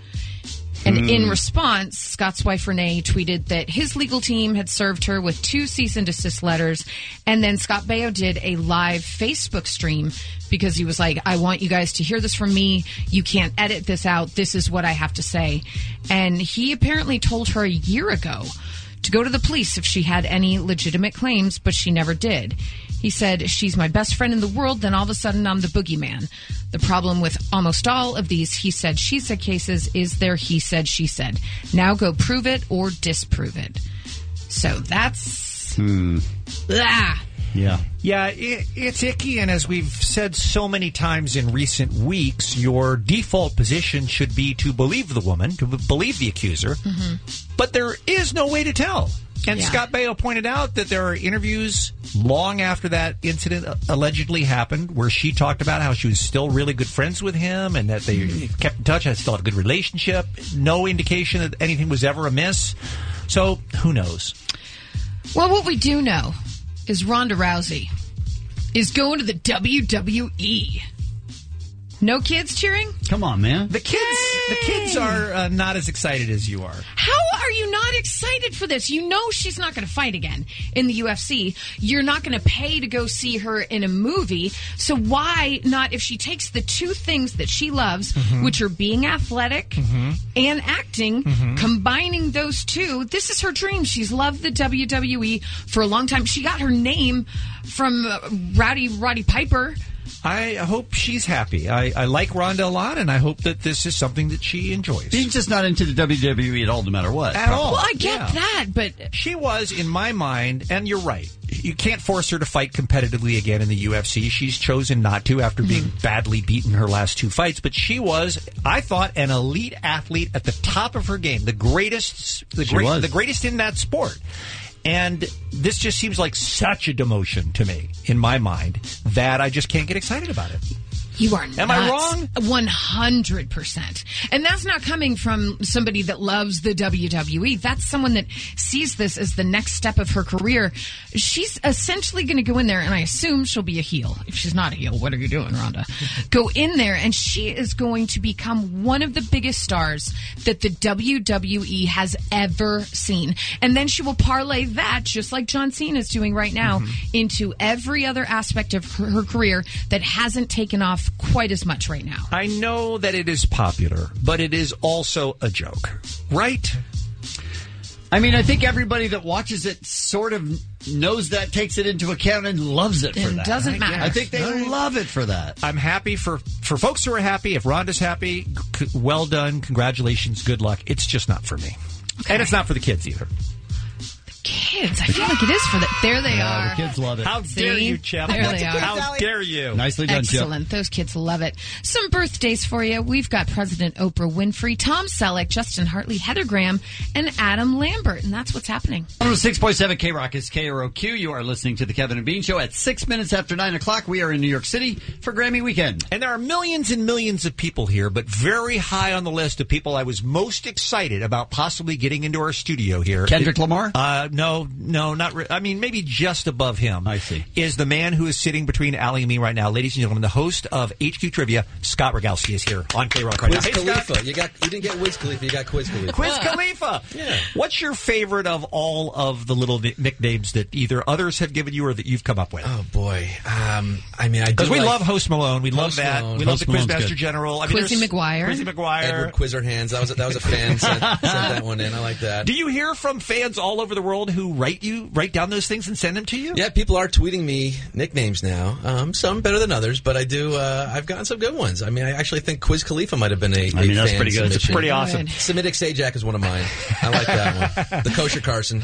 And mm. in response, Scott's wife Renee tweeted that his legal team had served her with two cease and desist letters. And then Scott Baio did a live Facebook stream because he was like, I want you guys to hear this from me. You can't edit this out. This is what I have to say. And he apparently told her a year ago to go to the police if she had any legitimate claims, but she never did. He said, she's my best friend in the world, then all of a sudden I'm the boogeyman. The problem with almost all of these he said, she said cases is their he said, she said. Now go prove it or disprove it. So that's... Hmm. Ah. Yeah. Yeah, it, it's icky, and as we've said so many times in recent weeks, your default position should be to believe the woman, to b- believe the accuser, Mm-hmm. but there is no way to tell. And Yeah. Scott Baio pointed out that there are interviews long after that incident allegedly happened where she talked about how she was still really good friends with him and that they kept in touch, had still had a good relationship. No indication that anything was ever amiss. So, who knows? Well, what we do know is Ronda Rousey is going to the W W E. No kids cheering? Come on, man. The kids, the kids are uh, not as excited as you are. How are you not excited for this? You know she's not going to fight again in the U F C. You're not going to pay to go see her in a movie. So why not, if she takes the two things that she loves, Mhm. which are being athletic Mhm. and acting, Mhm. combining those two, this is her dream. She's loved the W W E for a long time. She got her name from uh, Rowdy Roddy Piper. I hope she's happy. I, I like Ronda a lot, and I hope that this is something that she enjoys. She's just not into the W W E at all, no matter what. At all. Well, I get Yeah. that, but She was, in my mind, and you're right, you can't force her to fight competitively again in the U F C. She's chosen not to after being badly beaten her last two fights, but she was, I thought, an elite athlete at the top of her game, the greatest, the, She great, was. the greatest in that sport. And this just seems like such a demotion to me, in my mind, that I just can't get excited about it. You are nuts. Am I wrong? one hundred percent. And that's not coming from somebody that loves the W W E. That's someone that sees this as the next step of her career. She's essentially going to go in there, and I assume she'll be a heel. If she's not a heel, what are you doing, Rhonda? Go in there, and she is going to become one of the biggest stars that the W W E has ever seen. And then she will parlay that, just like John Cena is doing right now, Mm-hmm. into every other aspect of her, her career that hasn't taken off quite as much right now. I know that it is popular, but it is also a joke, right? I mean, I think everybody that watches it sort of knows that, takes it into account, and loves it for It that. doesn't matter. I think they All right. love it for that. I'm happy for, for folks who are happy. If Rhonda's happy, c- well done. Congratulations. Good luck. It's just not for me. And it's not for the kids either. Kids, I feel like it is for the. There they Yeah, are. the kids love it. How dare See? you, Chip? There they are. How dare you? Nicely done, Chip. Excellent. Those kids love it. Some birthdays for you. We've got President Oprah Winfrey, Tom Selleck, Justin Hartley, Heather Graham, and Adam Lambert. And that's what's happening. one oh six point seven K-Rock is K R O Q. You are listening to the Kevin and Bean Show at six minutes after nine o'clock. We are in New York City for Grammy weekend. And there are millions and millions of people here, but very high on the list of people I was most excited about possibly getting into our studio here. Kendrick Lamar? Uh, no, no, not. Re- I mean, maybe just above him. I see. Is the man who is sitting between Allie and me right now, ladies and gentlemen, the host of H Q Trivia, Scott Rogalski, is here on K-Rock right now. Quiz Hey, Khalifa. Scott. You got. You didn't get Wiz Khalifa. You got Quiz Khalifa. Quiz Khalifa. Yeah. What's your favorite of all of the little ni- nicknames that either others have given you or that you've come up with? Oh boy. Um, I mean, I do Because we like love Host Malone. We love Host that. Malone. We love Host the Malone's Quizmaster good. General. I mean, Quizzy there's- McGuire. Quizzy McGuire. Edward Quizerhands. That was a, that was a fan sent, sent that one in. I like that. Do you hear from fans all over the world who write you, write down those things and send them to you? Yeah, people are tweeting me nicknames now. Um, some better than others, but I do. Uh, I've gotten some good ones. I mean, I actually think Quiz Khalifa might have been a. I mean, a that's fan pretty good. It's submission. pretty awesome. Semitic Sajak is one of mine. I like that one. The Kosher Carson.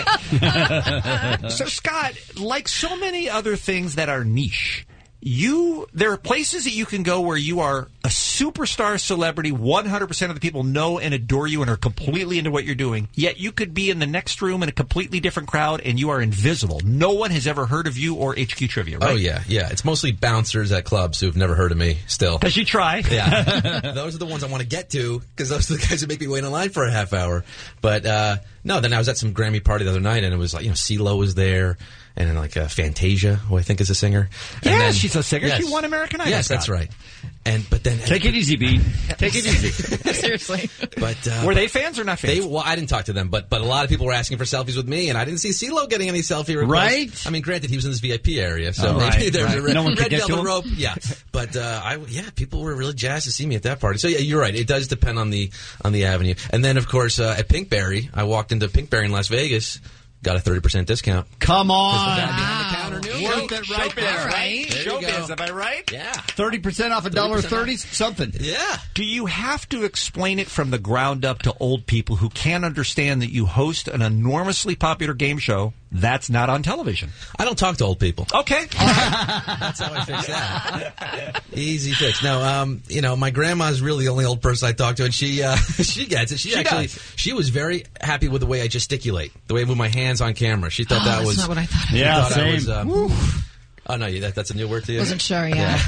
So, Scott, like so many other things that are niche, you there are places that you can go where you are a superstar celebrity, one hundred percent of the people know and adore you and are completely into what you're doing, yet you could be in the next room in a completely different crowd and you are invisible. No one has ever heard of you or H Q Trivia, right? Oh, yeah, yeah. It's mostly bouncers at clubs who've never heard of me still. Because you try. Yeah. Those are the ones I want to get to because those are the guys who make me wait in line for a half hour. But, uh, no, then I was at some Grammy party the other night and it was like, you know, CeeLo was there. And then like uh, Fantasia, who I think is a singer. Yeah, and then, she's a singer. Yes. She won American Idol. Yes, Scott. that's right. And but then Take it easy, B. Take it easy. Seriously. But uh, were they fans or not fans? They, well, I didn't talk to them, but but a lot of people were asking for selfies with me, and I didn't see CeeLo getting any selfie requests. Right? I mean, granted, he was in this V I P area, so Oh, maybe right, there's right. a red, No one could red get to velvet him? rope. Yeah, but uh, I yeah, people were really jazzed to see me at that party. So yeah, you're right. It does depend on the on the avenue. And then of course uh, at Pinkberry, I walked into Pinkberry in Las Vegas. Got a thirty percent discount. Come on. Because the guy behind the counter knew Worth me. it right Showbiz, there. right? There you Showbiz, go. am I right? Yeah. thirty percent off a dollar thirty, something. Yeah. Do you have to explain it from the ground up to old people who can't understand that you host an enormously popular game show that's not on television? I don't talk to old people. Okay. That's how I fix that. Easy fix. No, um, you know, my grandma's really the only old person I talk to, and she uh, she gets it. She, She actually does. she was very happy with the way I gesticulate, the way I move my hands on camera. She thought Oh, that that's was not what I thought. she Yeah, thought I same. was, um, oh no, you- that, that's a new word to you. Wasn't sure, yeah.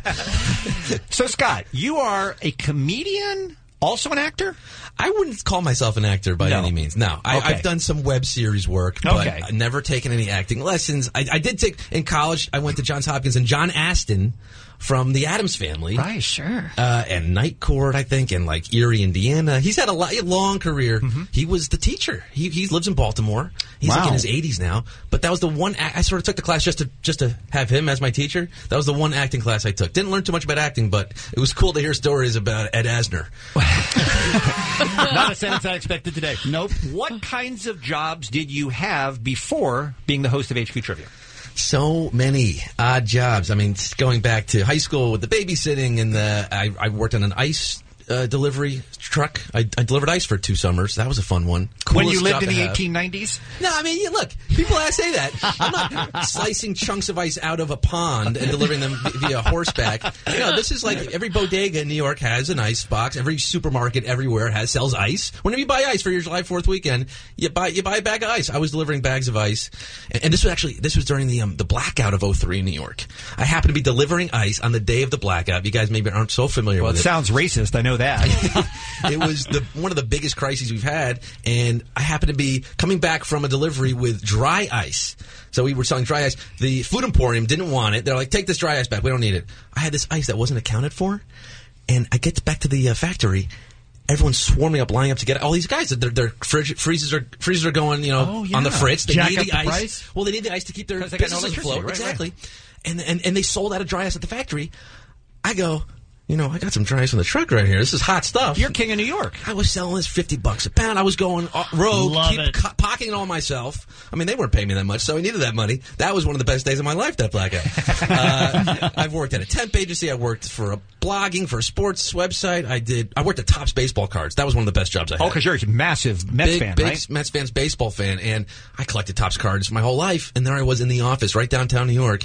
So, Scott, you are a comedian, also an actor? I wouldn't call myself an actor by No. any means. No, I, Okay. I've done some web series work, but Okay. I've never taken any acting lessons. I, I did take in college. I went to Johns Hopkins, and John Astin from the Addams Family, Right, sure. uh, and Night Court, I think, and like Erie, Indiana. He's had a, lo- a long career. He was the teacher. He, he lives in Baltimore. He's like Wow. in his eighties now. But that was the one. Act- I sort of took the class just to just to have him as my teacher. That was the one acting class I took. Didn't learn too much about acting, but it was cool to hear stories about Ed Asner. Not a sentence I expected today. Nope. What kinds of jobs did you have before being the host of H Q Trivia? So many odd jobs. I mean, going back to high school with the babysitting and the, I, I worked on an ice uh, delivery truck. I, I delivered ice for two summers. That was a fun one. When you Coolest lived job in to the have. eighteen nineties? No, I mean, yeah, look, people ask say that. I'm not slicing chunks of ice out of a pond and delivering them via horseback. You know, this is like every bodega in New York has an ice box. Every supermarket everywhere has sells ice. Whenever you buy ice for your July fourth weekend, you buy you buy a bag of ice. I was delivering bags of ice, and, and this was actually this was during the um, the blackout of oh three in New York. I happened to be delivering ice on the day of the blackout. You guys maybe aren't so familiar Well, with it it. sounds racist. I know that. It was the one of the biggest crises we've had, and I happened to be coming back from a delivery with dry ice. So we were selling dry ice. The food emporium didn't want it. They're like, take this dry ice back. We don't need it. I had this ice that wasn't accounted for, and I get back to the uh, factory. Everyone's swarming up, lining up to get it. All these guys, their, their fridge, freezers are freezers are going, you know, Oh, yeah. on the fritz. They Jack need up the, the ice. price? Well, they need the ice to keep their 'Cause they got no businesses electricity, afloat. right, right. Exactly. And, and and they sold out of dry ice at the factory. I go, you know, I got some dry ice on the truck right here. This is hot stuff. You're king of New York. I was selling this fifty bucks a pound. I was going uh, rogue, Love keep it. co- pocketing it all myself. I mean, they weren't paying me that much, so I needed that money. That was one of the best days of my life, that blackout. uh, I've worked at a temp agency. I worked for a blogging, for a sports website. I did. I worked at Topps Baseball Cards. That was one of the best jobs I had. Oh, because you're a massive Mets big, fan, big right? Mets fans, baseball fan, and I collected Topps cards my whole life. And there I was in the office, right downtown New York,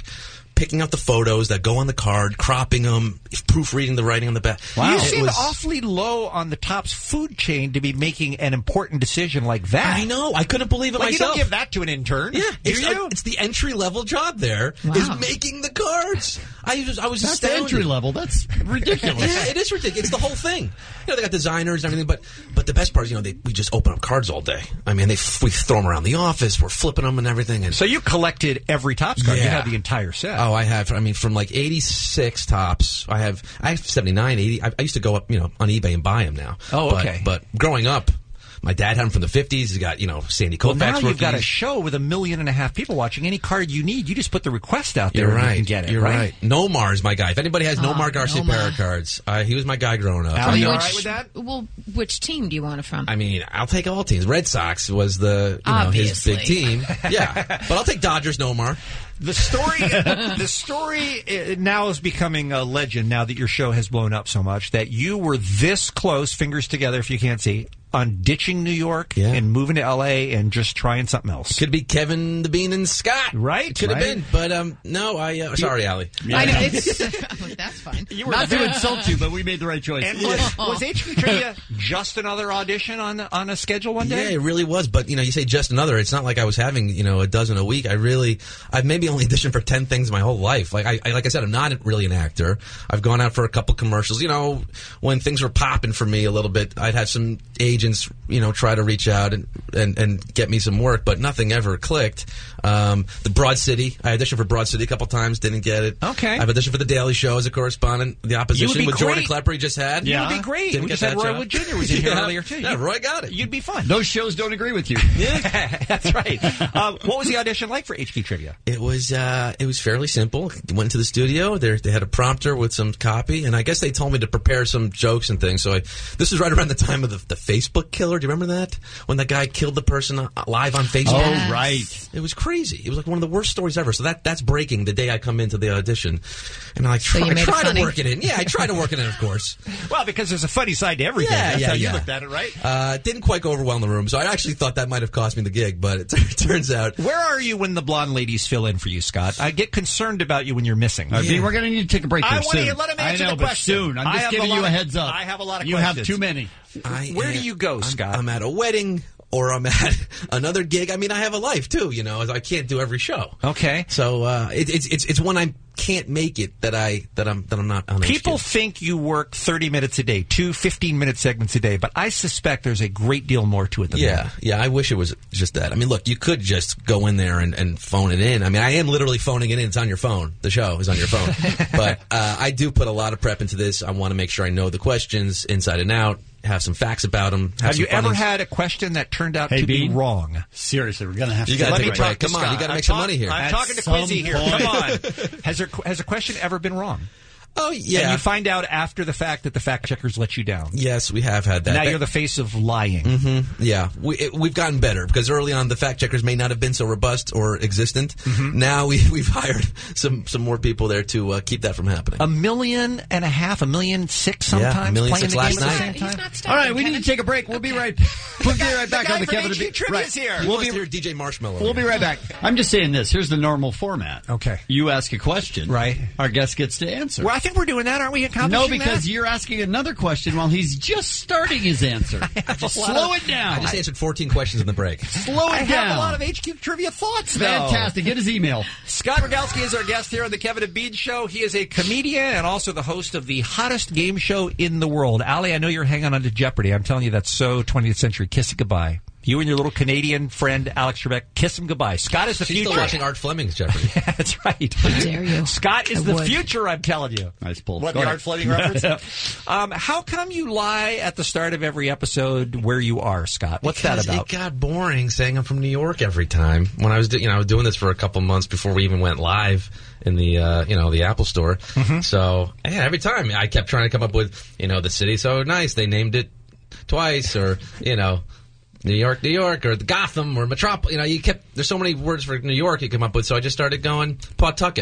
picking out the photos that go on the card, cropping them, proofreading the writing on the back. You It seem was- awfully low on the Topps food chain to be making an important decision like that. I know. I couldn't believe it like, myself. You don't give that to an intern. Yeah, do it's, you? it's the entry level job there is Wow. making the cards. I was I was That's astounded. entry level. That's ridiculous. Yeah, it is ridiculous. It's the whole thing. You know, they got designers and everything, but but the best part is, you know, they we just open up cards all day. I mean, they f- we throw them around the office. We're flipping them and everything. And so you collected every Topps card. You Yeah. had the entire set. Oh, I have. I mean, from like eighty-six Tops, I have. I have seventy-nine, eighty. I, I used to go up, you know, on eBay and buy them now. Oh, But- okay. But, growing up, my dad had them from the fifties. He's got, you know, Sandy Well, Koufax now you've got a rookies. show with a million and a half people watching. Any card you need, you just put the request out there You're and right. you can get it. You're right. right. Nomar is my guy. If anybody has Oh, Nomar Garcia Nomar. Parra cards, uh, he was my guy growing up. Al, I you mean, all Which- right with that? Well, which team do you want it from? I mean, I'll take all teams. Red Sox was the you know his Obviously. big team. Yeah, but I'll take Dodgers. Nomar. The story, the story uh, now is becoming a legend. Now that your show has blown up so much, that you were this close, fingers together, if you can't see, on ditching New York and moving to L A and just trying something else. Could be Kevin the Bean and Scott. Right? Could have right. been, but um, no. I uh, sorry, Allie. I know it's that's fine. You were Not the to best. insult you, but we made the right choice. And was, was H Q Trivia just another audition on on a schedule one day? Yeah, it really was. But you know, you say just another. It's not like I was having you know a dozen a week. I really, I've maybe only auditioned for ten things my whole life. Like I, I like I said, I'm not really an actor. I've gone out for a couple commercials. You know, when things were popping for me a little bit, I'd have some agents, you know, try to reach out and and, and get me some work, but nothing ever clicked. Um, the Broad City, I auditioned for Broad City a couple times, didn't get it. Okay. I've auditioned for the Daily Show as a correspondent. The opposition be with Jordan great. Klepper he just had. You would be great. Didn't We get just had that Roy job. Wood Junior was in here Yeah. earlier, too. Yeah, Roy got it. You'd be fun. Those shows don't agree with you. That's right. Uh, what was the audition like for H Q Trivia? It was uh, it was fairly simple. Went to the studio. There they had a prompter with some copy, and I guess they told me to prepare some jokes and things. So I, this was right around the time of the, the Facebook killer. Do you remember that? When that guy killed the person uh, live on Facebook. Oh, right. It was crazy. It was like one of the worst stories ever. So that that's breaking the day I come into the audition, and I like So try, you made it try to funny? work it in. Yeah, I try to work it in, of course. Well, because there's a funny side to everything. Yeah, That's yeah, how you yeah. looked at it, right? Uh, it didn't quite go over well in the room, so I actually thought that might have cost me the gig. But it, it turns out. Where are you when the blonde ladies fill in for you, Scott? I get concerned about you when you're missing. I mean, we're going to need to take a break I there want soon. to let him answer I know, the but question. soon. I'm I just have giving a lot you a of- heads up. I have a lot of You questions. have too many. I Where am- do you go, I'm- Scott? I'm at a wedding or I'm at another gig. I mean, I have a life too, you know. I can't do every show. Okay. So uh, it, it's it's it's when I can't make it that I that I'm that I'm not on. People think you work thirty minutes a day, two fifteen-minute segments a day, but I suspect there's a great deal more to it than Yeah, that. yeah. I wish it was just that. I mean, look, you could just go in there and, and phone it in. I mean, I am literally phoning it in. It's on your phone. The show is on your phone. But uh, I do put a lot of prep into this. I want to make sure I know the questions inside and out. Have some facts about them. Have, Have some you ever funnies. had a question that turned out Hey, to be Bean. wrong? Seriously, we're going to have to You gotta Let take me a break. talk to Come on, Scott. you got to I'm make some talk- money here. I'm At talking to some Quizzy here. point. Come on. Has, there, has a question ever been wrong? Oh yeah. And you find out after the fact that the fact checkers let you down. Yes, we have had that. And now That- you're the face of lying. Mm-hmm. Yeah, we, it, we've gotten better because early on the fact checkers may not have been so robust or existent. Mm-hmm. Now we, we've hired some some more people there to uh, keep that from happening. A million and a half, a million six sometimes Yeah, a million playing six the last game at the night. same He's time. not stopping, All right, we Kevin. need to take a break. We'll be right. We'll be right back guy on the from Kevin H Q and Bean. Trivia's here. We'll We'll be be here, D J Marshmallow. We'll be right back. I'm just saying this. Here's the normal format. Okay. You ask a question. Right. Our guest gets to answer. Well, I think we're doing that, aren't we? No, because you're asking another question while he's just starting his answer. Just a lot slow of- it down. I just answered fourteen questions in the break. Slow it I down. have a lot of H Q Trivia thoughts, though. Fantastic. Get his email. Scott Rogalski is our guest here on the Kevin and Bean Show. He is a comedian and also the host of the hottest game show in the world. Allie, I know you're hanging on to Jeopardy. I'm telling you, that's so twentieth century. Kiss it goodbye. You and your little Canadian friend, Alex Trebek, kiss him goodbye. Scott is the She's future. still watching Art Fleming's Jeopardy. Yeah, that's right. How dare you? Scott is I the would. future, I'm telling you. Nice pull. What, Go the ahead. Art Fleming reference? um, how come you lie at the start of every episode where you are, Scott? What's Because that about? It got boring saying I'm from New York every time. When I was, do- you know, I was doing this for a couple months before we even went live in the, uh, you know, the Apple Store. Mm-hmm. So yeah, every time I kept trying to come up with, you know, the city's so nice they named it twice, or you know. New York, New York, or the Gotham, or Metropolis. You know, you kept, there's so many words for New York you come up with, so I just started going Pawtucket.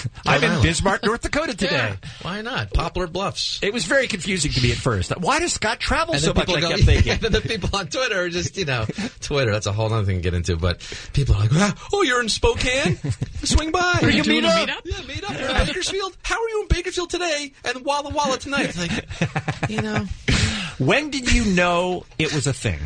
I'm in Bismarck, North Dakota today. Yeah, why not? Poplar Bluffs. It was very confusing to me at first. Why does Scott travel And so then much? people I go, kept thinking. and then the people on Twitter are just, you know, Twitter, that's a whole other thing to get into. But people are like, ah, oh, you're in Spokane? Swing by. Are you meet up? meet up? Yeah, meet up. You're in Bakersfield? How are you in Bakersfield today and Walla Walla tonight? It's like, you know. When did you know it was a thing?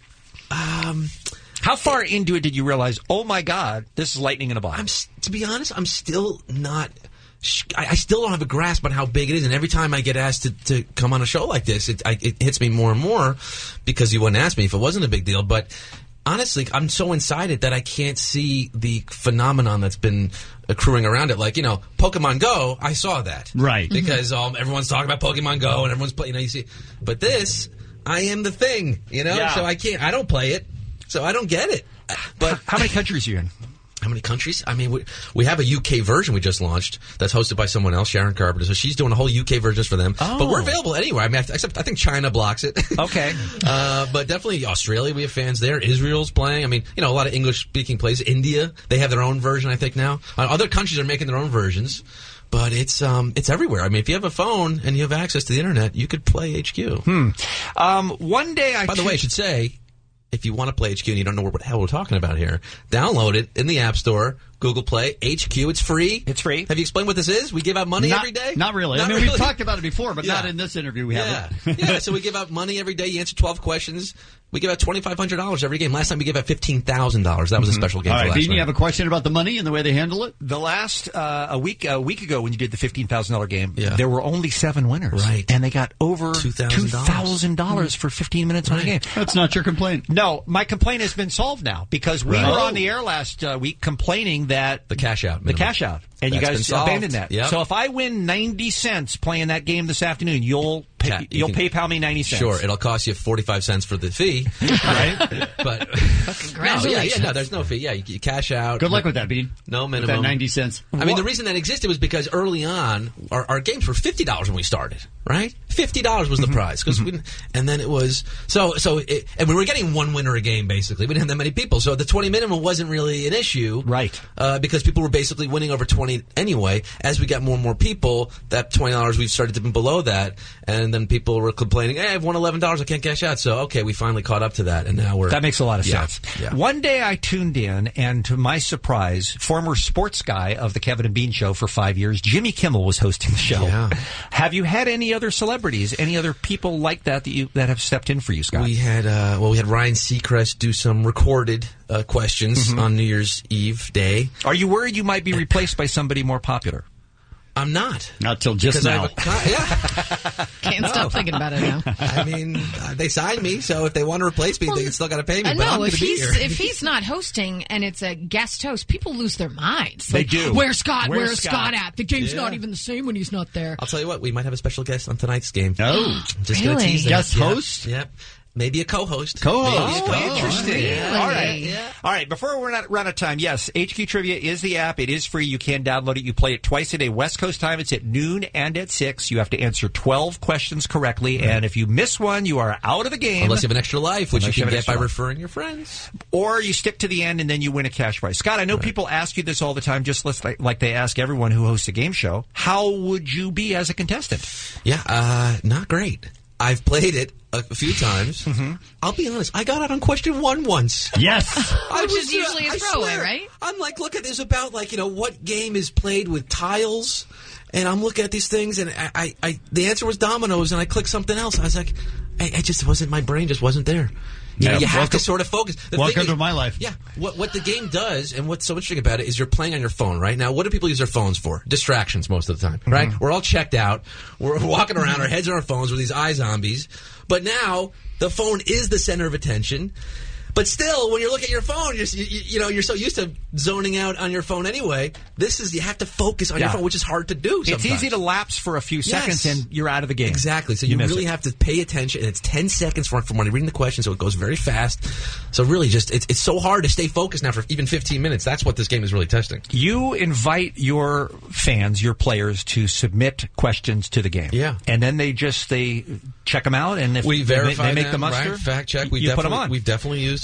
Um, How far into it did you realize, oh, my God, this is lightning in a bottle? I'm, to be honest, I'm still not... I, I still don't have a grasp on how big it is, and every time I get asked to, to come on a show like this, it, I, it hits me more and more because you wouldn't ask me if it wasn't a big deal. But honestly, I'm so inside it that I can't see the phenomenon that's been accruing around it. Like, you know, Pokemon Go, I saw that. Right. Because um, everyone's talking about Pokemon Go, and everyone's playing, you know, you see. But this, I am the thing, you know? Yeah. So I can't, I don't play it, so I don't get it. But how many countries are you in? How many countries? I mean, we, we have a U K version we just launched that's hosted by someone else, Sharon Carpenter. So she's doing a whole U K version just for them. Oh. But we're available anywhere. I mean, except I think China blocks it. Okay. uh, but definitely Australia, we have fans there. Israel's playing. I mean, you know, a lot of English-speaking places. India, they have their own version, I think, now. Uh, other countries are making their own versions. But it's um, it's everywhere. I mean, if you have a phone and you have access to the internet, you could play H Q. Hmm. Um, one day I... By the way, I should say, if you want to play H Q and you don't know what the hell we're talking about here, download it in the App Store, Google Play, H Q. It's free. It's free. Have you explained what this is? We give out money not, every day? Not really. Not I mean, really. we've talked about it before, but Yeah. not in this interview. We Yeah. haven't. yeah, so we give out money every day. You answer twelve questions. We give out twenty-five hundred dollars every game. Last time we gave out fifteen thousand dollars. That was a special game All for right, last Bean, night. you have a question about the money and the way they handle it? The last, uh, a week a week ago when you did the fifteen thousand dollars game, Yeah. there were only seven winners. Right. And they got over two thousand dollars. thousand dollars for fifteen minutes on a game. That's not your complaint. No, my complaint has been solved now because we Right. were on the air last uh, week complaining that... The cash out. The minimum. cash out. And That's you been guys solved. abandoned that. Yep. So if I win ninety cents playing that game this afternoon, you'll pay, Ca- you you'll can- PayPal me ninety cents. Sure, it'll cost you forty-five cents for the fee. Right? But Congratulations. No, yeah, yeah, no, there's no fee. Yeah, you, you cash out. Good luck with that, Bean. No With minimum. that ninety cents. I mean, the reason that existed was because early on, our, our games were fifty dollars when we started, right? fifty dollars was the prize. Cause we, and then it was, so, so, it, and we were getting one winner a game, basically. We didn't have that many people. So the twenty minimum wasn't really an issue. Right. Uh, because people were basically winning over twenty anyway. As we got more and more people, that twenty dollars, we started dipping below that. And then people were complaining, hey, I've won eleven dollars, I can't cash out. So, okay, we finally caught up to that. And now we're. That makes a lot of Yeah, sense. yeah. One day I tuned in, and to my surprise, former sports guy of the Kevin and Bean Show for five years, Jimmy Kimmel, was hosting the show. Yeah. Have you had any other celebrities, any other people like that that you that have stepped in for you, Scott? We had uh, well, we had Ryan Seacrest do some recorded uh, questions Mm-hmm. on New Year's Eve day. Are you worried you might be replaced by somebody more popular? I'm not. Not till just 'Cause I now. have a- yeah. Can't No. stop thinking about it now. I mean, uh, they signed me, so if they want to replace me, they still got to pay me. Uh, but I'm no, going if to be he's here. if he's not hosting and it's a guest host, people lose their minds. They Like, do. Where's Scott? Where's Where's, Scott? Scott? at? The game's Yeah. not even the same when he's not there. I'll tell you what, we might have a special guest on tonight's game. Oh, just gonna Really? tease that. Guest Yep. host? Yep. Maybe a co-host. Co-host. Maybe a Oh, co-host. interesting. Really? All right. All right. Before we run out of time, yes, H Q Trivia is the app. It is free. You can download it. You play it twice a day. West Coast time, it's at noon and at six. You have to answer twelve questions correctly. And if you miss one, you are out of the game. Unless you have an extra life, which Unless you you can have an get by extra life. referring your friends. Or you stick to the end and then you win a cash prize. Scott, I know people ask you this all the time, just like, like they ask everyone who hosts a game show. How would you be as a contestant? Yeah, uh, not great. I've played it a few times. I'll be honest. I got out on question one once. Yes. I Which was, is usually uh, a I throwaway, swear, right? I'm like, look at this about like you know what game is played with tiles, and I'm looking at these things, and I, I, I the answer was dominoes, and I clicked something else. I was like, I, I just wasn't. My brain just wasn't there. You, Yeah, know, you have welcome- to sort of focus. The welcome thing is- to my life. Yeah. What what the game does, and what's so interesting about it, is you're playing on your phone, right? Now, what do people use their phones for? Distractions most of the time, right? We're all checked out. We're walking around, our heads on our phones with these eye zombies. But now, the phone is the center of attention. But still, when you're looking at your phone, you're, you, you know, you're so used to zoning out on your phone anyway. This is, you have to focus on Yeah. your phone, which is hard to do sometimes. It's easy to lapse for a few seconds Yes. and you're out of the game. Exactly. So you, miss really it. have to pay attention, and it's ten seconds from, from when you're reading the question, so it goes very fast. So really, just it's it's so hard to stay focused now for even fifteen minutes. That's what this game is really testing. You invite your fans, your players, to submit questions to the game. Yeah. And then they just, they check them out, and if We they, verify they make them, the muster, right? Fact check. We you put definitely, them on. We've definitely used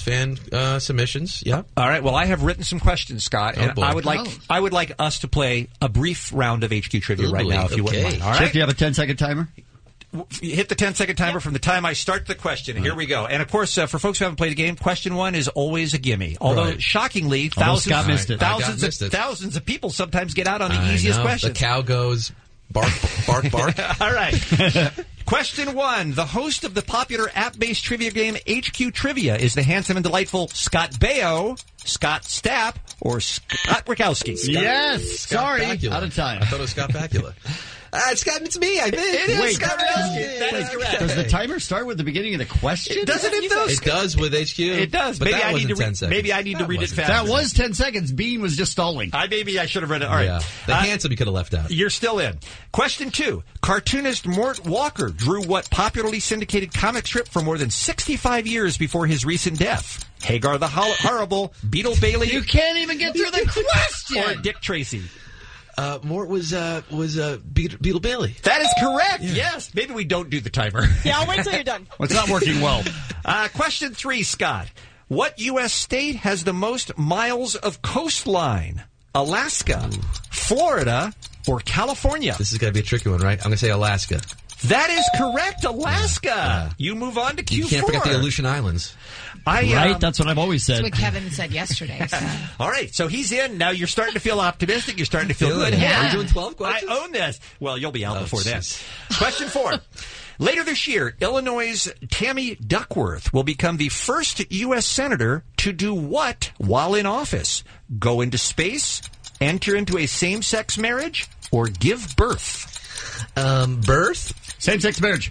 fan uh, submissions. Yeah. All right. Well, I have written some questions, Scott, and Oh, boy. I would like Oh. I would like us to play a brief round of H Q trivia Ooh, right now, if you wouldn't okay. mind. All Jeff, right. do you have a ten second timer? You hit the ten second timer from the time I start the question. Here we go. And of course, uh, for folks who haven't played the game, question one is always a gimme. Although, Right. shockingly, Although thousands, Scott missed it. thousands, I got of, missed it. thousands of people sometimes get out on the I easiest know. questions. The cow goes bark, bark, bark. All right. Question one. The host of the popular app-based trivia game H Q Trivia is the handsome and delightful Scott Baio, Scott Stapp, or Scott Rikowski. Yes. Scott Sorry. Bakula. Out of time. I thought it was Scott Bakula. Ah, Scott, it's me. I think It is Wait. Scott Rikowski. That is correct. Does the timer start with the beginning of the question? Doesn't it, though? It does with H Q. It does. But Maybe that I need wasn't to ten read- seconds. maybe I need to read it wasn't. fast. That was ten seconds. Bean was just stalling. I maybe I should have read it. All right. Yeah. The Uh, handsome you could have left out. You're still in. Question two. Cartoonist Mort Walker drew what popularly syndicated comic strip for more than sixty-five years before his recent death? Hagar the Hol- Horrible, Beetle Bailey, You can't even get through the question. or Dick Tracy? Uh, Mort was uh, was uh, Beetle, Beetle Bailey. That is correct. Yes. Maybe we don't do the timer. Yeah, I'll wait till you're done. Well, it's not working well. Uh, question three, Scott. What U S state has the most miles of coastline? Alaska, Florida, or California? This is going to be a tricky one, right? I'm going to say Alaska. That is correct, Alaska. You move on to Q four. You can't forget the Aleutian Islands. I, Right? um, That's what I've always That's said. what Kevin said yesterday. So. All right, so he's in. Now you're starting to feel optimistic. You're starting to feel Feel good. it. Yeah. Are you doing twelve questions? I own this. Well, you'll be out Oh, before then. jeez. Question four. Later this year, Illinois' Tammy Duckworth will become the first U S senator to do what while in office? Go into space, enter into a same-sex marriage, or give birth? Um, birth? Same-sex marriage.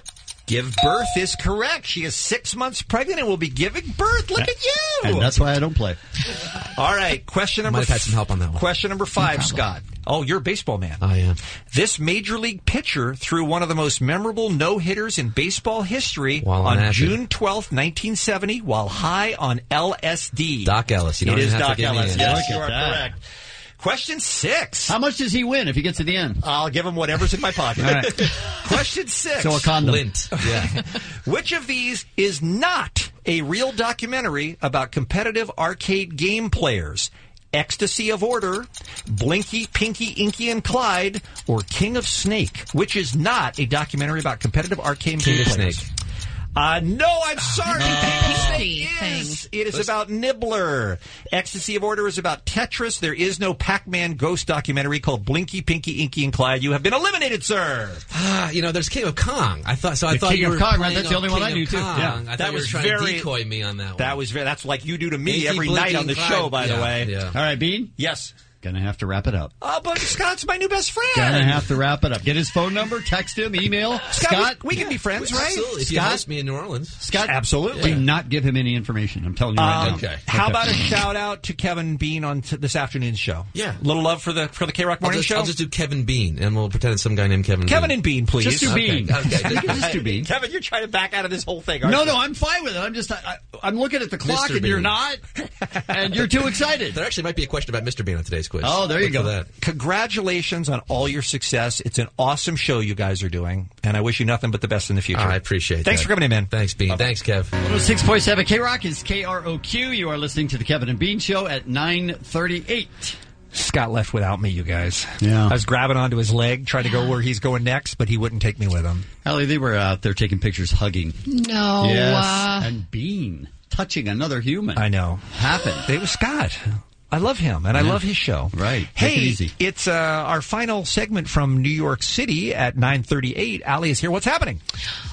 Give birth is correct. She is six months pregnant and will be giving birth. Look at you. And that's why I don't play. All right, question number Might have had some help on that one. Question number five, Scott. Oh, you're a baseball man. I am. This major league pitcher threw one of the most memorable no-hitters in baseball history While on on acid. June twelfth, nineteen seventy, while high on L S D. Doc Ellis. You don't It is even have Doc to give me Ellis. an Yes, answer. you Look are at that. correct. Question six. How much does he win if he gets to the end? I'll give him whatever's in my pocket. All right. Question six. So a condom. Lint. Yeah. Which of these is not a real documentary about competitive arcade game players? Ecstasy of Order, Blinky, Pinky, Inky, and Clyde, or King of Snake? Which is not a documentary about competitive arcade King game of players? Snake. Uh, no, I'm sorry. Pinky It thing. is. It is about Nibbler. Ecstasy of Order is about Tetris. There is no Pac-Man ghost documentary called Blinky, Pinky, Inky, and Clyde. You have been eliminated, sir. Ah, you know, there's King of Kong. I thought so. I The thought King you of were Kong, right? playing That's the on only one King I knew, of too. Kong. Yeah. I thought That you was were trying very- to decoy me on that one. That was very, that's like you do to me Inky, every Blinky, night on the and show, Clyde. by the Yeah, way. yeah. All right, Bean? Yes. Gonna have to wrap it up. Oh, but Scott's my new best friend. Gonna have to wrap it up. Get his phone number, text him, email. Scott, Scott, we, we can be friends, right? Absolutely. If you Scott? host me in New Orleans. Scott, Absolutely. do not give him any information. I'm telling you right Um, now. Okay. How Okay. about a shout out to Kevin Bean on t- this afternoon's show? Yeah. Little love for the for the K Rock I'll Morning just, Show. I'll just do Kevin Bean, and we'll pretend it's some guy named Kevin Kevin Bean. and Bean, please. Just do Okay, Bean. okay. You can just do Bean. Kevin, you're trying to back out of this whole thing. Aren't No, you? no, I'm fine with it. I'm just, I, I, I'm looking at the clock Mister and you're Bean. not, and you're too excited. There actually might be a question about Mister Bean on today's quiz. Oh, there you Look go. for that. Congratulations on all your success. It's an awesome show you guys are doing, and I wish you nothing but the best in the future. I appreciate Thanks that. for coming in, man. Thanks, Bean. Thanks, Kev. one oh six point seven K Rock is K R O Q. You are listening to the Kevin and Bean Show at nine thirty-eight. Scott left without me, you guys. Yeah. I was grabbing onto his leg, trying to go where he's going next, but he wouldn't take me with him. Ellie, they were out there taking pictures, hugging. No. Yes, Uh, and Bean touching another human. I know. Happened. It was Scott. I love him, and I Yeah. love his show. Right. Take Hey, it easy. it's uh, our final segment from New York City at nine thirty-eight. Allie is here. What's happening?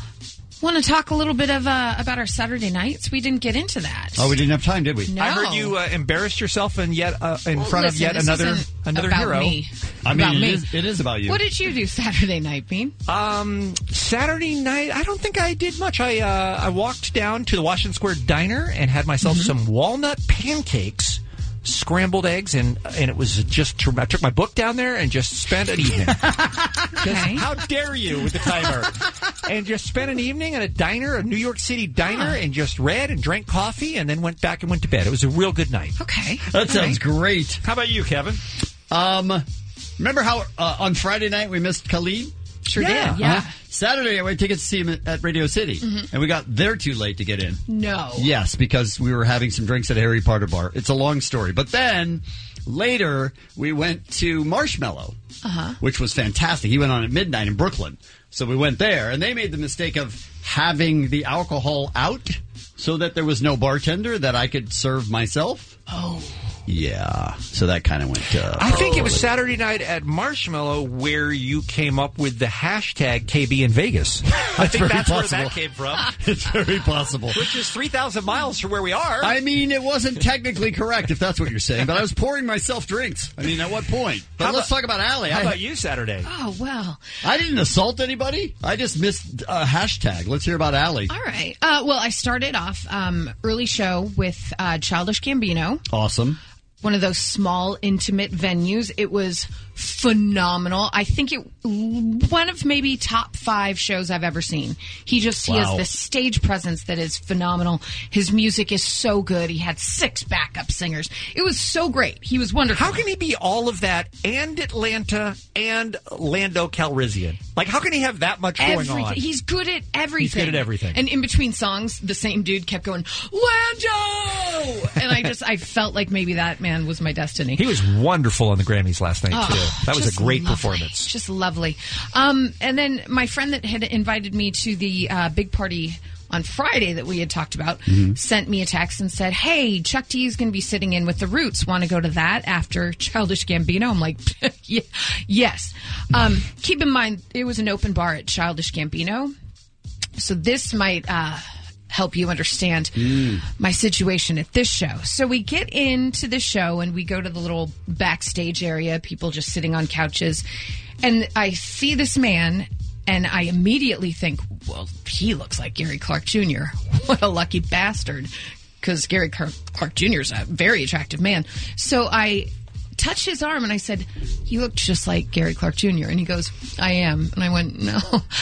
Want to talk a little bit of uh, about our Saturday nights? We didn't get into that. Oh, we didn't have time, did we? No. I heard you uh, embarrassed yourself in yet uh, in Well, front listen, of yet this another isn't another about hero. me. I mean, About it me. is, it is about you. What did you do Saturday night, Bean? Um, Saturday night, I don't think I did much. I uh, I walked down to the Washington Square Diner and had myself Mm-hmm. some walnut pancakes, scrambled eggs, and and it was just. I took my book down there and just spent an evening. Okay. How dare you with the timer? And just spent an evening at a diner, a New York City diner, and just read and drank coffee, and then went back and went to bed. It was a real good night. Okay. That sounds great. How about you, Kevin? Um, remember how uh, on Friday night we missed Khalid? Sure did, yeah. Uh-huh. Saturday, I went tickets to see him at, at Radio City, Mhm. and we got there too late to get in. No. Yes, because we were having some drinks at a Harry Potter bar. It's a long story. But then, later, we went to Marshmallow, Uh-huh. which was fantastic. He went on at midnight in Brooklyn. So we went there, and they made the mistake of having the alcohol out so that there was no bartender that I could serve myself. Oh. Yeah, so that kind of went. Uh, I think it was poorly. Saturday night at Marshmallow where you came up with the hashtag K B in Vegas. I think very that's where possible. that came from. It's very possible. Which is three thousand miles from where we are. I mean, it wasn't technically correct, if that's what you're saying, but I was pouring myself drinks. I mean, at what point? But How let's about- talk about Allie. How I, about you Saturday? Oh, well. I didn't assault anybody. I just missed a hashtag. Let's hear about Allie. All right. Uh, well, I started off um, early show with uh, Childish Gambino. Awesome. One of those small, intimate venues. It was phenomenal. I think it one of maybe top five shows I've ever seen. He just he Wow. has this stage presence that is phenomenal. His music is so good. He had six backup singers. It was so great. He was wonderful. How can he be all of that and Atlanta and Lando Calrissian? Like, how can he have that much going Everything. on? He's good at everything. He's good at everything. And in between songs, the same dude kept going, Lando! And I just, I felt like maybe that man was my destiny. He was wonderful on the Grammys last night, Oh, too. That was just a great lovely. performance. Just lovely. Um, and then my friend that had invited me to the uh, big party on Friday that we had talked about Mhm. sent me a text and said, hey, Chuck D is going to be sitting in with the Roots. Want to go to that after Childish Gambino? I'm like, "Ye- yes. Um, keep in mind, it was an open bar at Childish Gambino. So this might uh, help you understand my situation at this show. So we get into the show and we go to the little backstage area, people just sitting on couches. And I see this man and I immediately think, well, he looks like Gary Clark Junior What a lucky bastard. Because Gary Clark, Clark Junior is a very attractive man. So I touched his arm and I said, you look just like Gary Clark Junior And he goes, I am. And I went, no,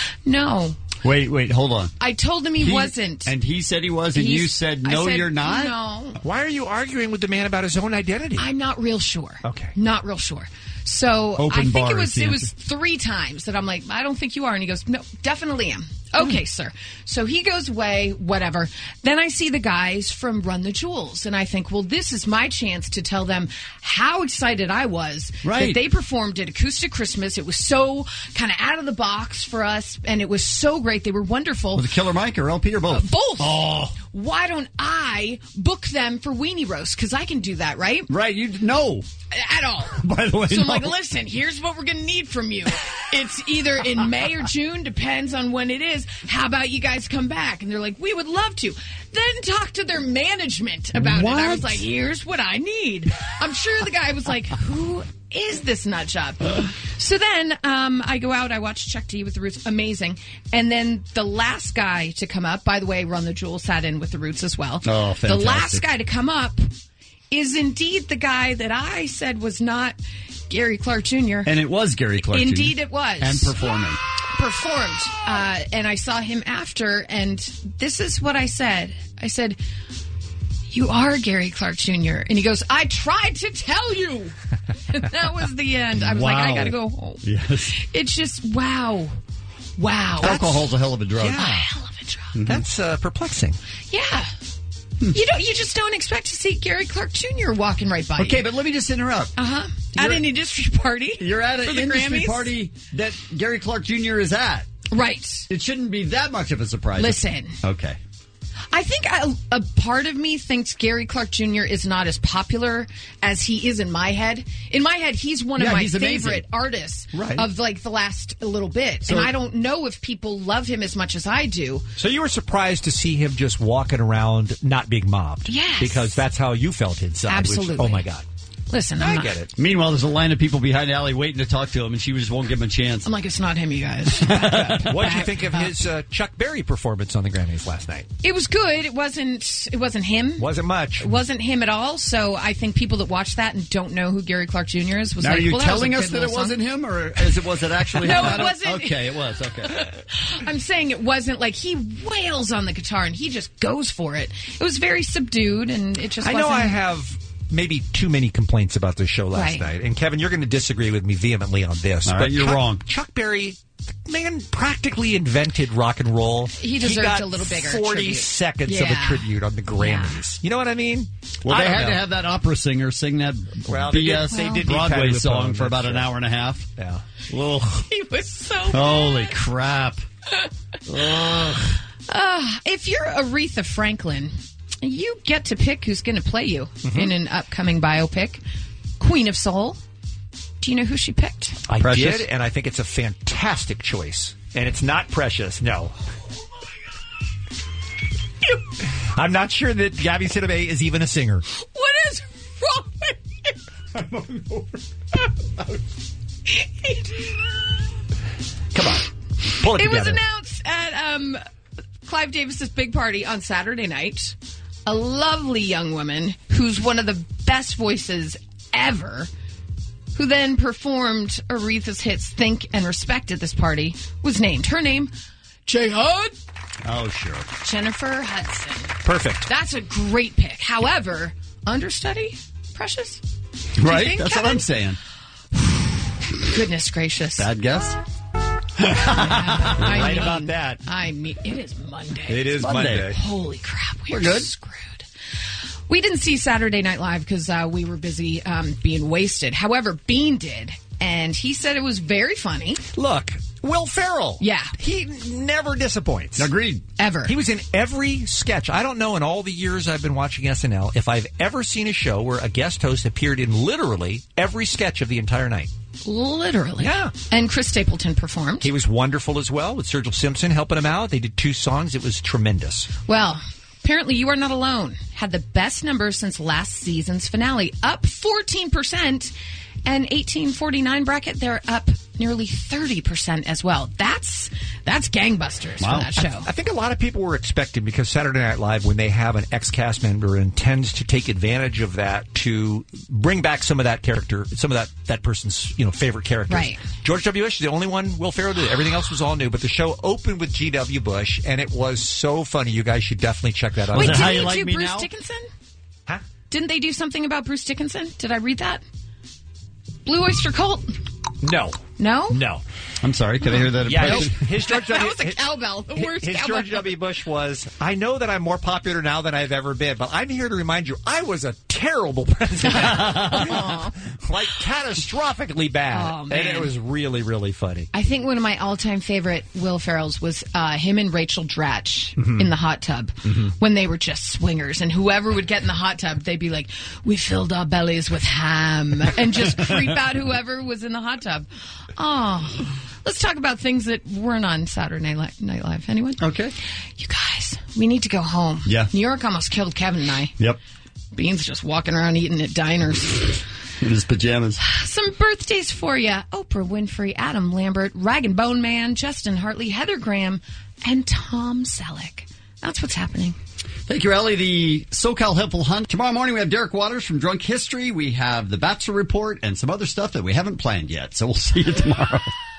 no. Wait, wait, hold on. I told him he, wasn't. And he said he was, and He's- you said, I no, said, you're not? No. Why are you arguing with the man about his own identity? I'm not real sure. Okay. Not real sure. So Open I think bar it is was the it was answer. three times that I'm like, I don't think you are. And he goes, no, definitely am. Okay, sir. So he goes away, whatever. Then I see the guys from Run the Jewels, and I think, well, this is my chance to tell them how excited I was Right. that they performed at Acoustic Christmas. It was so kind of out of the box for us, and it was so great. They were wonderful. Was it Killer Mike or L P or both? Both. Oh. Why don't I book them for Weenie Roast? Because I can do that, right? Right. You know. At all. By the way, So I'm no. like, listen, here's what we're going to need from you. It's either in May or June, depends on when it is. How about you guys come back? And they're like, we would love to. Then talk to their management about it. I was What? like, here's what I need. I'm sure the guy was like, who is this nut job? So then um, I go out, I watch Chuck D with the Roots. Amazing. And then the last guy to come up, by the way, Run the Jewel sat in with the Roots as well. Oh, The last fantastic. guy to come up is indeed the guy that I said was not Gary Clark Junior And it was Gary Clark Junior Indeed it was. And performing. Performed. Uh, and I saw him after, and this is what I said. I said, you are Gary Clark Junior And he goes, I tried to tell you. And that was the end. I was like, I Wow. gotta go home. Yes. It's just, wow. Wow. Alcohol's a hell of a drug. Yeah. Hell of a drug. That's uh, perplexing. Yeah. You don't. You just don't expect to see Gary Clark Junior walking right by you. Okay, but let me just interrupt. Uh huh. At You're- an industry party. You're at for an the industry Grammys? party that Gary Clark Junior is at. Right. It shouldn't be that much of a surprise. Listen. Okay. I think a, a part of me thinks Gary Clark Junior is not as popular as he is in my head. In my head, he's one of Yeah, my he's amazing. favorite artists Right. of like the last little bit, So- and I don't know if people love him as much as I do. So you were surprised to see him just walking around not being mobbed. Yes. Because that's how you felt inside. Which, Absolutely. oh, my God. Listen, I I'm not, get it. Meanwhile, there's a line of people behind Allie waiting to talk to him, and she just won't give him a chance. I'm like, it's not him, you guys. What did you think of his uh, Chuck Berry performance on the Grammys last night? It was good. It wasn't. It wasn't him. Wasn't much. It wasn't him at all. So I think people that watch that and don't know who Gary Clark Junior is was Now, like, are you well, that was a telling us good that it little song. wasn't him, or as it was it actually No, him? it I don't- wasn't. Okay, it was. Okay. I'm saying it wasn't like he wails on the guitar and he just goes for it. It was very subdued and it just I know wasn't. I have maybe too many complaints about this show last Right. night. And Kevin, you're going to disagree with me vehemently on this. All but right, you're Chuck, wrong. Chuck Berry Man practically invented rock and roll. He deserved got a little bigger forty tribute. seconds of a Yeah. tribute on the Grammys. You know what I mean? Well, I they don't had know. to have that opera singer sing that Well, they B S did- they did need Broadway Patti song LuPone, for about that's an true. hour and a half. Yeah. Ugh. He was so Holy crap. Ugh. Uh, if you're Aretha Franklin, you get to pick who's going to play you Mm-hmm. in an upcoming biopic. Queen of Soul. Do you know who she picked? I Precious? did, and I think it's a fantastic choice. And it's not Precious, no. I'm not sure that Gabby Sidibe is even a singer. What is wrong with you? Come on. Pull it, It was together. announced at um, Clive Davis's big party on Saturday night. A lovely young woman who's one of the best voices ever, who then performed Aretha's hits Think and Respect at this party, was named. Her name, J. Hud. Oh, sure. Jennifer Hudson. Perfect. That's a great pick. However, understudy, Precious? Right? think, That's Kevin? what I'm saying. Goodness gracious. Bad guess? I right mean, about that. I mean, it is Monday. It is Monday. Monday. Holy crap, we're, We're good. screwed. We didn't see Saturday Night Live because uh, we were busy um, being wasted. However, Bean did, and he said it was very funny. Look, Will Ferrell. Yeah. He never disappoints. Agreed. Ever. He was in every sketch. I don't know in all the years I've been watching S N L if I've ever seen a show where a guest host appeared in literally every sketch of the entire night. Literally. Yeah. And Chris Stapleton performed. He was wonderful as well with Sergio Simpson helping him out. They did two songs. It was tremendous. Well, apparently You Are Not Alone had the best numbers since last season's finale, up fourteen percent. And eighteen forty-nine bracket, they're up nearly thirty percent as well. That's that's gangbusters Wow. for that show. I, I think a lot of people were expecting, because Saturday Night Live, when they have an ex-cast member, intends to take advantage of that to bring back some of that character, some of that, that person's you know favorite characters. Right. George W. Bush is the only one Will Ferrell did. Everything else was all new, but the show opened with G W. Bush, and it was so funny. You guys should definitely check that out. Wait, Is that didn't how they you like do me Bruce now? Dickinson? Huh? Didn't they do something about Bruce Dickinson? Did I read that? Blue Oyster Cult? No. No? No. I'm sorry. Could I hear that? Yeah, impression? his, his George That W. was a cowbell. The worst His cowbell. George W. Bush was, I know that I'm more popular now than I've ever been, but I'm here to remind you, I was a terrible president. Like, catastrophically bad. Oh, and man. it was really, really funny. I think one of my all-time favorite Will Ferrell's was uh, him and Rachel Dratch Mhm. in the hot tub Mhm. when they were just swingers, and whoever would get in the hot tub, they'd be like, "We filled our bellies with ham," and just creep out whoever was in the hot tub. Oh, let's talk about things that weren't on Saturday Night Night Live. Anyone? Okay. You guys, we need to go home. Yeah. New York almost killed Kevin and I. Yep. Bean's just walking around eating at diners. In his pajamas. Some birthdays for you. Oprah Winfrey, Adam Lambert, Rag and Bone Man, Justin Hartley, Heather Graham, and Tom Selleck. That's what's happening. Thank you, Ellie. The SoCal Helpful Hunt. Tomorrow morning, we have Derek Waters from Drunk History. We have the Bachelor Report and some other stuff that we haven't planned yet. So we'll see you tomorrow.